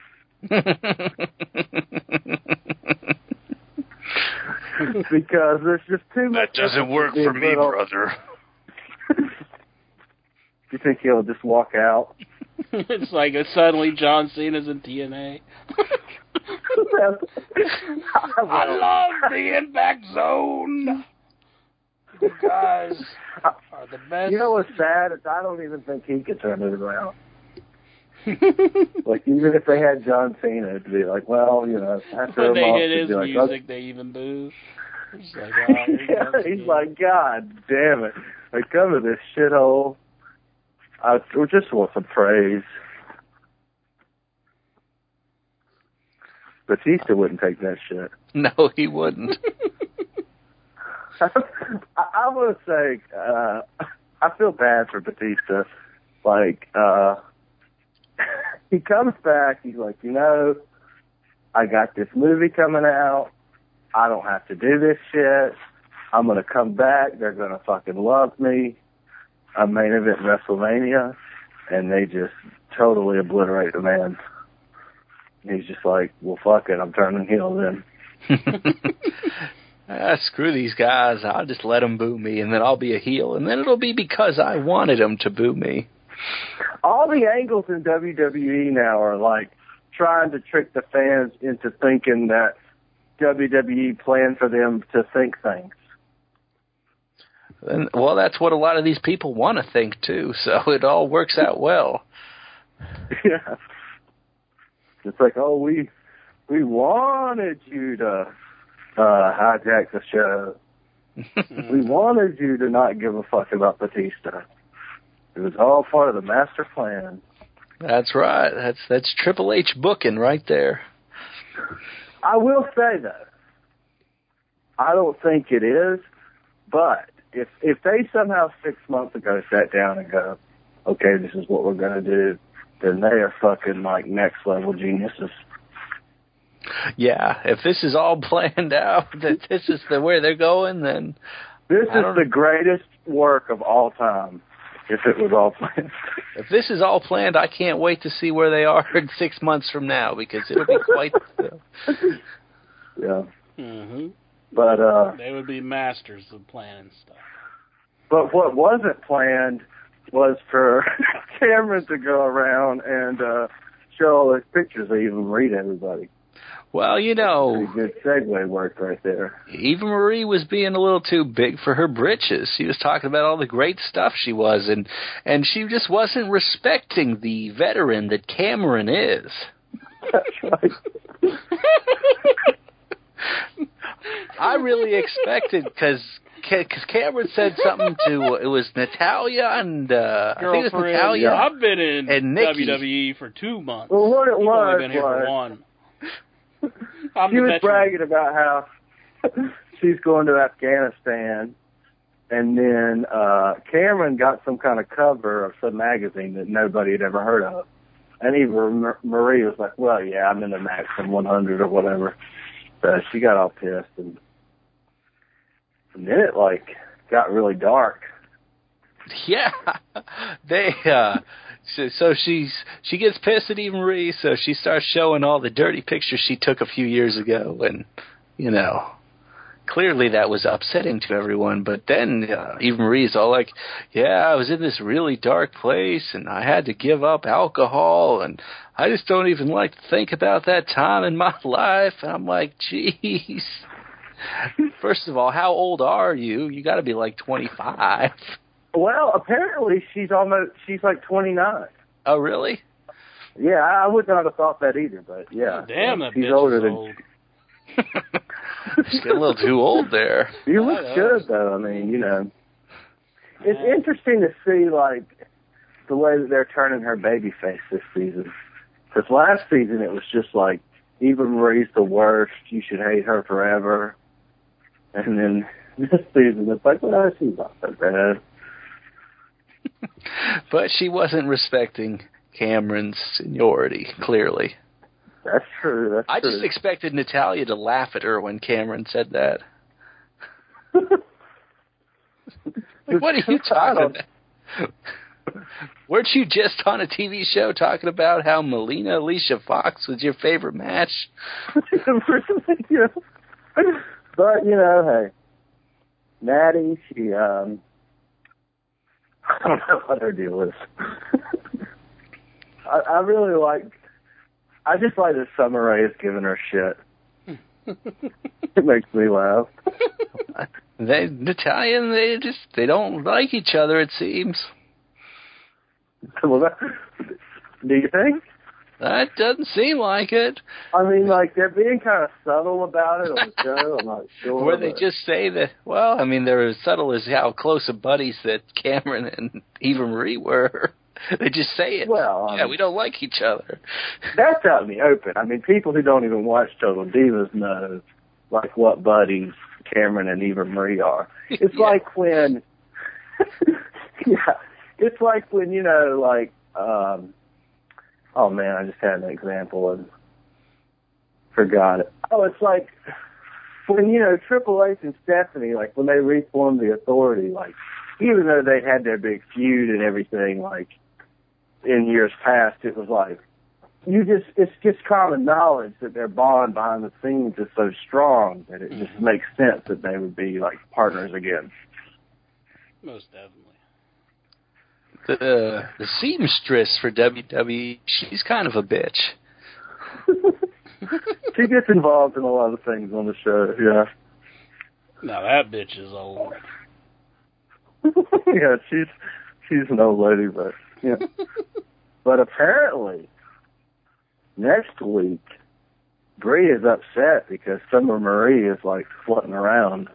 Because there's just too much. That doesn't work for me, brother. You think he'll just walk out? It's like suddenly John Cena's in TNA. I love the Impact Zone. You guys are the best. You know what's sad is I don't even think he could turn it around. Like, even if they had John Cena, it'd be like, well, after when they hit his music, they even boo. He's like, oh, he's like, God damn it. I come to this shithole. I just want some praise. Batista wouldn't take that shit. No, he wouldn't. I want to say, I feel bad for Batista. Like, he comes back, he's like, I got this movie coming out. I don't have to do this shit. I'm going to come back. They're going to fucking love me. I'm main event WrestleMania. And they just totally obliterate the man. He's just like, well, fuck it. I'm turning heel then. Screw these guys. I'll just let them boo me, and then I'll be a heel. And then it'll be because I wanted them to boo me. All the angles in WWE now are like trying to trick the fans into thinking that WWE planned for them to think things. And, well, that's what a lot of these people want to think, too, so it all works out well. Yeah. It's like, oh, we wanted you to hijack the show. We wanted you to not give a fuck about Batista. It was all part of the master plan. That's right. That's Triple H booking right there. I will say, though, I don't think it is, but if they somehow 6 months ago sat down and go, okay, this is what we're going to do, then they are fucking like next level geniuses. Yeah, if this is all planned out, that this is where they're going, then this is the greatest work of all time. If it was all planned. If this is all planned, I can't wait to see where they are in 6 months from now, because it'll be quite. Yeah. Mm-hmm. But they would be masters of planning stuff. But what wasn't planned was for Cameron to go around and show all those pictures of Eva Marie to everybody. Well, Pretty good segue work right there. Eva Marie was being a little too big for her britches. She was talking about all the great stuff she was, and she just wasn't respecting the veteran that Cameron is. That's right. I really expected, because Cameron said something to, it was Natalia and, I think it was Natalia. Yeah, I've been in and Nikki. WWE for 2 months. Well, what it You've was, only been here for 1. She was bragging about how she's going to Afghanistan, and then Cameron got some kind of cover of some magazine that nobody had ever heard of. And Eva Marie was like, well, yeah, I'm in the Maxim 100 or whatever. So she got all pissed, and then it, got really dark. Yeah. So she gets pissed at Eva Marie, so she starts showing all the dirty pictures she took a few years ago, and clearly that was upsetting to everyone. But then Eva Marie's all like, "Yeah, I was in this really dark place, and I had to give up alcohol, and I just don't even like to think about that time in my life." And I'm like, "Jeez." First of all, how old are you? You got to be like 25. Well, apparently she's like 29. Oh, really? Yeah, I would not have thought that either, but yeah. Oh, damn, that she's bitch older is than. old. She's getting a little too old there. You look good, though. I mean, it's interesting to see like the way that they're turning her baby face this season. Because last season it was just like Eva Marie's the worst. You should hate her forever. And then this season it's like, well, she's not so bad. But she wasn't respecting Cameron's seniority, clearly. That's true. I just expected Natalia to laugh at her when Cameron said that. Like, what are you talking about? Weren't you just on a TV show talking about how Melina Alicia Fox was your favorite match? Yeah. But, hey, Natty, she, I don't know what her deal is. I really I just like that Summer Rae is giving her shit. It makes me laugh. Natalia and they don't like each other, it seems. Well, do you think? That doesn't seem like it. I mean, they're being kind of subtle about it on the show. I'm not sure. Where they just say that, well, I mean, they're as subtle as how close of buddies that Cameron and Eva Marie were. They just say it. Well, we don't like each other. That's out in the open. I mean, people who don't even watch Total Divas know, what buddies Cameron and Eva Marie are. It's like when, it's like when, oh man, I just had an example and forgot it. Oh, it's like when, Triple H and Stephanie, when they reformed the Authority, even though they had their big feud and everything, in years past, it was it's just common knowledge that their bond behind the scenes is so strong that it just makes sense that they would be partners again. Most definitely. The seamstress for WWE, she's kind of a bitch. She gets involved in a lot of things on the show, yeah. Now that bitch is old. Yeah, she's an old lady, but yeah. But apparently, next week, Brie is upset because Summer Marie is floating around.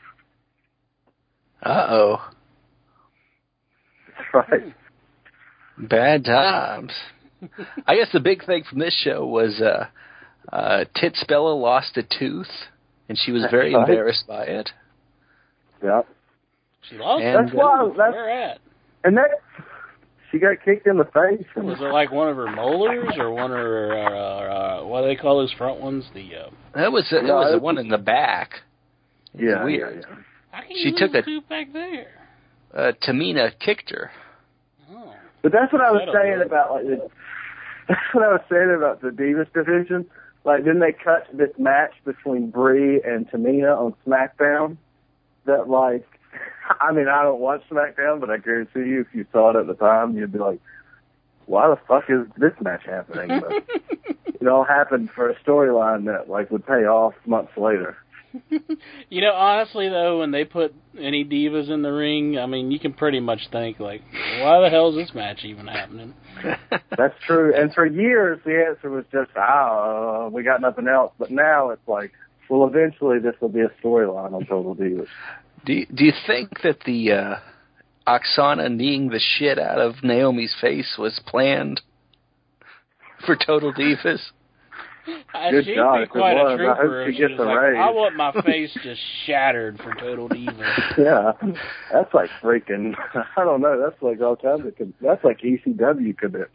Uh-oh. That's right. Bad times. I guess the big thing from this show was Tits Bella lost a tooth, and she was very embarrassed by it. Yeah. She lost it? That's why. Where at? And she got kicked in the face. Was it one of her molars or one of her, what do they call those front ones? It was the one in the back. Yeah, weird. Yeah. How can you lose a tooth back there? Tamina kicked her. Oh. But that's what I was saying about that's what I was saying about the Divas division. Then they cut this match between Brie and Tamina on SmackDown. That I mean, I don't watch SmackDown, but I guarantee you, if you saw it at the time, you'd be like, "Why the fuck is this match happening?" But it all happened for a storyline that would pay off months later. Honestly, though, when they put any divas in the ring, I mean, you can pretty much think, why the hell is this match even happening? That's true. And for years, the answer was just, we got nothing else. But now it's well, eventually this will be a storyline on Total Divas. Do you think that the Oksana kneeing the shit out of Naomi's face was planned for Total Divas? Good She'd job. be quite a trooper. She gets a raise. I want my face just shattered for Total Divas. Yeah, that's freaking. I don't know. That's all kinds of. That's ECW commitment.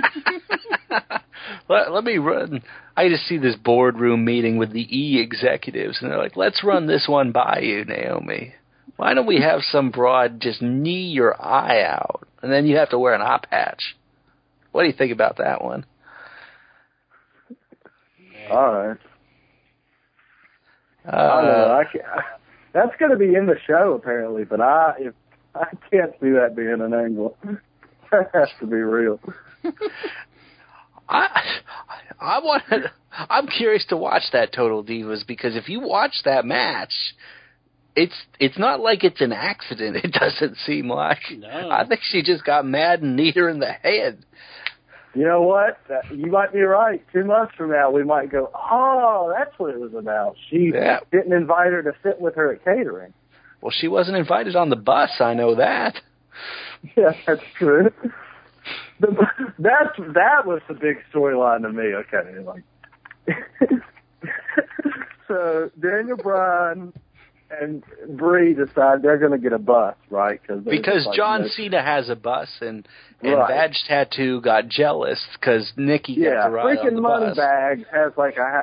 Let me run. I just see this boardroom meeting with the E executives, and they're like, "Let's run this one by you, Naomi. Why don't we have some broad just knee your eye out, and then you have to wear an eye patch?" What do you think about that one? All right. I don't know. That's going to be in the show apparently, but I can't see that being an angle. That has to be real. I'm curious to watch that Total Divas, because if you watch that match, it's not like it's an accident. It doesn't seem like. No. I think she just got mad and kneed her in the head. You know what? You might be right. 2 months from now, we might go, oh, that's what it was about. She didn't invite her to sit with her at catering. Well, she wasn't invited on the bus. I know that. Yeah, that's true. That was the big storyline to me. Okay, like, so Daniel Bryan and Brie decide they're going to get a bus, right? Because John Cena has a bus, and Badge Tattoo got jealous because Nikki got to ride on the bus. Freaking Moneybag has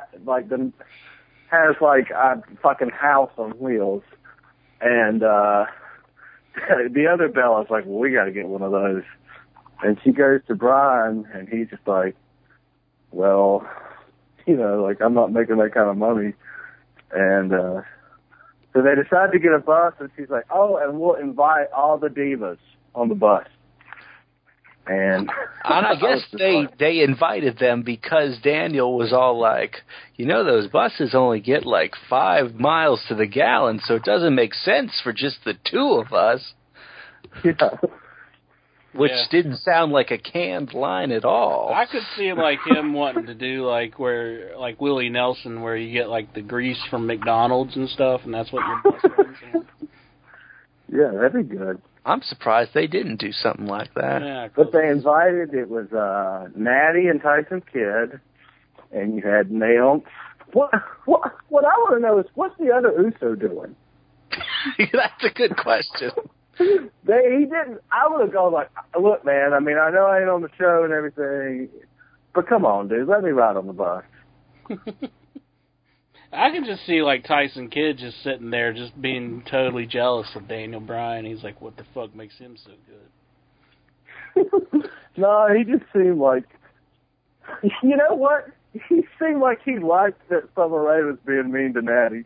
a fucking house on wheels, and the other Bella's like, well, we got to get one of those. And she goes to Brian, and he's just like, well, like, I'm not making that kind of money. And so they decide to get a bus, and she's like, oh, and we'll invite all the divas on the bus. And I guess they invited them because Daniel was all like, those buses only get like 5 miles to the gallon, so it doesn't make sense for just the 2 of us. Yeah. Which didn't sound like a canned line at all. I could see like him wanting to do like Willie Nelson, where you get like the grease from McDonald's and stuff, and that's what your bus runs on. Yeah, that'd be good. I'm surprised they didn't do something like that. Yeah, but they invited, it was Natty and Tyson Kidd, and you had Nail. What I want to know is, what's the other Uso doing? That's a good question. He didn't. I would have gone like, look, man, I mean, I know I ain't on the show and everything, but come on, dude, let me ride on the bus. I can just see like Tyson Kidd just sitting there, just being totally jealous of Daniel Bryan. He's like, what the fuck makes him so good? No, he just seemed like, you know what? He seemed like he liked that Summer Rae was being mean to Natty.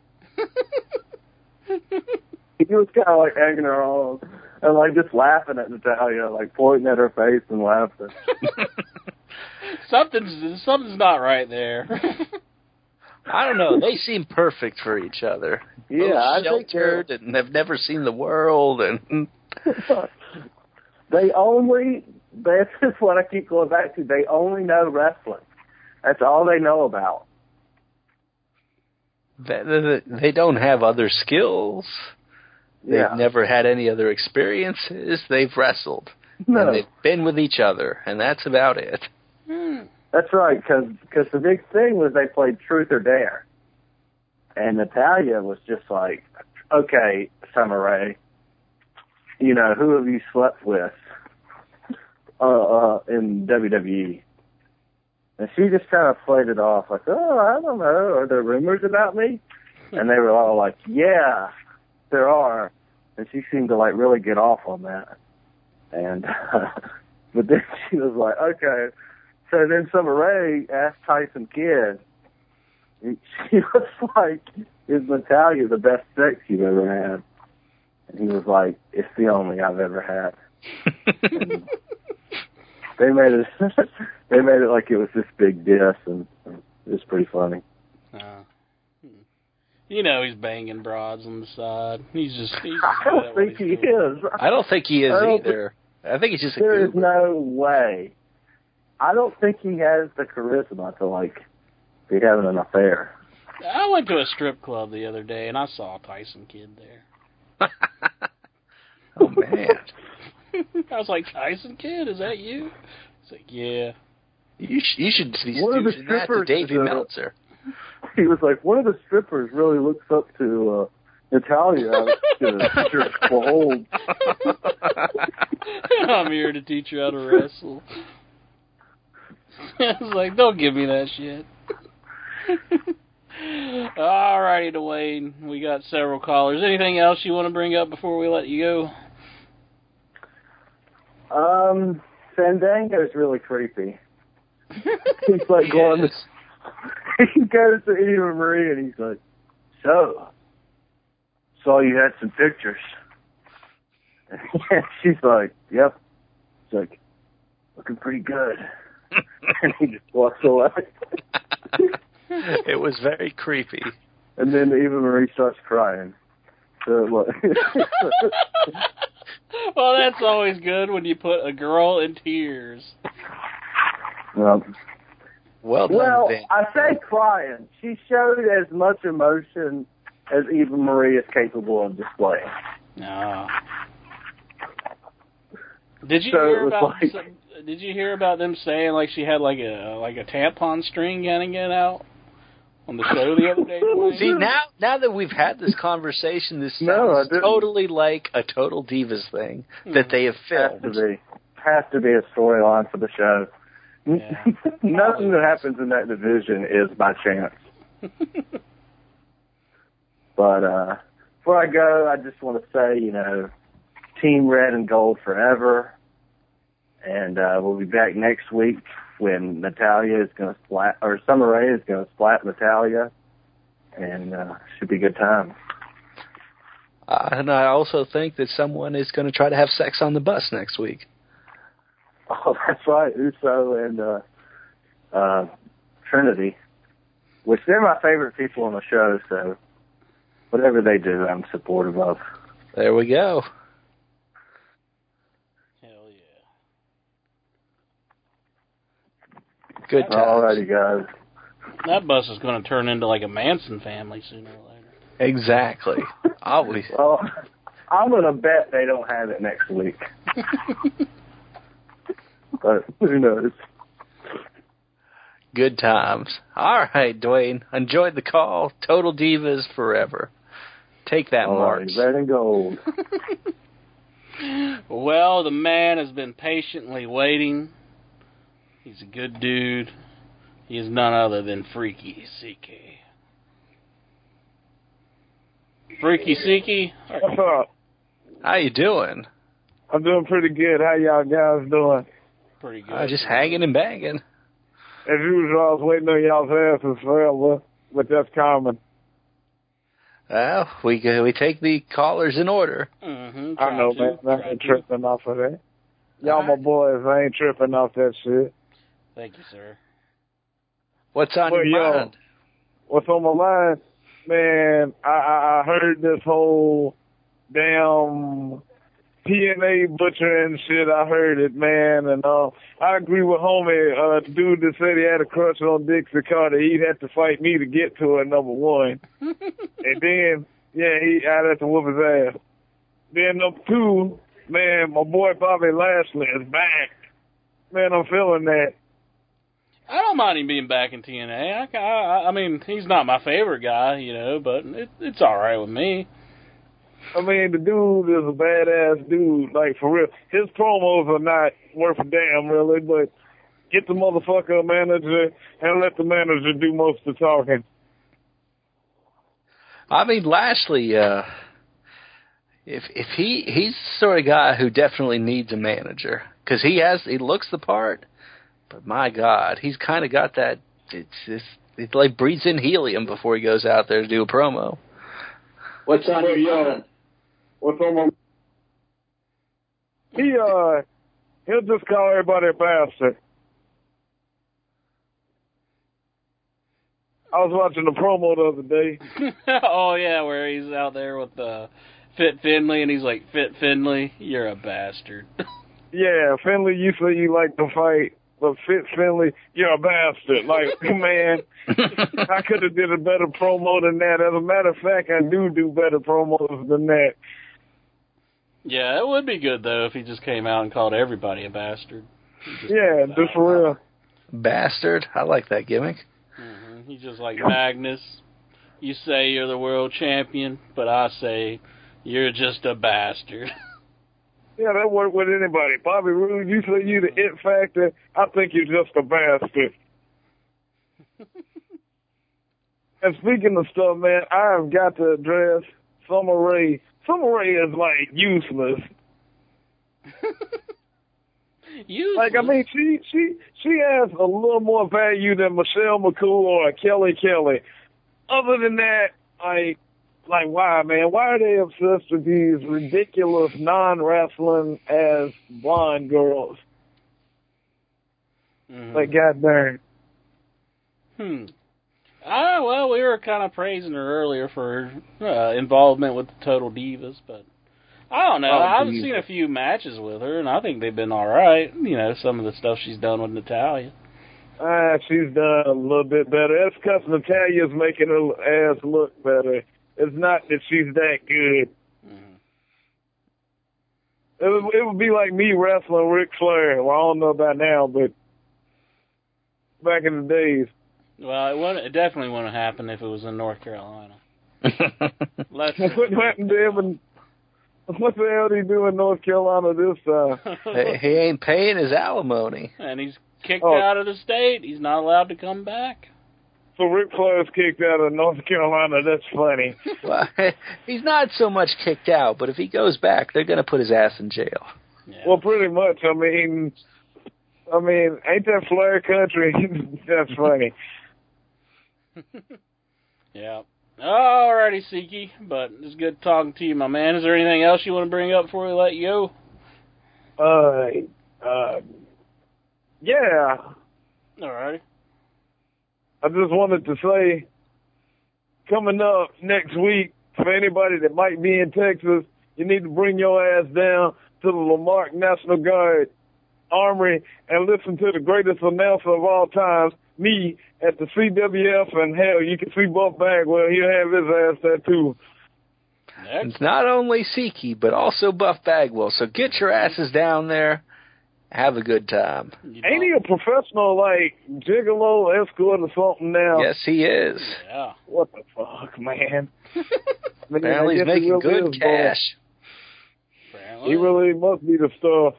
He was kind of like egging her on and like just laughing at Natalya, like pointing at her face and laughing. Something's not right there. I don't know. They seem perfect for each other. Yeah, both sheltered and have never seen the world, and this is what I keep going back to. They only know wrestling. That's all they know about. They don't have other skills. They've never had any other experiences. They've wrestled. No. And they've been with each other, and that's about it. That's right, because the big thing was they played Truth or Dare. And Natalya was just like, okay, Summer Rae, who have you slept with in WWE? And she just kind of played it off like, oh, I don't know, are there rumors about me? And they were all like, yeah, there are. And she seemed to like really get off on that. And but then she was like, okay. So then Summer Rae asked Tyson Kidd, she was like, is Natalya the best sex you've ever had? And he was like, it's the only I've ever had. They made it like it was this big diss, and it was pretty funny. He's banging broads on the side. I don't think he is. I don't think he is either. I think he's just a goober. There is no way. I don't think he has the charisma to, like, be having an affair. I went to a strip club the other day, and I saw Tyson Kidd there. Oh, man. I was like, Tyson Kidd, is that you? He's like, yeah. You should be doing that to Davey Meltzer. He was like, one of the strippers really looks up to Natalya. Cold. I'm here to teach you how to wrestle. I was like, don't give me that shit. Alrighty, Dwayne. We got several callers. Anything else you want to bring up before we let you go? Fandango's really creepy. He's like going to, he goes to Eva Marie and he's like, so, saw you had some pictures. And she's like, yep. He's like, looking pretty good. And he just walks away. It was very creepy. And then Eva Marie starts crying. So, Well, that's always good when you put a girl in tears. Well done, Vin. I say crying. She showed as much emotion as Eva Marie is capable of displaying. No. Did you So hear it was about? like- Did you hear about them saying like she had like a tampon string getting it out on the show the other day? See, now that we've had this conversation, this sounds totally like a Total Divas thing that they have filmed. Has to be a storyline for the show. Yeah. Nothing that happens in that division is by chance. But before I go, I just want to say, Team Red and Gold forever. And we'll be back next week when Natalya is going to splat, or Summer Rae is going to splat Natalya. And should be a good time. And I also think that someone is going to try to have sex on the bus next week. Oh, that's right. Uso and Trinity, which they're my favorite people on the show, so whatever they do, I'm supportive of. There we go. Hell yeah. Good times. Alrighty, guys. That bus is going to turn into like a Manson family sooner or later. Exactly. Always. Well, I'm going to bet they don't have it next week. But who knows? Good times. All right, Dwayne. Enjoyed the call. Total Divas forever. Take that, Mark. Red and Gold. Well, the man has been patiently waiting. He's a good dude. He is none other than Freaky CK. Freaky CK? What's up? How you doing? I'm doing pretty good. How y'all guys doing? Pretty good. Just hanging and banging. As usual, I was waiting on y'all's asses forever, but that's common. Well, we take the callers in order. Mm-hmm, I know, man. I ain't tripping off of that. Y'all my boys. I ain't tripping off that shit. Thank you, sir. What's on your mind? What's on my mind? Man, I heard this whole damn TNA butchering shit. I heard it, man, and I agree with homie, dude that said he had a crush on Dixie Carter. He'd have to fight me to get to her, number one. And then, I'd have to whoop his ass. Then number two, man, my boy Bobby Lashley is back. Man, I'm feeling that. I don't mind him being back in TNA. I mean, he's not my favorite guy, but it's all right with me. I mean, the dude is a badass dude, like, for real. His promos are not worth a damn, really, but get the motherfucker a manager and let the manager do most of the talking. I mean, Lashley, if he's the sort of guy who definitely needs a manager, because he looks the part, but my God, he's kind of got that, it like breathes in helium before he goes out there to do a promo. What's on your mind? What's on my... He'll just call everybody a bastard. I was watching the promo the other day. Oh, yeah, where he's out there with Fit Finley, and he's like, Fit Finley, you're a bastard. Yeah, Finley, you say you like to fight, but Fit Finley, you're a bastard. Like, man, I could have did a better promo than that. As a matter of fact, I do better promos than that. Yeah, it would be good, though, if he just came out and called everybody a bastard. Yeah, just for real. Bastard? I like that gimmick. Mm-hmm. He's just like Magnus. You say you're the world champion, but I say you're just a bastard. Yeah, that work with anybody. Bobby Roode, you say you the it factor, I think you're just a bastard. And speaking of stuff, man, I have got to address Summer Rae. Summer Rae is, like, useless. Like, I mean, she has a little more value than Michelle McCool or Kelly Kelly. Other than that, like why, man? Why are they obsessed with these ridiculous non-wrestling as blonde girls? Mm-hmm. Like, goddamn. Well, we were kind of praising her earlier for her involvement with the Total Divas, but I don't know. I've seen a few matches with her, and I think they've been all right. You know, some of the stuff she's done with Natalya. She's done a little bit better. That's because Natalya's making her ass look better. It's not that she's that good. Mm-hmm. It would be like me wrestling Ric Flair. Well, I don't know about now, but back in the days. Well, it definitely wouldn't happen if it was in North Carolina. What happened to him? What the hell did he do in North Carolina this time? He ain't paying his alimony. And he's kicked out of the state. He's not allowed to come back. So Ric Flair's kicked out of North Carolina. That's funny. Well, he's not so much kicked out, but if he goes back, they're going to put his ass in jail. Yeah. Well, pretty much. I mean, ain't that Flair country? That's funny. Yeah. Alrighty, Siki, but it's good talking to you, my man. Is there anything else you want to bring up before we let you go? Yeah. Alrighty. I just wanted to say, coming up next week, for anybody that might be in Texas, you need to bring your ass down to the Lamarck National Guard Armory and listen to the greatest announcer of all time, me, at the CWF, and hell, you can see Buff Bagwell. He'll have his ass there too. It's not only Siki, but also Buff Bagwell. So get your asses down there. Have a good time. Ain't he a professional, like, gigolo escort or something now? Yes, he is. Yeah. What the fuck, man? Apparently he's making good cash. He really must be the stuff.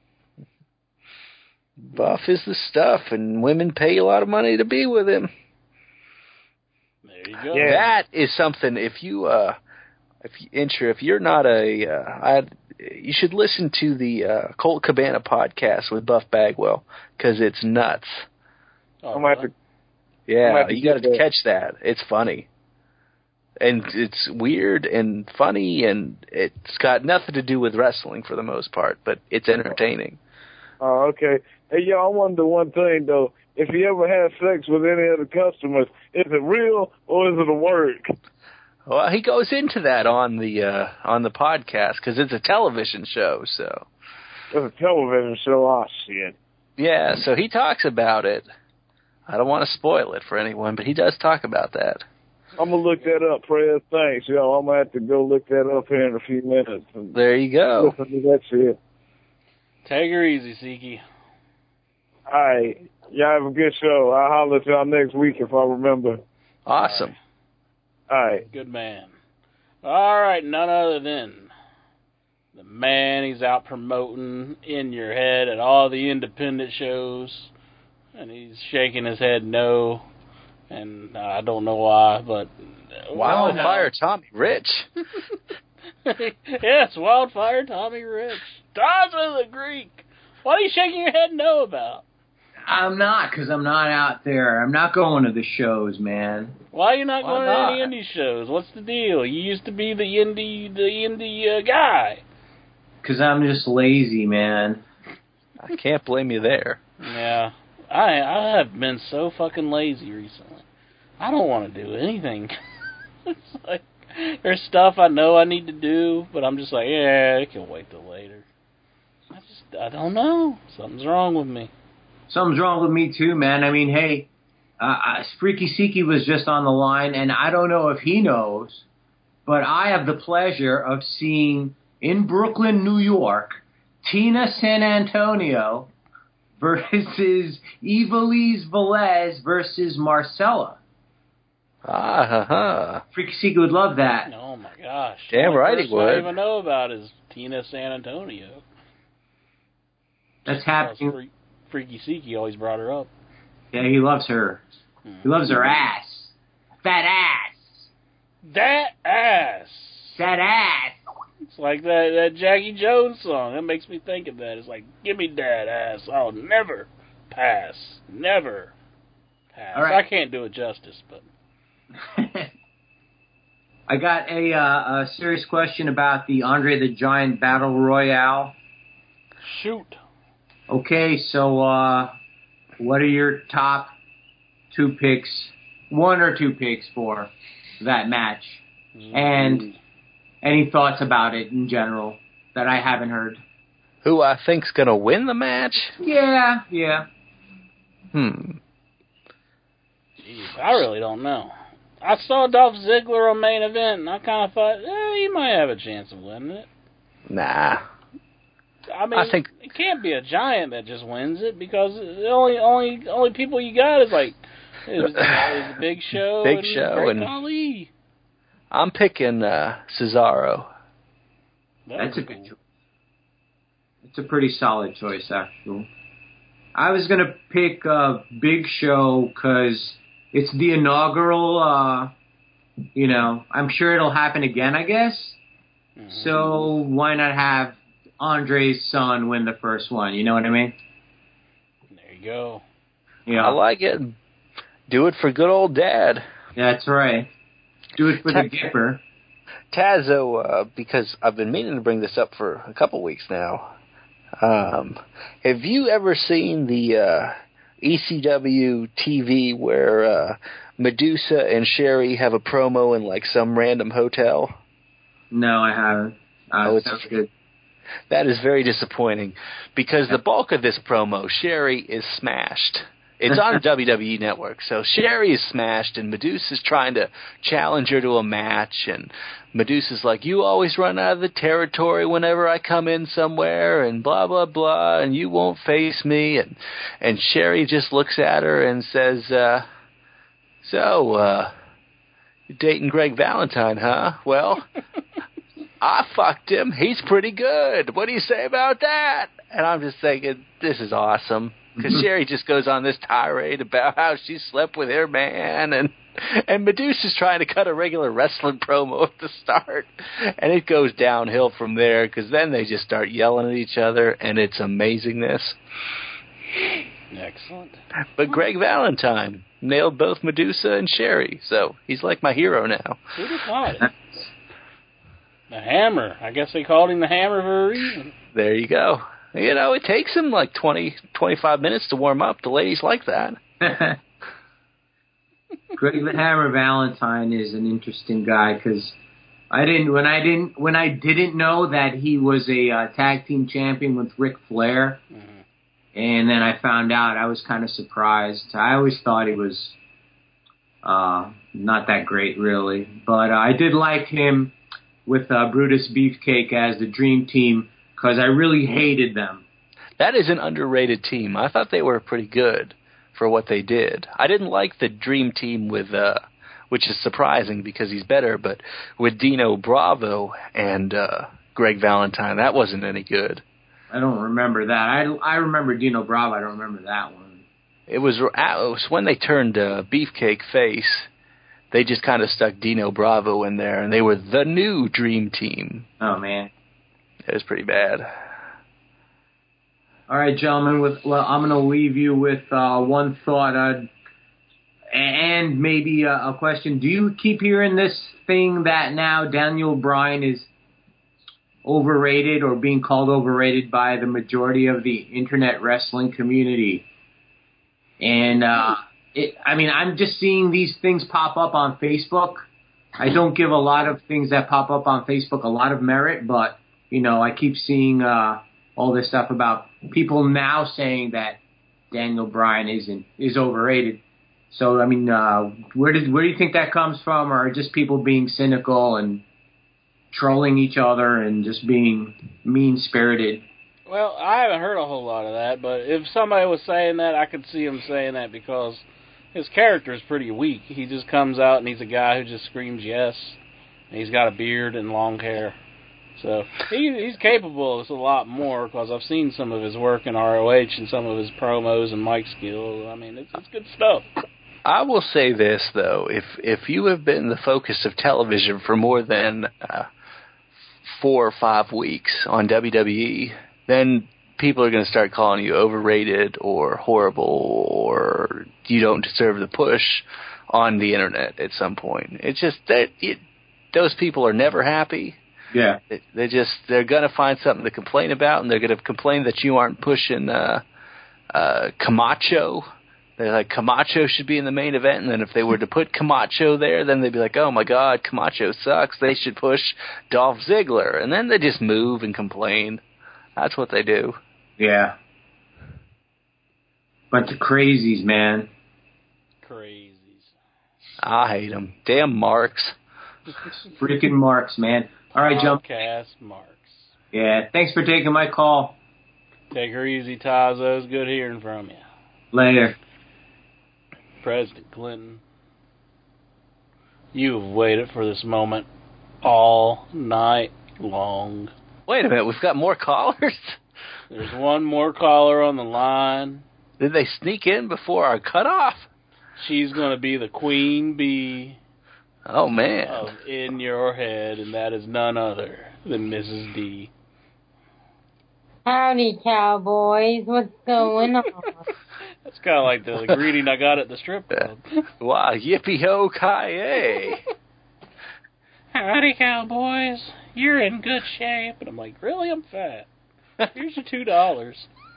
Buff is the stuff, and women pay a lot of money to be with him. There you go. Yeah. That is something. If you're not you should listen to the Colt Cabana podcast with Buff Bagwell because it's nuts. Oh, you got to catch that. It's funny, and it's weird and funny, and it's got nothing to do with wrestling for the most part, but it's entertaining. Oh, okay. Hey, y'all, I wonder one thing, though. If you ever have sex with any of the customers, is it real or is it a work? Well, he goes into that on the podcast because it's a television show, so. It's a television show? Oh, shit. Yeah, so he talks about it. I don't want to spoil it for anyone, but he does talk about that. I'm going to look that up, Prez. Thanks, y'all. I'm going to have to go look that up here in a few minutes. There you go. Listen to that shit. Take her easy, Siki. All right. Y'all have a good show. I'll holler at y'all next week if I remember. Awesome. All right. Good man. All right, none other than the man he's out promoting In Your Head at all the independent shows. And he's shaking his head no. And I don't know why, but... Wildfire Tommy Rich. Yes, Wildfire Tommy Rich. Taza the Greek. What are you shaking your head no about? I'm not, because I'm not out there. I'm not going to the shows, man. Why are you not going to any indie shows? What's the deal? You used to be the indie guy. Because I'm just lazy, man. I can't blame you there. Yeah. I have been so fucking lazy recently. I don't want to do anything. It's like, there's stuff I know I need to do, but I'm just like, yeah, it can wait till later. I don't know. Something's wrong with me. Something's wrong with me too, man. I mean, hey, Freaky Siki was just on the line, and I don't know if he knows, but I have the pleasure of seeing in Brooklyn, New York, Tina San Antonio versus Ivelisse Velez versus Marcella. Freaky Siki would love that. Oh my gosh! Damn right he would. I don't even know about is Tina San Antonio. That's happening. Freaky Siki always brought her up. Yeah, he loves her. He loves her ass. That ass. That ass. That ass. It's like that Jackie Jones song. That makes me think of that. It's like, give me that ass. I'll never pass. Never pass. All right. I can't do it justice, but... I got a serious question about the Andre the Giant Battle Royale. Shoot. Okay, so what are your top 2 picks, 1 or 2 picks for that match? And any thoughts about it in general that I haven't heard? Who I think's going to win the match? Yeah. Jeez, I really don't know. I saw Dolph Ziggler on Main Event, and I kind of thought, he might have a chance of winning it. Nah. I mean, it can't be a Giant that just wins it, because the only people you got is like is Big Show and Ali. I'm picking Cesaro. That's a good choice. It's a pretty solid choice, actually. I was gonna pick Big Show because it's the inaugural. I'm sure it'll happen again, I guess. Mm-hmm. So why not have Andre's son win the first one? You know what I mean? There you go. Yeah, I like it. Do it for good old Dad. That's right. Do it for the Gipper. Tazzo, because I've been meaning to bring this up for a couple weeks now. Have you ever seen the ECW TV where Medusa and Sherry have a promo in like some random hotel? No, I haven't. Sounds good. That is very disappointing because the bulk of this promo, Sherry is smashed. It's on WWE Network, so Sherry is smashed, and Medusa's trying to challenge her to a match, and Medusa's like, you always run out of the territory whenever I come in somewhere, and blah, blah, blah, and you won't face me, and Sherry just looks at her and says, you're dating Greg Valentine, huh? Well, I fucked him. He's pretty good. What do you say about that? And I'm just thinking, this is awesome. Because Sherry just goes on this tirade about how she slept with her man, and Medusa's trying to cut a regular wrestling promo at the start, and it goes downhill from there, because then they just start yelling at each other, and it's amazingness. Excellent. But Greg Valentine nailed both Medusa and Sherry, so he's like my hero now. Who'd have thought it? The Hammer. I guess they called him the Hammer for a reason. There you go. You know, it takes him like 20, 25 minutes to warm up. The ladies like that. Greg the Hammer Valentine is an interesting guy because when I didn't know that he was a tag team champion with Ric Flair, and then I found out, I was kind of surprised. I always thought he was not that great, really, but I did like him with Brutus Beefcake as the Dream Team. Because I really hated them. That is an underrated team. I thought they were pretty good for what they did. I didn't like the Dream Team with, which is surprising because he's better, but with Dino Bravo and Greg Valentine, that wasn't any good. I don't remember that. I remember Dino Bravo. I don't remember that one. It was when they turned Beefcake face. They just kind of stuck Dino Bravo in there, and they were the new Dream Team. Oh, man. It was pretty bad. All right, gentlemen. I'm going to leave you with one thought and maybe a question. Do you keep hearing this thing that now Daniel Bryan is overrated or being called overrated by the majority of the internet wrestling community? And I'm just seeing these things pop up on Facebook. I don't give a lot of things that pop up on Facebook a lot of merit, but I keep seeing all this stuff about people now saying that Daniel Bryan is overrated. So, where do you think that comes from? Or just people being cynical and trolling each other and just being mean-spirited? Well, I haven't heard a whole lot of that, but if somebody was saying that, I could see him saying that because his character is pretty weak. He just comes out and he's a guy who just screams yes. And he's got a beard and long hair. So he's capable of a lot more because I've seen some of his work in ROH and some of his promos and mic skills. It's good stuff. I will say this, though. If you have been the focus of television for more than 4 or 5 weeks on WWE, then people are going to start calling you overrated or horrible or you don't deserve the push on the internet at some point. It's just that those people are never happy. Yeah. They're going to find something to complain about, and they're going to complain that you aren't pushing Camacho. They're like, Camacho should be in the main event, and then if they were to put Camacho there, then they'd be like, oh my God, Camacho sucks. They should push Dolph Ziggler. And then they just move and complain. That's what they do. Yeah. Bunch of crazies, man. Crazies. I hate them. Damn Marks. Freaking Marks, man. All right, Jump. Podcast Marks. Yeah, thanks for taking my call. Take her easy, Tazo. It's good hearing from you. Later. President Clinton, you have waited for this moment all night long. Wait a minute, we've got more callers? There's one more caller on the line. Did they sneak in before our cutoff? She's going to be the queen bee. Oh, man. Of In Your Head, and that is none other than Mrs. D. Howdy, cowboys. What's going on? That's kind of like the greeting I got at the strip club. Wow, yippee-ho-ki-yay. Howdy, cowboys. You're in good shape. And I'm like, really? I'm fat. Here's your $2.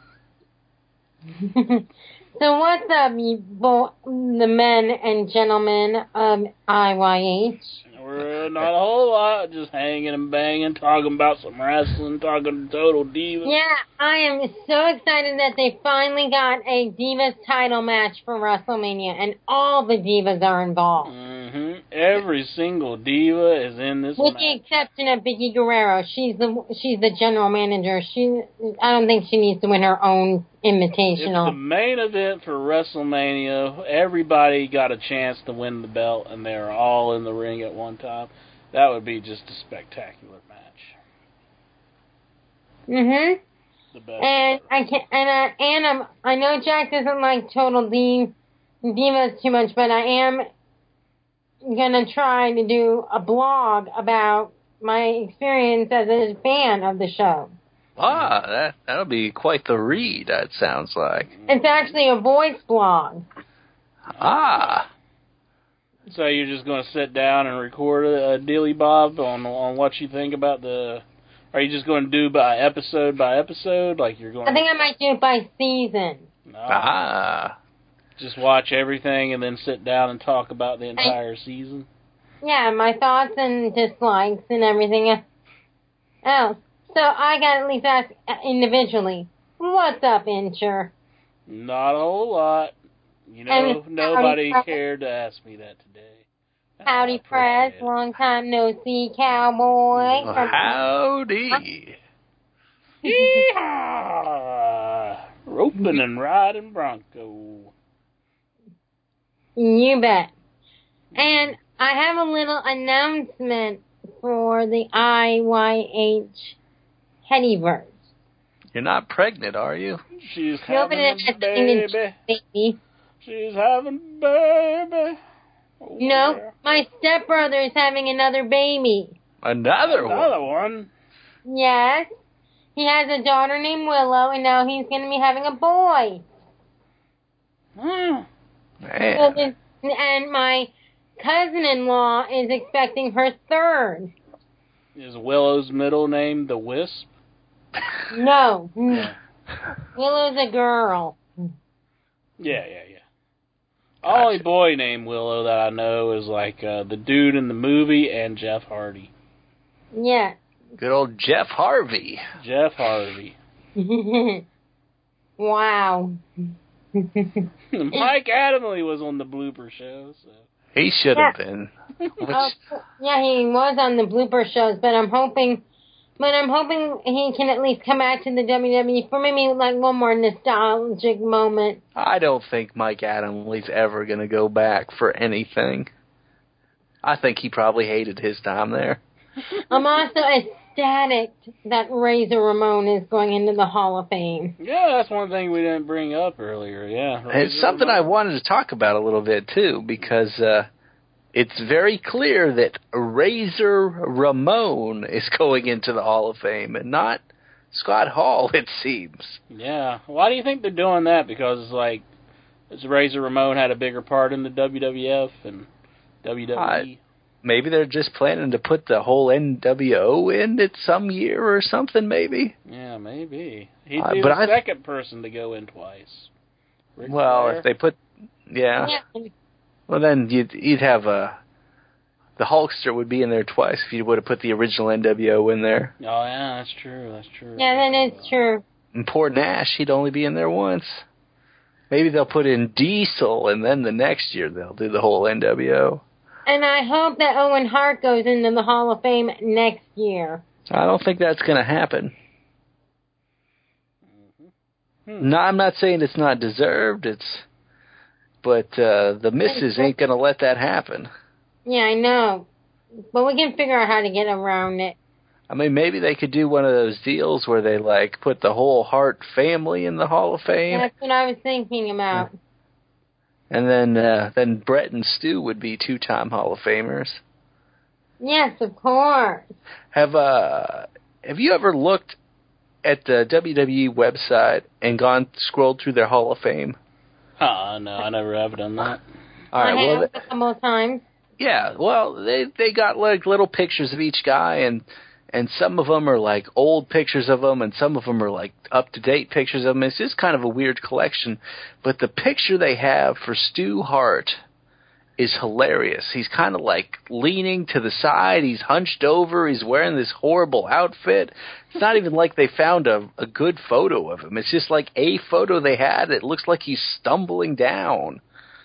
So what's up, the men and gentlemen of IYH? We're not a whole lot, just hanging and banging, talking about some wrestling, talking Total Divas. Yeah, I am so excited that they finally got a Divas title match for WrestleMania, and all the Divas are involved. Mm-hmm. Every single diva is in this With match. the exception of Vickie Guerrero. She's the general manager. I don't think she needs to win her own Invitational. It's the main event for WrestleMania. Everybody got a chance to win the belt, and they're all in the ring at one time. That would be just a spectacular match. Mhm. The best. And I know Jack doesn't like Total Divas too much, but I am gonna try to do a blog about my experience as a fan of the show. That'll be quite the read, that sounds like. It's actually a voice blog. So you're just going to sit down and record a Dilly Bob on what you think about the... Are you just going to do by episode? Like you're going? I think I might do it by season. No. Just watch everything and then sit down and talk about the entire season? Yeah, my thoughts and dislikes and everything else. So I got to at least ask individually, what's up, Incher? Not a whole lot. You know, nobody cared to ask me that today. Howdy, Press. Long time no see, cowboy. Howdy. Yeehaw! Roping and riding Bronco. You bet. And I have a little announcement for the IYH Headyverse. You're not pregnant, are you? She's having a baby. She's having a baby. Oh, no, my stepbrother is having another baby. Another one? Yes. He has a daughter named Willow, and now he's going to be having a boy. Man. And my cousin-in-law is expecting her third. Is Willow's middle name the Wisp? No. Willow's a girl. Yeah. Only boy named Willow that I know is like the dude in the movie and Jeff Hardy. Yeah. Good old Jeff Harvey. Jeff Harvey. Wow. Mike Adamle was on the blooper show. So. He should have been. Yeah, he was on the blooper shows, but I'm hoping he can at least come back to the WWE for maybe like one more nostalgic moment. I don't think Mike Adamle's ever going to go back for anything. I think he probably hated his time there. I'm also ecstatic that Razor Ramon is going into the Hall of Fame. Yeah, that's one thing we didn't bring up earlier, yeah. It's something I wanted to talk about a little bit, too, because it's very clear that Razor Ramon is going into the Hall of Fame and not Scott Hall, it seems. Yeah. Why do you think they're doing that? Because, like, Razor Ramon had a bigger part in the WWF and WWE? Maybe they're just planning to put the whole NWO in at some year or something, maybe. Yeah, maybe. He'd be the second person to go in twice. Ric Flair. If they put... Yeah. Well, then you'd have the Hulkster would be in there twice if you would have put the original NWO in there. Oh, yeah, that's true. Yeah, that is true. And poor Nash, he'd only be in there once. Maybe they'll put in Diesel, and then the next year they'll do the whole NWO. And I hope that Owen Hart goes into the Hall of Fame next year. I don't think that's going to happen. No, I'm not saying it's not deserved, but the missus ain't going to let that happen. Yeah, I know. But we can figure out how to get around it. I mean, maybe they could do one of those deals where they, like, put the whole Hart family in the Hall of Fame. That's what I was thinking about. And then Brett and Stu would be 2-time Hall of Famers. Yes, of course. Have you ever looked at the WWE website and scrolled through their Hall of Fame? No, I never have done that. All right, I have a couple of times. Yeah, well, they got like little pictures of each guy, and some of them are like old pictures of them, and some of them are like up-to-date pictures of them. It's just kind of a weird collection. But the picture they have for Stu Hart is hilarious. He's kind of like leaning to the side. He's hunched over. He's wearing this horrible outfit. It's not even like they found a good photo of him. It's just like a photo they had. It looks like he's stumbling down.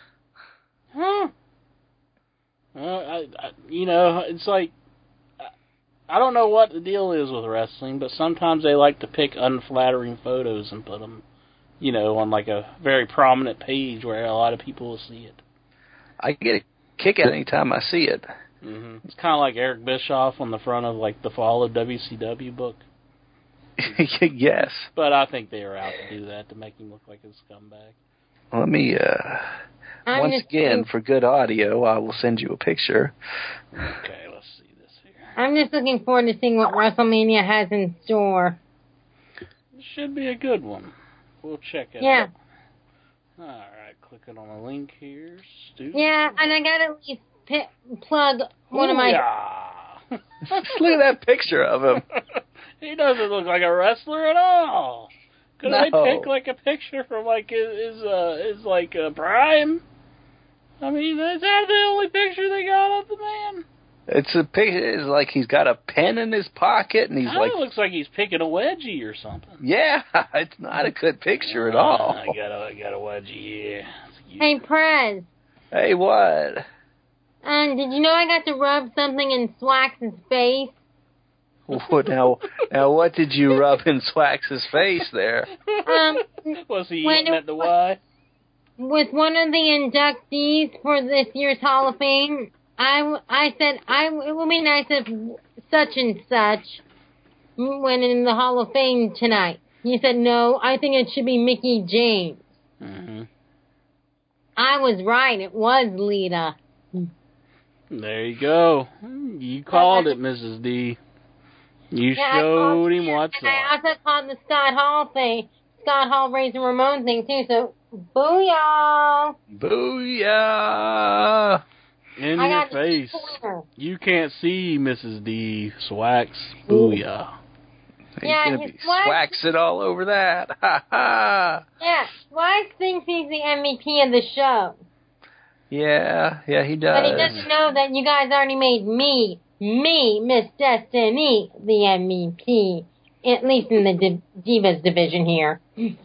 It's like, I don't know what the deal is with wrestling, but sometimes they like to pick unflattering photos and put them, on like a very prominent page where a lot of people will see it. I get a kick out any time I see it. Mm-hmm. It's kind of like Eric Bischoff on the front of like the Fall of WCW book. Yes. But I think they are out to do that to make him look like a scumbag. Let me, once again, for good audio, I will send you a picture. Okay, let's see this here. I'm just looking forward to seeing what WrestleMania has in store. It should be a good one. We'll check it out. Yeah. Alright, clicking on a link here. Stu. Yeah, and I gotta at least plug one of my... Look at that picture of him. He doesn't look like a wrestler at all. Could they pick like a picture from like his prime? I mean, is that the only picture they got of the man? It's a picture. It's like he's got a pen in his pocket, and he's like, looks like he's picking a wedgie or something. Yeah, it's not a good picture at all. I got a wedgie. Yeah. Hey, Prez. Hey, what? Did you know I got to rub something in Swax's face? Now, what did you rub in Swax's face there? Was he eating at the Y? With one of the inductees for this year's Hall of Fame, I said, it would be nice if such and such went in the Hall of Fame tonight. He said, no, I think it should be Mickey James. Mm-hmm. I was right. It was Lita. There you go. You called it, Mrs. D. You showed him what's up. I also called the Scott Hall Razor Ramon thing too, so booyah! Booyah! In your face. You can't see Mrs. D. Swax. Booyah. He's going to be swaxing all over that. Ha ha! Yeah, Swax thinks he's the MVP of the show. Yeah, he does. But he doesn't know that you guys already made me, Miss Destiny, the MVP. At least in the Divas division here.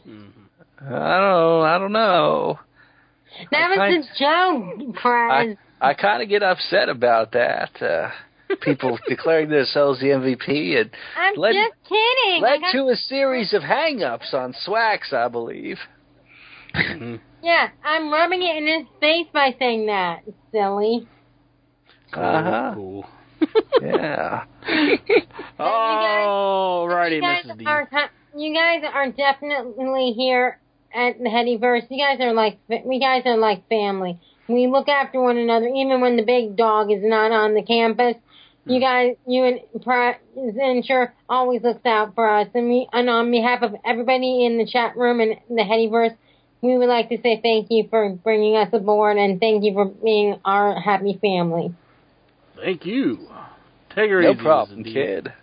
I don't know. That was a joke, Prez. I kind of get upset about that. People declaring themselves the MVP. And I'm just kidding. Led to a series of hang-ups on Swax, I believe. Yeah, I'm rubbing it in his face by saying that. Silly. Cool. Yeah. Alrighty, Mrs. D. You guys are definitely here at the Headyverse. You guys are like family. We look after one another, even when the big dog is not on the campus. You guys, you and Ensure always looks out for us. And on behalf of everybody in the chat room and the Headyverse, we would like to say thank you for bringing us aboard and thank you for being our happy family. Thank you. Take her no easy. No problem, kid.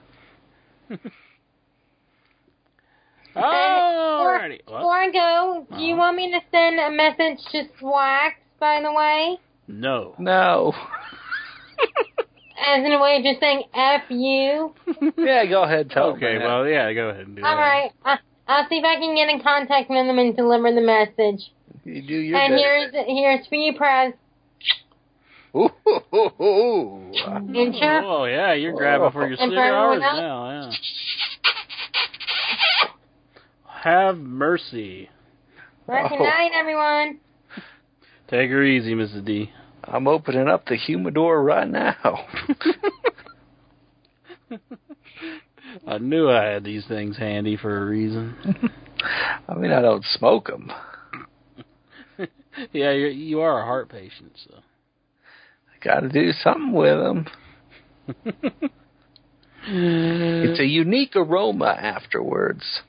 Alrighty. Before I go, do you want me to send a message to Swax, by the way? No. No. As in a way of just saying F you? Yeah, go ahead. Tell okay, well, yeah, go ahead and do that. All right. I'll see if I can get in contact with them and deliver the message. You do your And best. here's for you, Prez. Ooh. Oh, yeah, you're grabbing for your cigars now, yeah. Have mercy. Well, good night, everyone. Take her easy, Mrs. D. I'm opening up the humidor right now. I knew I had these things handy for a reason. I mean, I don't smoke them. Yeah, you are a heart patient, so. I got to do something with them. It's a unique aroma afterwards.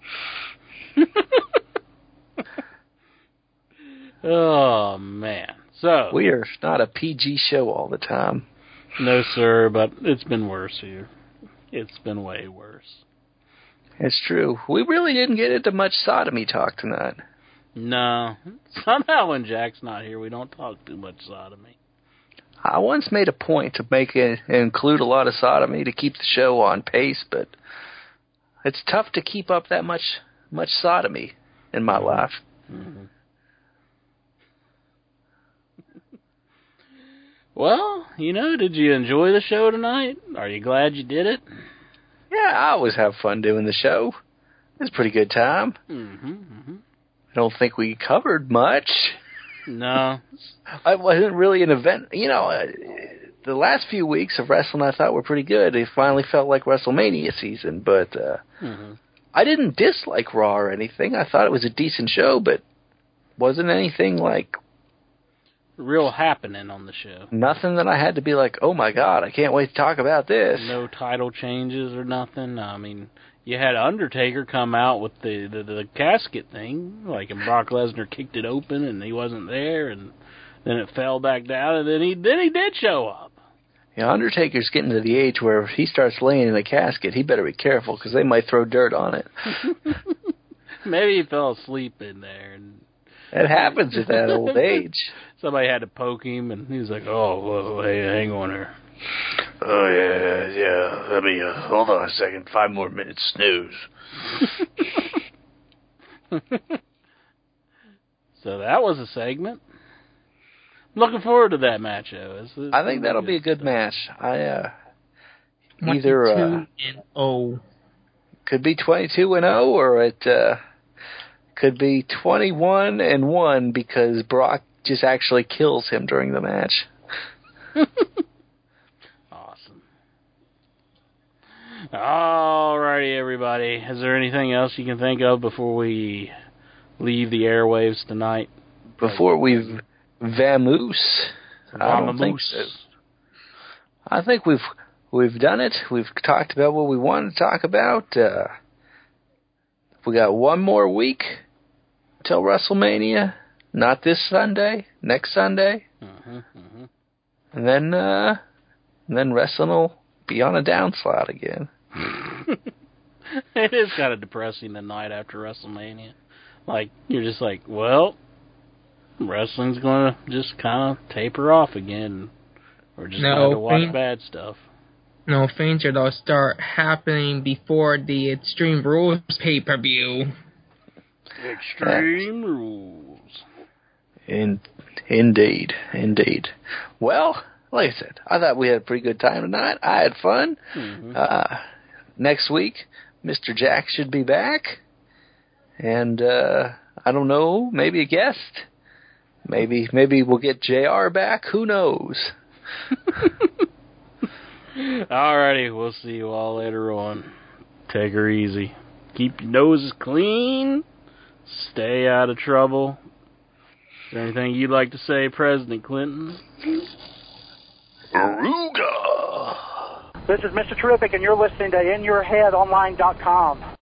Oh, man. So we are not a PG show all the time. No, sir, but it's been worse here. It's been way worse. It's true. We really didn't get into much sodomy talk tonight. No. Somehow when Jack's not here, we don't talk too much sodomy. I once made a point to include a lot of sodomy to keep the show on pace, but it's tough to keep up that much sodomy in my life. Mm-hmm. Well, did you enjoy the show tonight? Are you glad you did it? Yeah, I always have fun doing the show. It was a pretty good time. Mm-hmm, mm-hmm. I don't think we covered much. No. It wasn't really an event. The last few weeks of wrestling I thought were pretty good. It finally felt like WrestleMania season, but I didn't dislike Raw or anything. I thought it was a decent show, but wasn't anything like real happening on the show. Nothing that I had to be like, oh my God, I can't wait to talk about this. No title changes or nothing. I mean, you had Undertaker come out with the casket thing, like, and Brock Lesnar kicked it open and he wasn't there, and then it fell back down, and then he did show up. Yeah, Undertaker's getting to the age where if he starts laying in a casket, he better be careful because they might throw dirt on it. Maybe he fell asleep in there. And it happens at that old age. Somebody had to poke him, and he was like, "Oh, whoa, hey, hang on here." Oh yeah. Let me hold on a second. 5 more minutes, snooze. So that was a segment. I'm looking forward to that match, though. I think that'll be a good match. Either 22-0. Could be 22-0, or it could be 21-1 because Brock just actually kills him during the match. Awesome. Alrighty, everybody. Is there anything else you can think of before we leave the airwaves tonight? Before we vamoose? I don't think so. I think we've done it. We've talked about what we wanted to talk about. We got one more week till WrestleMania. Not this Sunday, next Sunday. And then wrestling will be on a downslide again. It is kind of depressing the night after WrestleMania. Like, you're just like, well, wrestling's going to just kind of taper off again. We're just going to watch bad stuff. No, things are going to start happening before the Extreme Rules pay-per-view. Extreme Rules. Indeed. Well, like I said, I thought we had a pretty good time tonight. I had fun. Next week, Mr. Jack should be back. And, I don't know, maybe a guest. Maybe we'll get JR back. Who knows? Alrighty, we'll see you all later on. Take her easy. Keep your noses clean. Stay out of trouble. there anything you'd like to say, President Clinton? Aruga! This is Mr. Terrific, and you're listening to InYourHeadOnline.com.